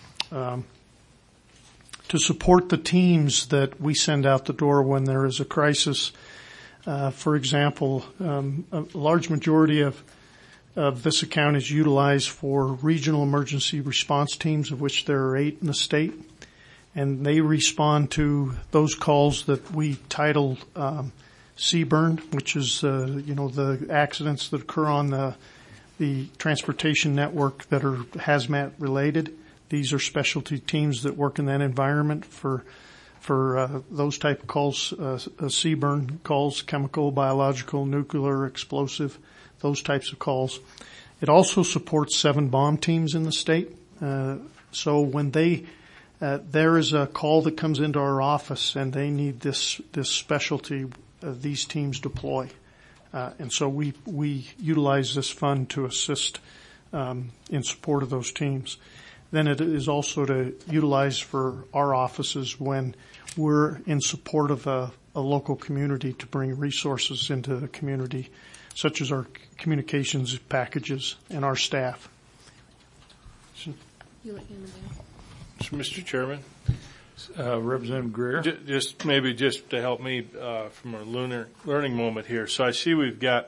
to support the teams that we send out the door when there is a crisis. For example, a large majority of this account is utilized for regional emergency response teams, of which there are 8 in the state, and they respond to those calls that we title CBRN, which is the accidents that occur on the transportation network that are hazmat related. These are specialty teams that work in that environment for those type of calls, CBRN calls, chemical, biological, nuclear, explosive, those types of calls. It also supports 7 bomb teams in the state. So when there is a call that comes into our office and they need this specialty, these teams deploy. And so we utilize this fund to assist in support of those teams. Then it is also to utilize for our offices when we're in support of a local community to bring resources into the community, such as our communications packages and our staff. You let him do. Mr. Chairman, Representative Greer. Just to help me from a learning moment here. So I see we've got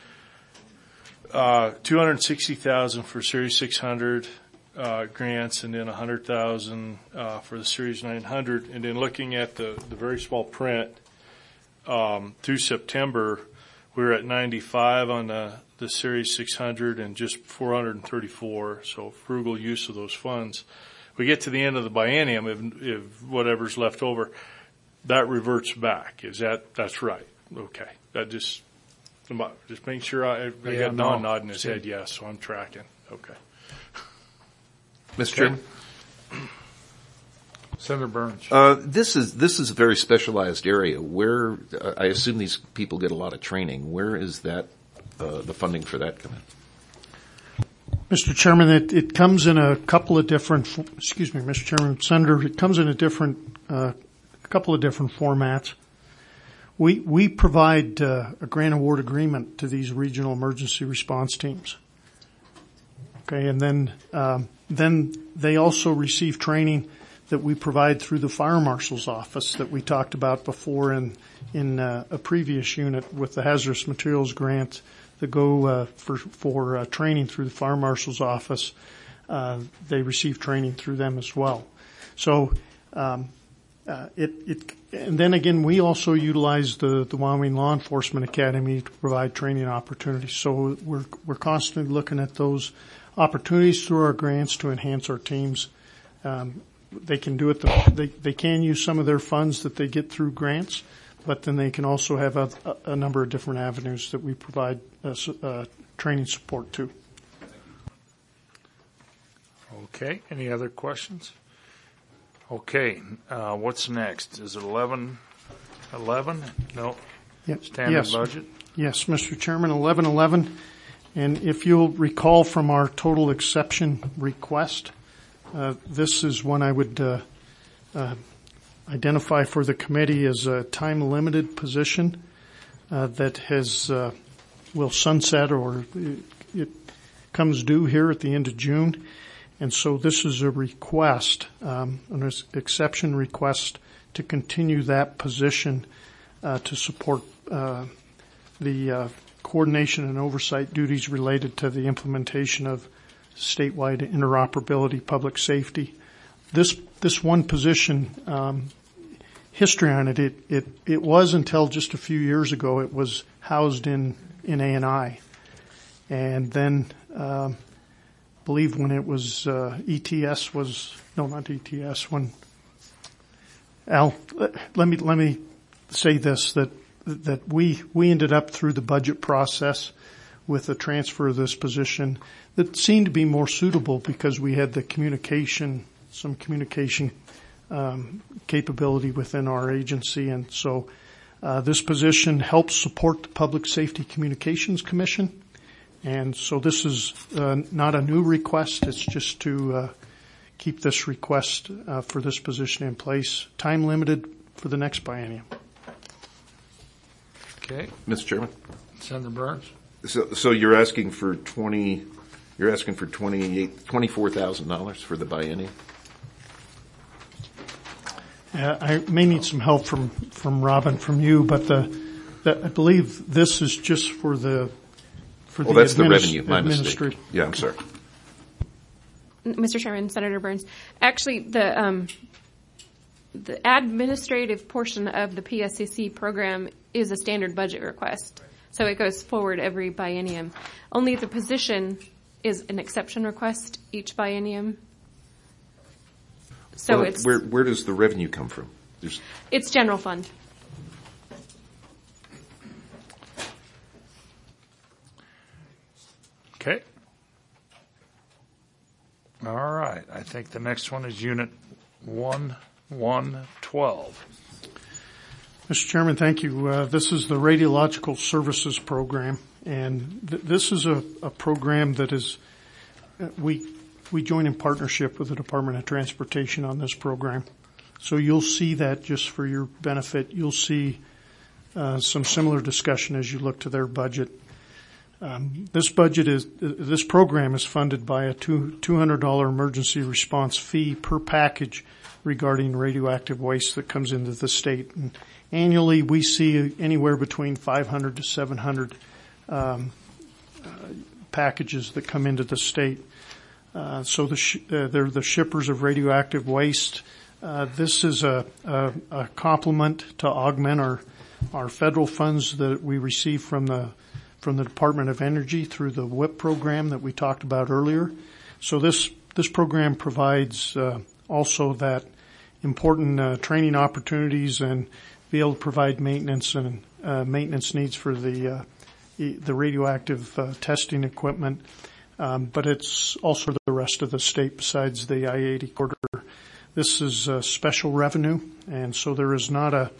$260,000 for Series 600 grants, and then $100,000 for the Series 900. And then looking at the very small print through September, we were at 95 on the Series 600 and just 434. So frugal use of those funds. We get to the end of the biennium, if whatever's left over, that reverts back. That's right? Okay. That just making sure I got Don nodding his head yes, so I'm tracking. Okay. Mr. Chairman? Senator Burns. This is a very specialized area where I assume these people get a lot of training. Where is that the funding for that coming? Mr. Chairman, it comes in a couple of different. Excuse me, Mr. Chairman, Senator. It comes in a couple of different formats. We provide a grant award agreement to these regional emergency response teams. Okay, and then they also receive training that we provide through the fire marshal's office that we talked about before in a previous unit with the hazardous materials grant that go for training through the fire marshal's office. They receive training through them as well. So and then again, we also utilize the Wyoming Law Enforcement Academy to provide training opportunities. So we're constantly looking at those opportunities through our grants to enhance our teams. They can do it. They can use some of their funds that they get through grants, but then they can also have a number of different avenues that we provide training support to. Okay. Any other questions? Okay. What's next? Is it 1111? No. Standard budget? Yes, Mr. Chairman, 1111. And if you'll recall from our total exception request, this is one I would identify for the committee as a time-limited position that will sunset, or it comes due here at the end of June. And so this is a request, an exception request to continue that position to support the coordination and oversight duties related to the implementation of statewide interoperability public safety. This one position, history on it was until just a few years ago, it was housed in A&I. And then, believe when it was, ETS was, no, not ETS, when, Al, let me say this, that we ended up through the budget process with a transfer of this position that seemed to be more suitable because we had some communication capability within our agency. And so this position helps support the Public Safety Communications Commission. And so this is not a new request. It's just to keep this request for this position in place, time limited for the next biennium. Okay. Mr. Chairman? Senator Burns? So you're asking for $24,000 for the biennium? I may need some help from Robin, from you, but I believe this is just for the that's the revenue. My mistake. Yeah, I'm sorry. Mr. Chairman, Senator Burns. Actually, the administrative portion of the PSCC program is a standard budget request, so it goes forward every biennium. Only the position is an exception request each biennium. So it's where does the revenue come from? It's general fund. Okay. All right. I think the next one is Unit 1112. Mr. Chairman, thank you. This is the Radiological Services Program, and this is a program that is we join in partnership with the Department of Transportation on this program. So you'll see that, just for your benefit, you'll see some similar discussion as you look to their budget. This program is funded by a $200 emergency response fee per package regarding radioactive waste that comes into the state. And annually, we see anywhere between 500 to 700 packages that come into the state. So they're the shippers of radioactive waste. This is a complement to augment our federal funds that we receive from the Department of Energy through the WIP program that we talked about earlier. So this program provides also that important training opportunities and be able to provide maintenance and maintenance needs for the radioactive testing equipment. But it's also the rest of the state besides the I-80 corridor. This is special revenue, and so there is not a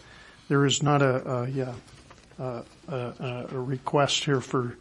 request here for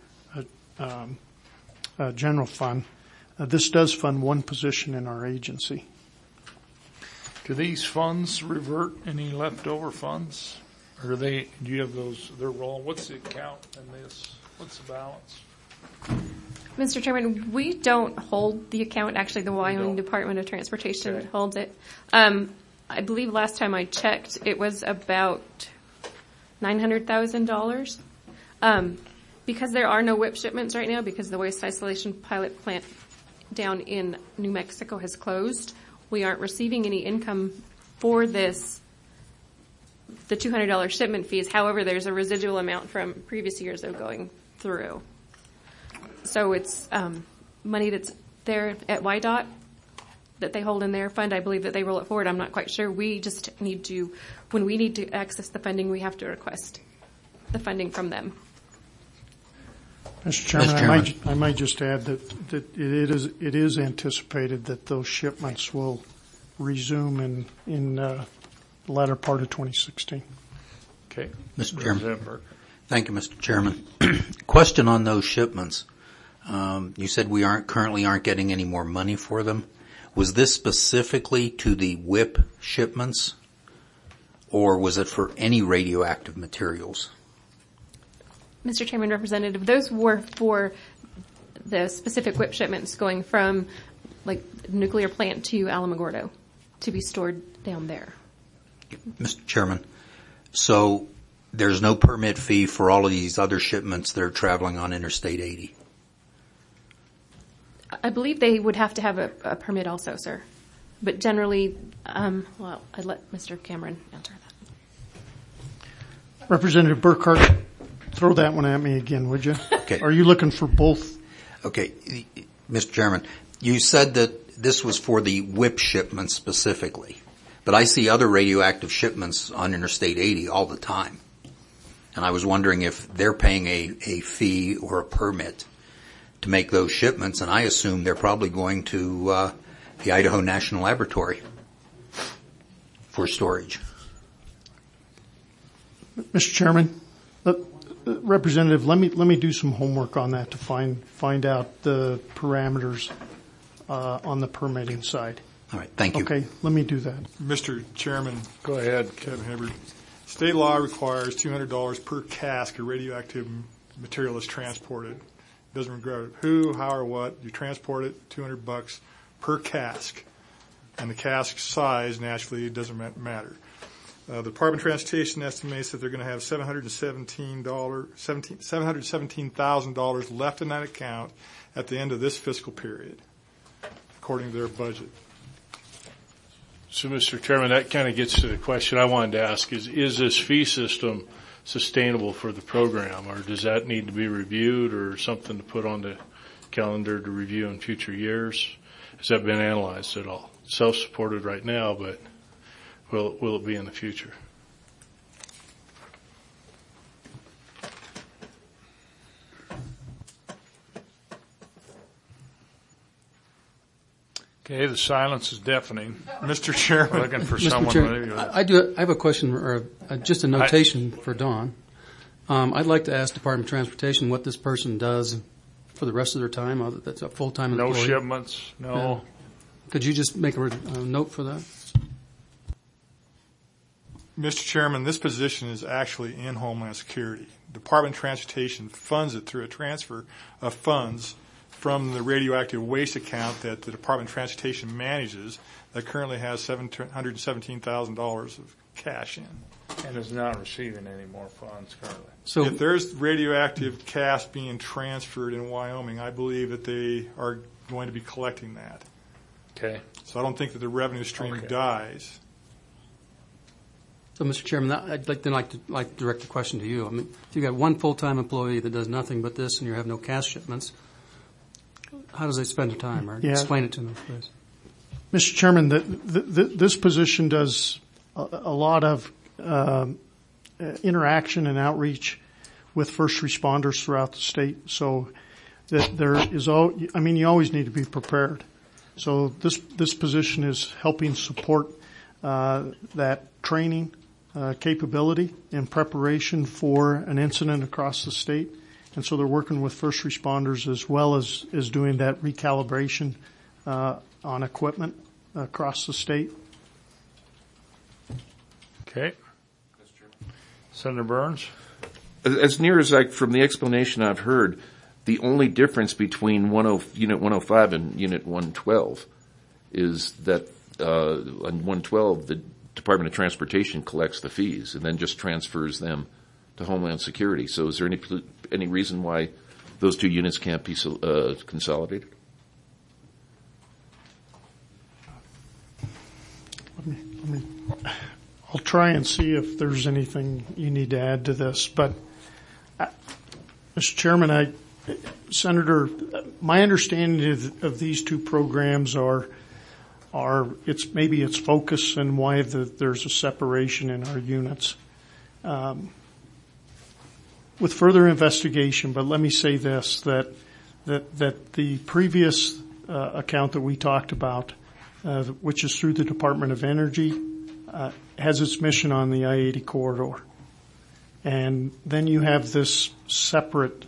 a general fund. This does fund one position in our agency. Do these funds revert any leftover funds? Or do you have those, their role? What's the account in this? What's the balance? Mr. Chairman, we don't hold the account. Actually, the Wyoming Department of Transportation holds it. I believe last time I checked, it was about $900,000. Because there are no WIP shipments right now, because the waste isolation pilot plant down in New Mexico has closed, we aren't receiving any income for this, the $200 shipment fees. However, there's a residual amount from previous years of going through. So it's money that's there at YDOT that they hold in their fund. I believe that they roll it forward. I'm not quite sure. We just need to, when we need to access the funding, we have to request the funding from them. Mr. Chairman, I might just add that it is anticipated that those shipments will resume in the latter part of 2016. Okay. Mr. Chairman. Thank you, Mr. Chairman. Question on those shipments. You said we currently aren't getting any more money for them. Was this specifically to the WIP shipments, or was it for any radioactive materials? Mr. Chairman, Representative, those were for the specific WIP shipments going from like nuclear plant to Alamogordo to be stored down there. Mr. Chairman, so there's no permit fee for all of these other shipments that are traveling on Interstate 80? I believe they would have to have a permit also, sir. But generally, I'd let Mr. Cameron answer that. Representative Burkhart, throw that one at me again, would you? Okay. Are you looking for both? Okay. Mr. Chairman, you said that this was for the WIP shipments specifically, but I see other radioactive shipments on Interstate 80 all the time. And I was wondering if they're paying a fee or a permit to make those shipments, and I assume they're probably going to the Idaho National Laboratory for storage. Mr. Chairman, Representative, let me do some homework on that to find out the parameters on the permitting side. All right, thank you. Okay, let me do that. Mr. Chairman. Go ahead. Kevin Hibbert. State law requires $200 per cask of radioactive material is transported. It doesn't regard who, how, or what. You transport it, $200 per cask. And the cask size, naturally, it doesn't matter. The Department of Transportation estimates that they're going to have $717,000 left in that account at the end of this fiscal period, according to their budget. So, Mr. Chairman, that kind of gets to the question I wanted to ask is this fee system sustainable for the program, or does that need to be reviewed or something to put on the calendar to review in future years? Has that been analyzed at all? Self-supported right now, but will it be in the future? Okay, the silence is deafening. Mr. Chairman. We're looking for someone. Chairman, I have a question, or just a notation for Dawn. I'd like to ask Department of Transportation what this person does for the rest of their time. That's a full-time employee. No shipments, no. Yeah. Could you just make a note for that? Mr. Chairman, this position is actually in Homeland Security. Department of Transportation funds it through a transfer of funds from the radioactive waste account that the Department of Transportation manages that currently has $717,000 of cash in. And is not receiving any more funds currently. So if there's radioactive cash being transferred in Wyoming, I believe that they are going to be collecting that. Okay. So I don't think that the revenue stream dies. So, Mr. Chairman, I'd like to direct the question to you. I mean, if you've got one full-time employee that does nothing but this and you have no cash shipments, how does they spend their time? Or explain it to me, please. Mr. Chairman, this position does a lot of interaction and outreach with first responders throughout the state. So that there is you always need to be prepared. So this position is helping support that training capability in preparation for an incident across the state. And so they're working with first responders as well as doing that recalibration on equipment across the state. Okay. Senator Burns? As near as from the explanation I've heard, the only difference between Unit 105 and Unit 112 is that on 112, the Department of Transportation collects the fees and then just transfers them to Homeland Security. So is there any reason why those two units can't be consolidated? I'll try and see if there's anything you need to add to this. But, Mr. Chairman, Senator, my understanding of these two programs are its focus and why there's a separation in our units. With further investigation, but let me say this, that the previous account that we talked about, which is through the Department of Energy, has its mission on the I-80 corridor. And then you have this separate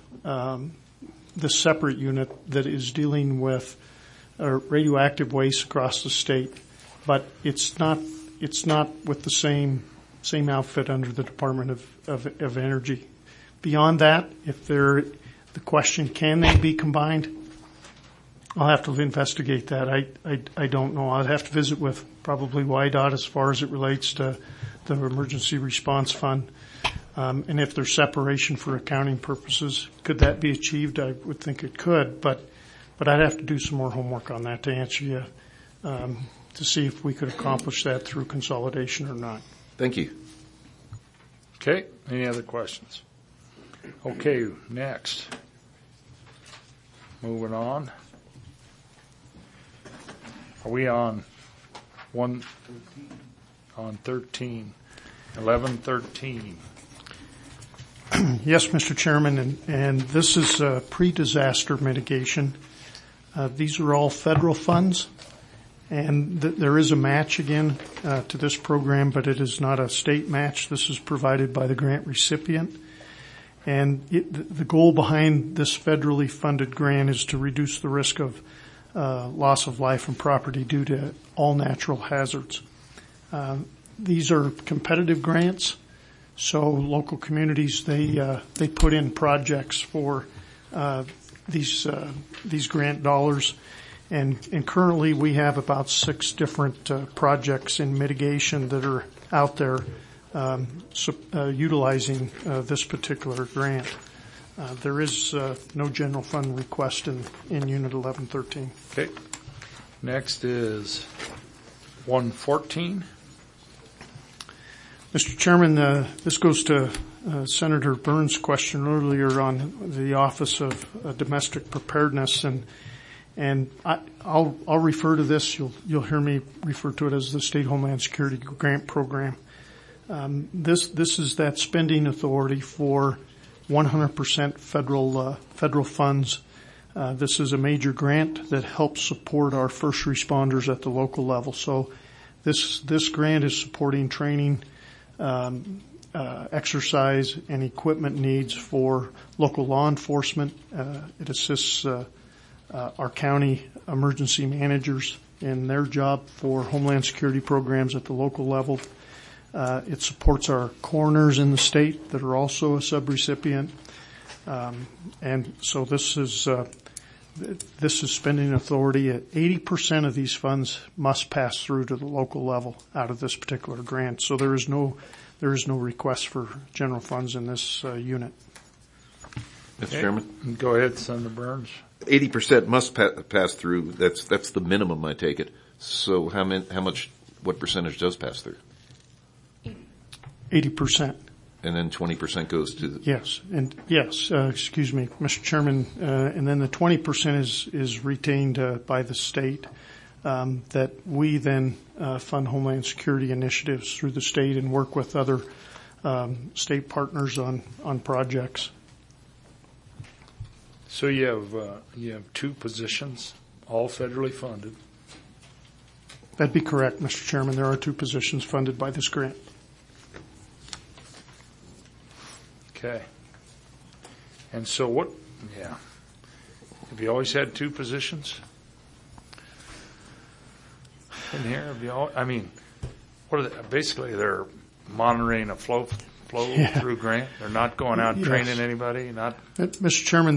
unit that is dealing with radioactive waste across the state, but it's not with the same outfit under the Department of Energy. Beyond that, the question, can they be combined? I'll have to investigate that. I don't know. I'd have to visit with probably WYDOT as far as it relates to the Emergency Response Fund. And if there's separation for accounting purposes, could that be achieved? I would think it could, but I'd have to do some more homework on that to answer you, to see if we could accomplish that through consolidation or not. Thank you. Okay. Any other questions? Okay, next. Moving on. Are we on 13? 1113. Yes, Mr. Chairman, and this is pre-disaster mitigation. These are all federal funds, and there is a match again to this program, but it is not a state match. This is provided by the grant recipient. And the goal behind this federally funded grant is to reduce the risk of loss of life and property due to all natural hazards. These are competitive grants, So local communities, they put in projects for these grant dollars, and currently we have about 6 different projects in mitigation that are out there utilizing this particular grant. There is no general fund request in Unit 1113. Okay. Next is 114. Mr. Chairman, this goes to Senator Burns' question earlier on the Office of Domestic Preparedness, and I'll refer to this. You'll hear me refer to it as the State Homeland Security Grant Program. This is that spending authority for 100% federal funds. This is a major grant that helps support our first responders at the local level. So this grant is supporting training, exercise, and equipment needs for local law enforcement. It assists our county emergency managers in their job for Homeland Security programs at the local level. It supports our coroners in the state that are also a subrecipient. And so this is spending authority. At 80% of these funds must pass through to the local level out of this particular grant. So there is no request for general funds in this unit. Mr. Chairman? Go ahead, Senator Burns. 80% must pass through. That's the minimum, I take it. So what percentage does pass through? 80%. And then 20% goes to the... Yes, excuse me, Mr. Chairman, and then the 20% is retained by the state, that we then fund Homeland Security initiatives through the state and work with other state partners on projects. So you have 2 positions, all federally funded. That'd be correct, Mr. Chairman. There are 2 positions funded by this grant. Okay. And so have you always had 2 positions in here? What are they? Basically they're monitoring a flow through grant. They're not going out training anybody, Mr. Chairman,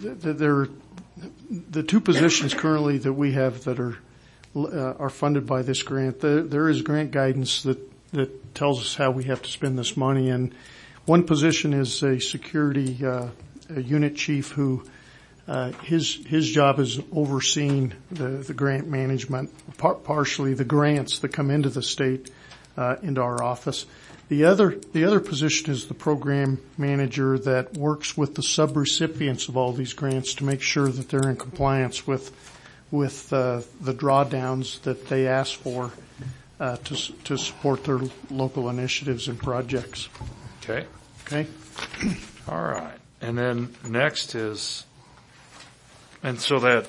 the 2 positions currently that we have that are funded by this grant, there is grant guidance that tells us how we have to spend this money, and one position is a security a unit chief who his job is overseeing the grant management, partially the grants that come into the state into our office. The other position is the program manager that works with the subrecipients of all these grants to make sure that they're in compliance with the drawdowns that they ask for to support their local initiatives and projects. Okay. All right. And then next is, if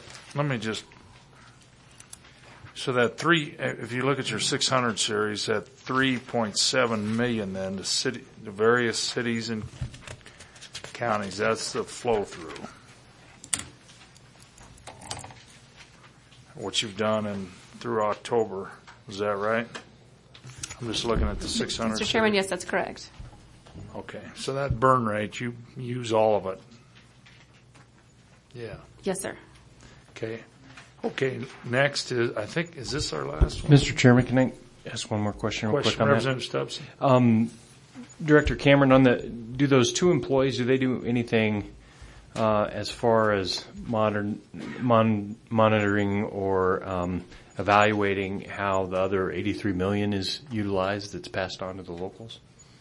you look at your 600 series, that 3.7 million then the various cities and counties, that's the flow through. What you've done through October, is that right? I'm just looking at the 600. Mr. Chairman, yes, that's correct. Okay, so that burn rate, you use all of it. Yeah. Yes, sir. Okay, next is this our last one? Mr. Chairman, can I ask one more question real quick on Representative that? Stubbs. Director Cameron, do those 2 employees, do they do anything as far as monitoring or evaluating how the other $83 million is utilized that's passed on to the locals?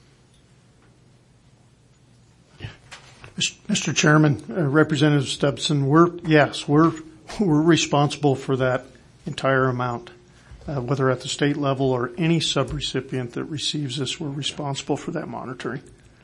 Mr. Chairman, Representative Stubbs, we're responsible for that entire amount, whether at the state level or any subrecipient that receives this. We're responsible for that monitoring.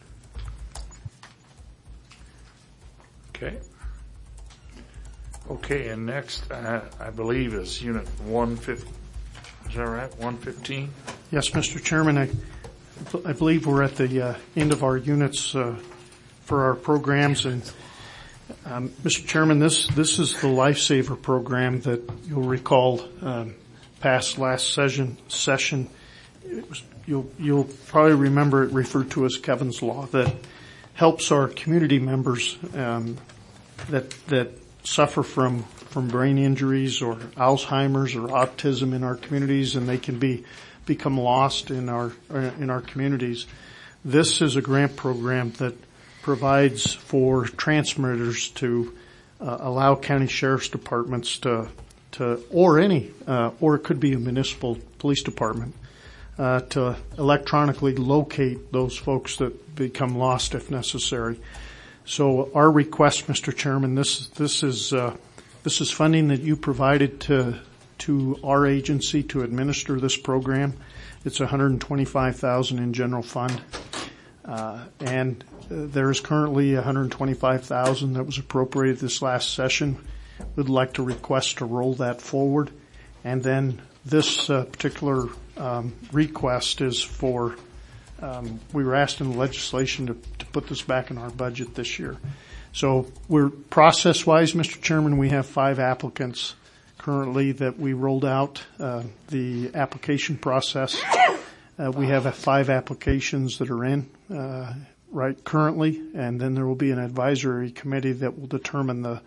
Okay, and next, I believe, is Unit 150. Is that right? 115? Yes, Mr. Chairman. I believe we're at the end of our units for our programs, and Mr. Chairman, this is the Lifesaver program that you'll recall passed last session, you'll probably remember it referred to as Kevin's Law, that helps our community members that suffer from brain injuries or Alzheimer's or autism in our communities, and they can become lost in our communities. This is a grant program that provides for transmitters to allow county sheriff's departments to or it could be a municipal police department to electronically locate those folks that become lost if necessary. So our request, Mr. Chairman, this is funding that you provided to our agency to administer this program. It's $125,000 in general fund, and there is currently $125,000 that was appropriated this last session. We'd like to request to roll that forward, and then this particular request is for. We were asked in the legislation to put this back in our budget this year. So we're process-wise, Mr. Chairman, we have 5 applicants currently that we rolled out the application process. We have 5 applications that are in right currently, and then there will be an advisory committee that will determine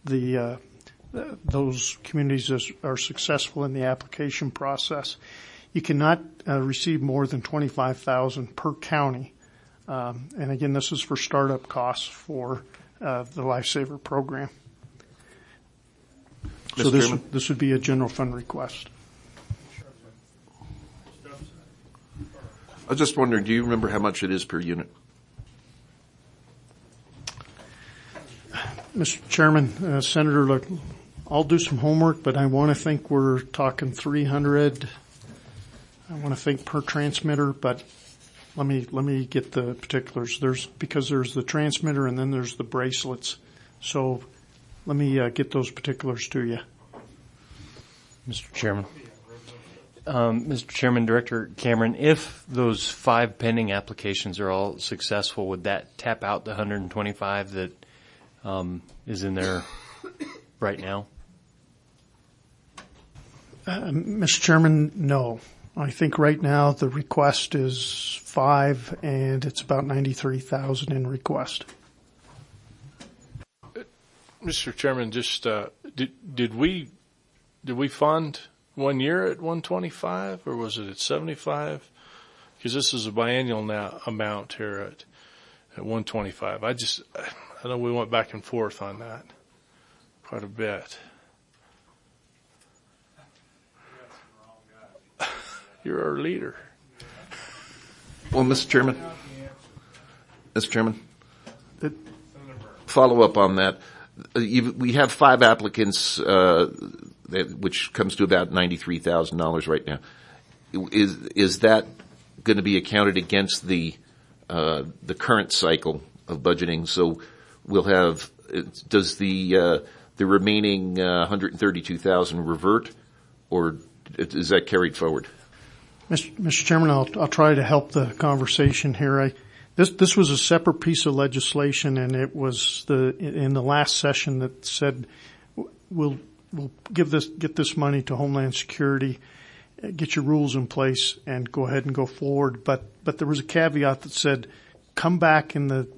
those communities that are successful in the application process. You cannot receive more than $25,000 per county, and again, this is for startup costs for the Lifesaver program. So this would be a general fund request. I was just wondering, do you remember how much it is per unit? Mr. Chairman, Senator, look, I'll do some homework, but I want to think we're talking 300. I want to think per transmitter, but let me get the particulars. Because there's the transmitter and then there's the bracelets. So let me get those particulars to you. Mr. Chairman. Mr. Chairman, Director Cameron, if those 5 pending applications are all successful, would that tap out the 125 that is in there right now? Mr. Chairman, no. I think right now the request is 5, and it's about $93,000 in request. Mr. Chairman, just did we fund 1 year at 125, or was it at 75? Because this is a biennial now amount here at 125. I know we went back and forth on that quite a bit. You're our leader. Well, Mr. Chairman, follow up on that. We have 5 applicants, which comes to about $93,000 right now. Is that going to be accounted against the current cycle of budgeting? So we'll have. Does the remaining $132,000 revert, or is that carried forward? Mr. Chairman, I'll try to help the conversation here. This was a separate piece of legislation, and it was in the last session that said we'll get this money to Homeland Security, get your rules in place, and go ahead and go forward. But there was a caveat that said come back for the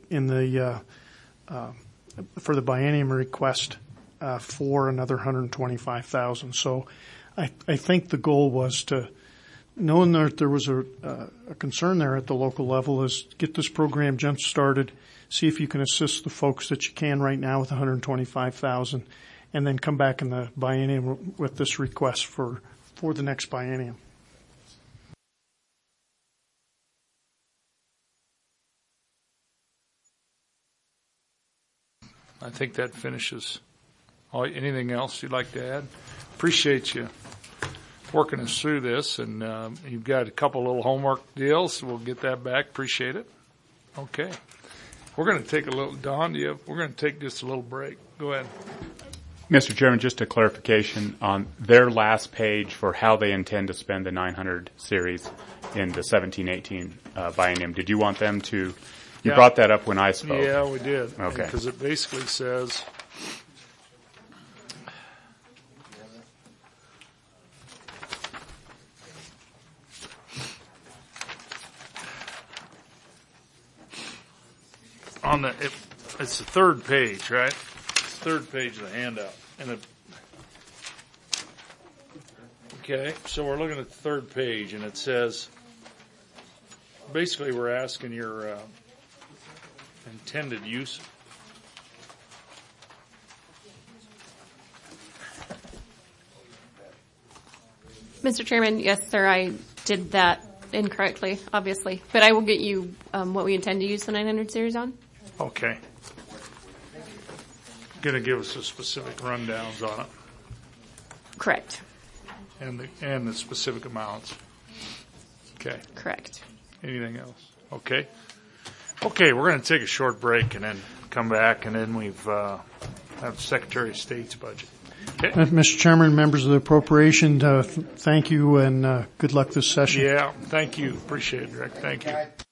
biennium request for another $125,000. So I think the goal was to. Knowing that there was a concern there at the local level, is get this program jump started, see if you can assist the folks that you can right now with $125,000, and then come back in the biennium with this request for the next biennium. I think that finishes. Anything else you'd like to add? Appreciate you working us through this, and you've got a couple little homework deals. We'll get that back. Appreciate it. Okay. We're going to take a little, Don, we're going to take just a little break. Go ahead. Mr. Chairman, just a clarification on their last page for how they intend to spend the 900 series in the 17-18 biennium. Did you want them to, you brought that up when I spoke. Yeah, we did. Okay. Because it basically says, it's the third page, right? It's the third page of the handout. Okay, so we're looking at the third page, and it says, basically we're asking your intended use. Mr. Chairman, yes, sir, I did that incorrectly, obviously. But I will get you what we intend to use the 900 series on. Okay. Going to give us the specific rundowns on it. Correct. And the specific amounts. Okay. Correct. Anything else? Okay. Okay, we're going to take a short break and then come back, and then we've have the Secretary of State's budget. Okay. Mr. Chairman, members of the Appropriation, thank you and good luck this session. Yeah, thank you. Appreciate it, Rick. Thank you.